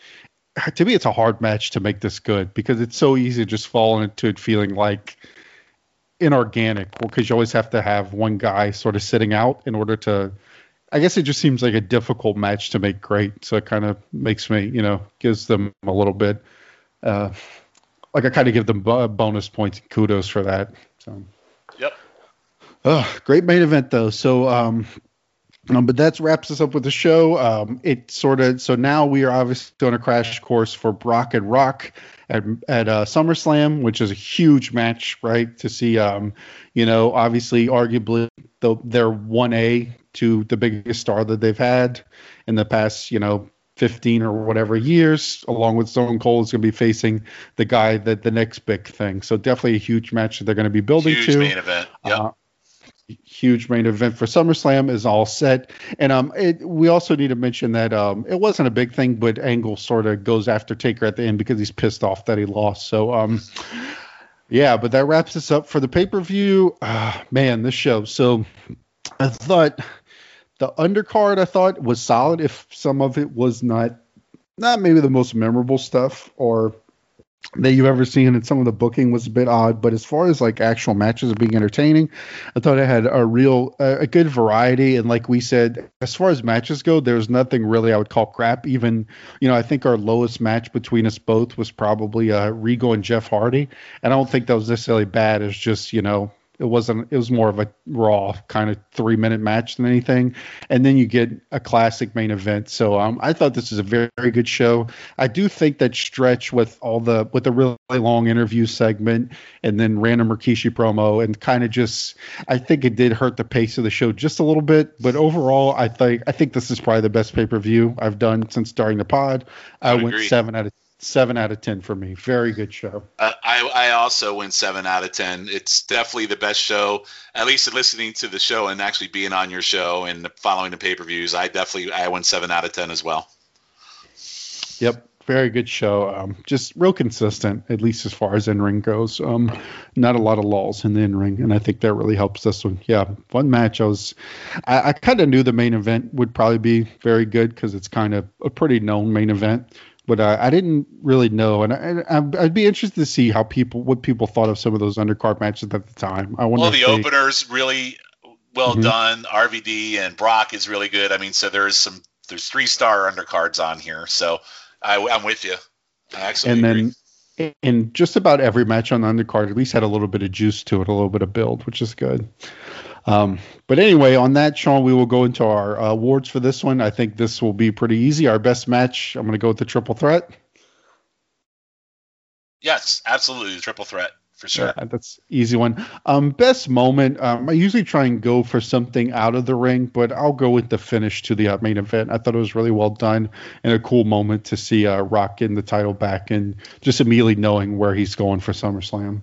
a hard match to make this good, because it's so easy to just fall into it feeling like inorganic, because you always have to have one guy sort of sitting out in order to, I guess it just seems like a difficult match to make great. So it kind of makes me, gives them a little bit, I kind of give them bonus points and kudos for that. So. Yep. Great main event though. So, but that wraps us up with the show. So now we are obviously doing a crash course for Brock and Rock at SummerSlam, which is a huge match, right? To see, obviously, arguably they're 1A to the biggest star that they've had in the past, 15 or whatever years, along with Stone Cold is going to be facing the guy that the next big thing. So definitely a huge match that they're going to be building to. Huge main event. Yep. Huge main event for SummerSlam is all set. And we also need to mention that it wasn't a big thing, but Angle sort of goes after Taker at the end because he's pissed off that he lost. So, yeah, but that wraps us up for the pay-per-view. Man, this show. So I thought the undercard was solid, if some of it was not maybe the most memorable stuff or that you've ever seen, and some of the booking was a bit odd, but as far as actual matches being entertaining, I thought it had a good variety. And like we said, as far as matches go, there's nothing really I would call crap. Even, I think our lowest match between us both was probably Regal and Jeff Hardy. And I don't think that was necessarily bad. It's just, it was more of a Raw kind of 3-minute match than anything. And then you get a classic main event. So I thought this is a very, very good show. I do think that stretch with the really long interview segment and then random Rikishi promo and kind of I think it did hurt the pace of the show just a little bit. But overall, I think this is probably the best pay-per-view I've done since starting the pod. I went agree. 7 out of 7 out of 10 for me. Very good show. I also went 7 out of 10. It's definitely the best show, at least listening to the show and actually being on your show and following the pay-per-views. I went 7 out of 10 as well. Yep. Very good show. Just real consistent, at least as far as in-ring goes. Not a lot of lulls in the in-ring, and I think that really helps this one. Yeah, fun match. I kind of knew the main event would probably be very good because it's kind of a pretty known main event, but I didn't really know, and I'd be interested to see what people thought of some of those undercard matches at the time. The opener's really well done. RVD and Brock is really good. I mean, so there's 3-star undercards on here, so. I'm with you. I absolutely agree. And just about every match on the undercard at least had a little bit of juice to it, a little bit of build, which is good. But anyway, on that, Sean, we will go into our awards for this one. I think this will be pretty easy. Our best match, I'm going to go with the triple threat. Yes, absolutely. The triple threat. For sure. Yeah, that's an easy one. Best moment. I usually try and go for something out of the ring, but I'll go with the finish to the main event. I thought it was really well done and a cool moment to see Rock getting the title back and just immediately knowing where he's going for SummerSlam.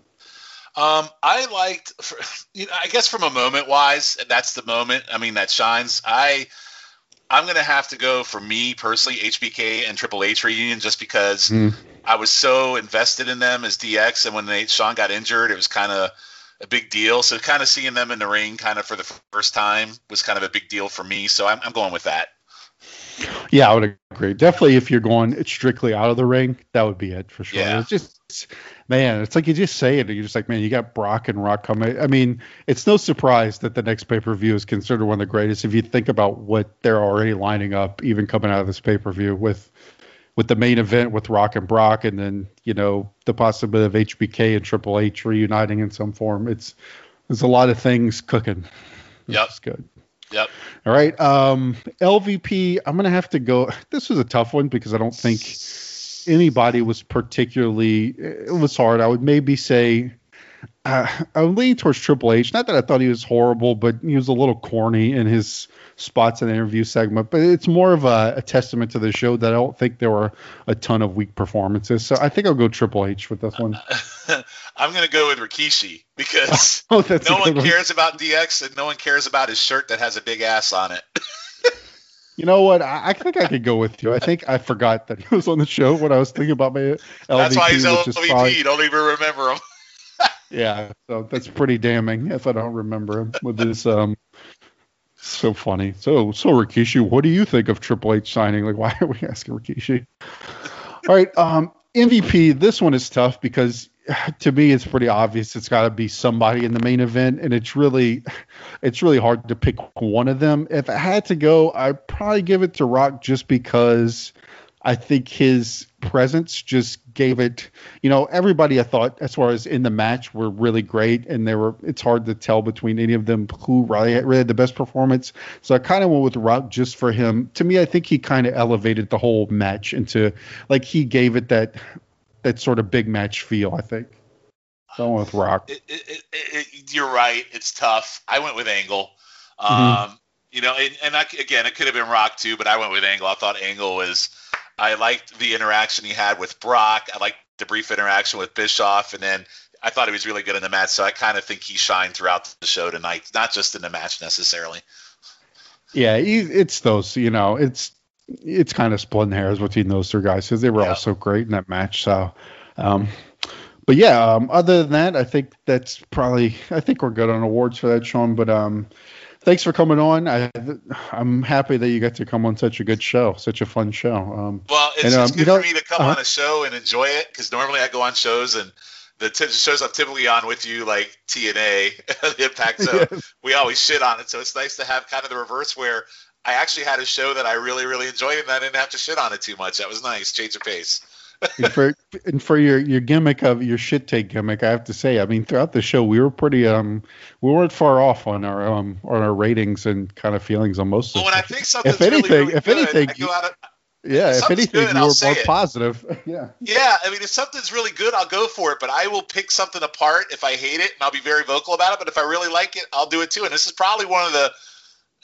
I liked, I guess from a moment wise, that's the moment. I mean, that shines. I'm going to have to go for me personally, HBK and Triple H reunion, just because I was so invested in them as DX. And when Shawn got injured, it was kind of a big deal. So kind of seeing them in the ring kind of for the first time was kind of a big deal for me. So I'm going with that. Yeah, I would agree. Definitely if you're going strictly out of the ring, that would be it for sure. Yeah. It's just, man, it's like you just say it and you're just like, man, you got Brock and Rock coming. I mean, it's no surprise that the next pay-per-view is considered one of the greatest if you think about what they're already lining up, even coming out of this pay-per-view with the main event with Rock and Brock, and then, the possibility of HBK and Triple H reuniting in some form. There's a lot of things cooking. Yep. It's good. Yep. All right. LVP, I'm going to have to go. This was a tough one because I don't think anybody was particularly, it was hard. I would maybe say, I would lean towards Triple H. Not that I thought he was horrible, but he was a little corny in his spots in the interview segment. But it's more of a testament to the show that I don't think there were a ton of weak performances. So I think I'll go Triple H with this one. I'm going to go with Rikishi because no one cares about DX and no one cares about his shirt that has a big ass on it. You know what? I think I could go with you. I think I forgot that he was on the show when I was thinking about my LVP. That's why he's LVP. You don't even remember him. Yeah, so that's pretty damning if I don't remember him with this. So funny. So Rikishi, what do you think of Triple H signing? Like, why are we asking Rikishi? All right, MVP. This one is tough because to me it's pretty obvious. It's got to be somebody in the main event, and it's really hard to pick one of them. If I had to go, I'd probably give it to Rock just because I think his presence just gave it, everybody I thought as far as in the match were really great, and it's hard to tell between any of them who really had the best performance. So I kind of went with Rock just for him. To me, I think he kind of elevated the whole match into, like, he gave it that sort of big match feel, I think. So I went with Rock. You're right. It's tough. I went with Angle. It could have been Rock too, but I went with Angle. I thought Angle I liked the interaction he had with Brock. I liked the brief interaction with Bischoff, and then I thought he was really good in the match. So I kind of think he shined throughout the show tonight, not just in the match necessarily. Yeah, it's those, it's kind of splitting hairs between those two guys because they were all so great in that match. So, but yeah, other than that, I think we're good on awards for that, Sean. But thanks for coming on. I'm happy that you got to come on such a good show, such a fun show. It's good for me to come on a show and enjoy it because normally I go on shows and the shows I'm typically on with you, like TNA, the Impact Zone, we always shit on it. So it's nice to have kind of the reverse where I actually had a show that I really, really enjoyed and I didn't have to shit on it too much. That was nice. Change of pace. and for your gimmick of your shit take gimmick, I have to say, I mean, throughout the show, we were pretty, we weren't far off on our ratings and kind of feelings on most of it. Well, when I think something's really good, I go out of, if anything, you were more positive. Yeah. Yeah. I mean, if something's really good, I'll go for it, but I will pick something apart if I hate it, and I'll be very vocal about it. But if I really like it, I'll do it too. And this is probably one of the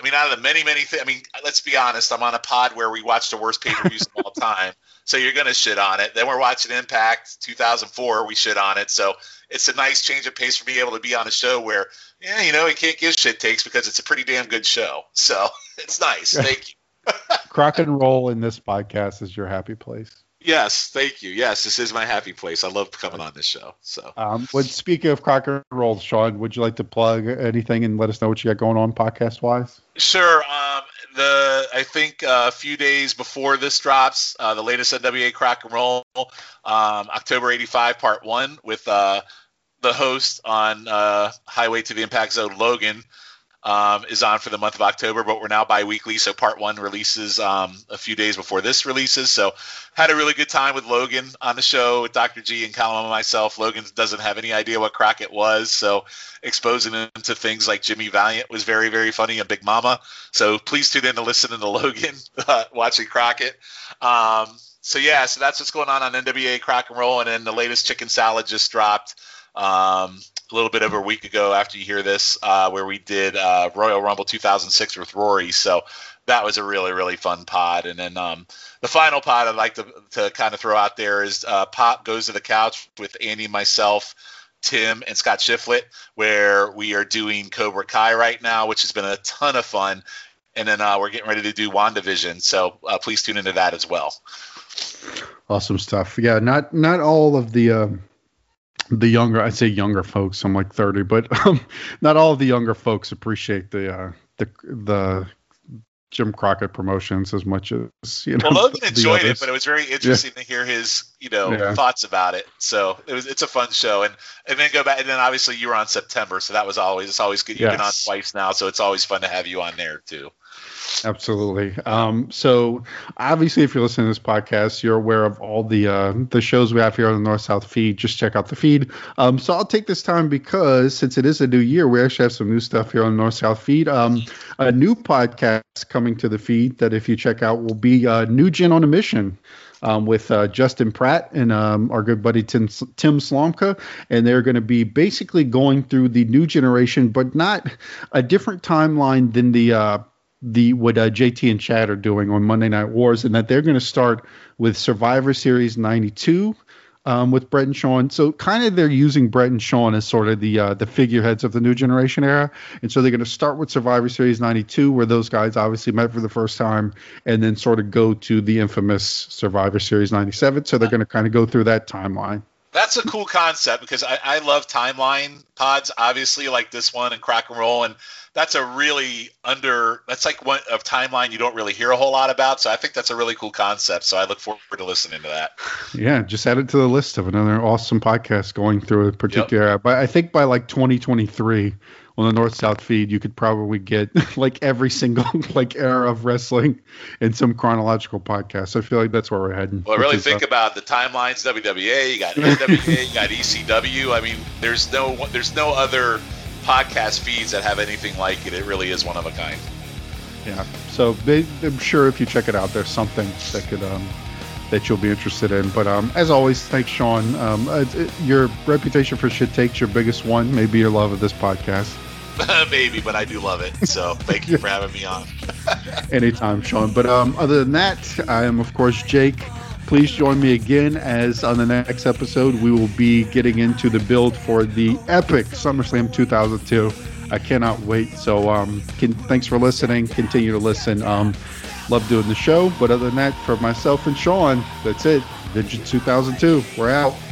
I mean, out of the many things, I mean, let's be honest. I'm on a pod where we watch the worst pay-per-views of all time, so you're gonna shit on it. Then we're watching Impact 2004. We shit on it, so it's a nice change of pace for me able to be on a show where, we can't give shit takes because it's a pretty damn good show. So it's nice. Thank you. Crock and Roll in this podcast is your happy place. Yes, thank you. Yes, this is my happy place. I love coming on this show. So, speaking of Crock and Roll, Sean, would you like to plug anything and let us know what you got going on podcast-wise? Sure. I think a few days before this drops, the latest NWA Crock and Roll, October 85 Part 1 with the host on Highway to the Impact Zone, Logan, is on for the month of October, but we're now bi-weekly, so Part 1 releases a few days before this releases. So had a really good time with Logan on the show with Dr. G and Callum and myself. Logan doesn't have any idea what Crockett was, so exposing him to things like Jimmy Valiant was very, very funny, and Big Mama. So please tune in to listen to Logan watching Crockett. So that's what's going on NWA Crock and Roll, and then the latest Chicken Salad just dropped a little bit over a week ago after you hear this, where we did Royal Rumble 2006 with Rory. So that was a really, really fun pod. And then the final pod I'd like to kind of throw out there is Pop Goes to the Couch with Andy, myself, Tim, and Scott Shiflett, where we are doing Cobra Kai right now, which has been a ton of fun. And then we're getting ready to do WandaVision. So please tune into that as well. Awesome stuff. Yeah, not all of the younger, I'd say younger folks, I'm like 30, but not all of the younger folks appreciate the Jim Crockett promotions as much as, Well, Logan enjoyed it, but it was very interesting to hear his, thoughts about it. So it's a fun show. And then go back, and then obviously you were on September, so it's always good. You've been on twice now, so it's always fun to have you on there too. Absolutely. So obviously, if you're listening to this podcast, you're aware of all the shows we have here on the North-South feed. Just check out the feed. So I'll take this time because since it is a new year, we actually have some new stuff here on the North-South feed. A new podcast coming to the feed that if you check out will be New Gen on a Mission. With Justin Pratt and our good buddy Tim Slomka, and they're going to be basically going through the new generation, but not a different timeline than what JT and Chad are doing on Monday Night Wars, and that they're going to start with Survivor Series 92 with Brett and Sean. So kind of they're using Brett and Sean as sort of the figureheads of the new generation era. And so they're going to start with Survivor Series 92, where those guys obviously met for the first time, and then sort of go to the infamous Survivor Series 97. So they're going to kind of go through that timeline. That's a cool concept because I love timeline pods, obviously, like this one and Crock and Roll, and that's that's like one of timeline you don't really hear a whole lot about. So I think that's a really cool concept. So I look forward to listening to that. Yeah, just add it to the list of another awesome podcast going through a particular era. But I think by like 2023 on the North-South feed, you could probably get like every single like era of wrestling in some chronological podcast. So I feel like that's where we're heading. Well, really think about the timelines. WWA, you got NWA, you got ECW. I mean, there's no other podcast feeds that have anything like it. It really is one of a kind. Yeah. So I'm sure if you check it out, there's something that could that you'll be interested in. But as always, thanks, Sean. Your reputation for shit takes your biggest one. Maybe your love of this podcast. Maybe, but I do love it. So thank you for having me on. Anytime, Sean. But other than that, I am, of course, Jake. Please join me again as on the next episode, we will be getting into the build for the epic SummerSlam 2002. I cannot wait. So thanks for listening. Continue to listen. Love doing the show. But other than that, for myself and Sean, that's it. Vengeance 2002. We're out.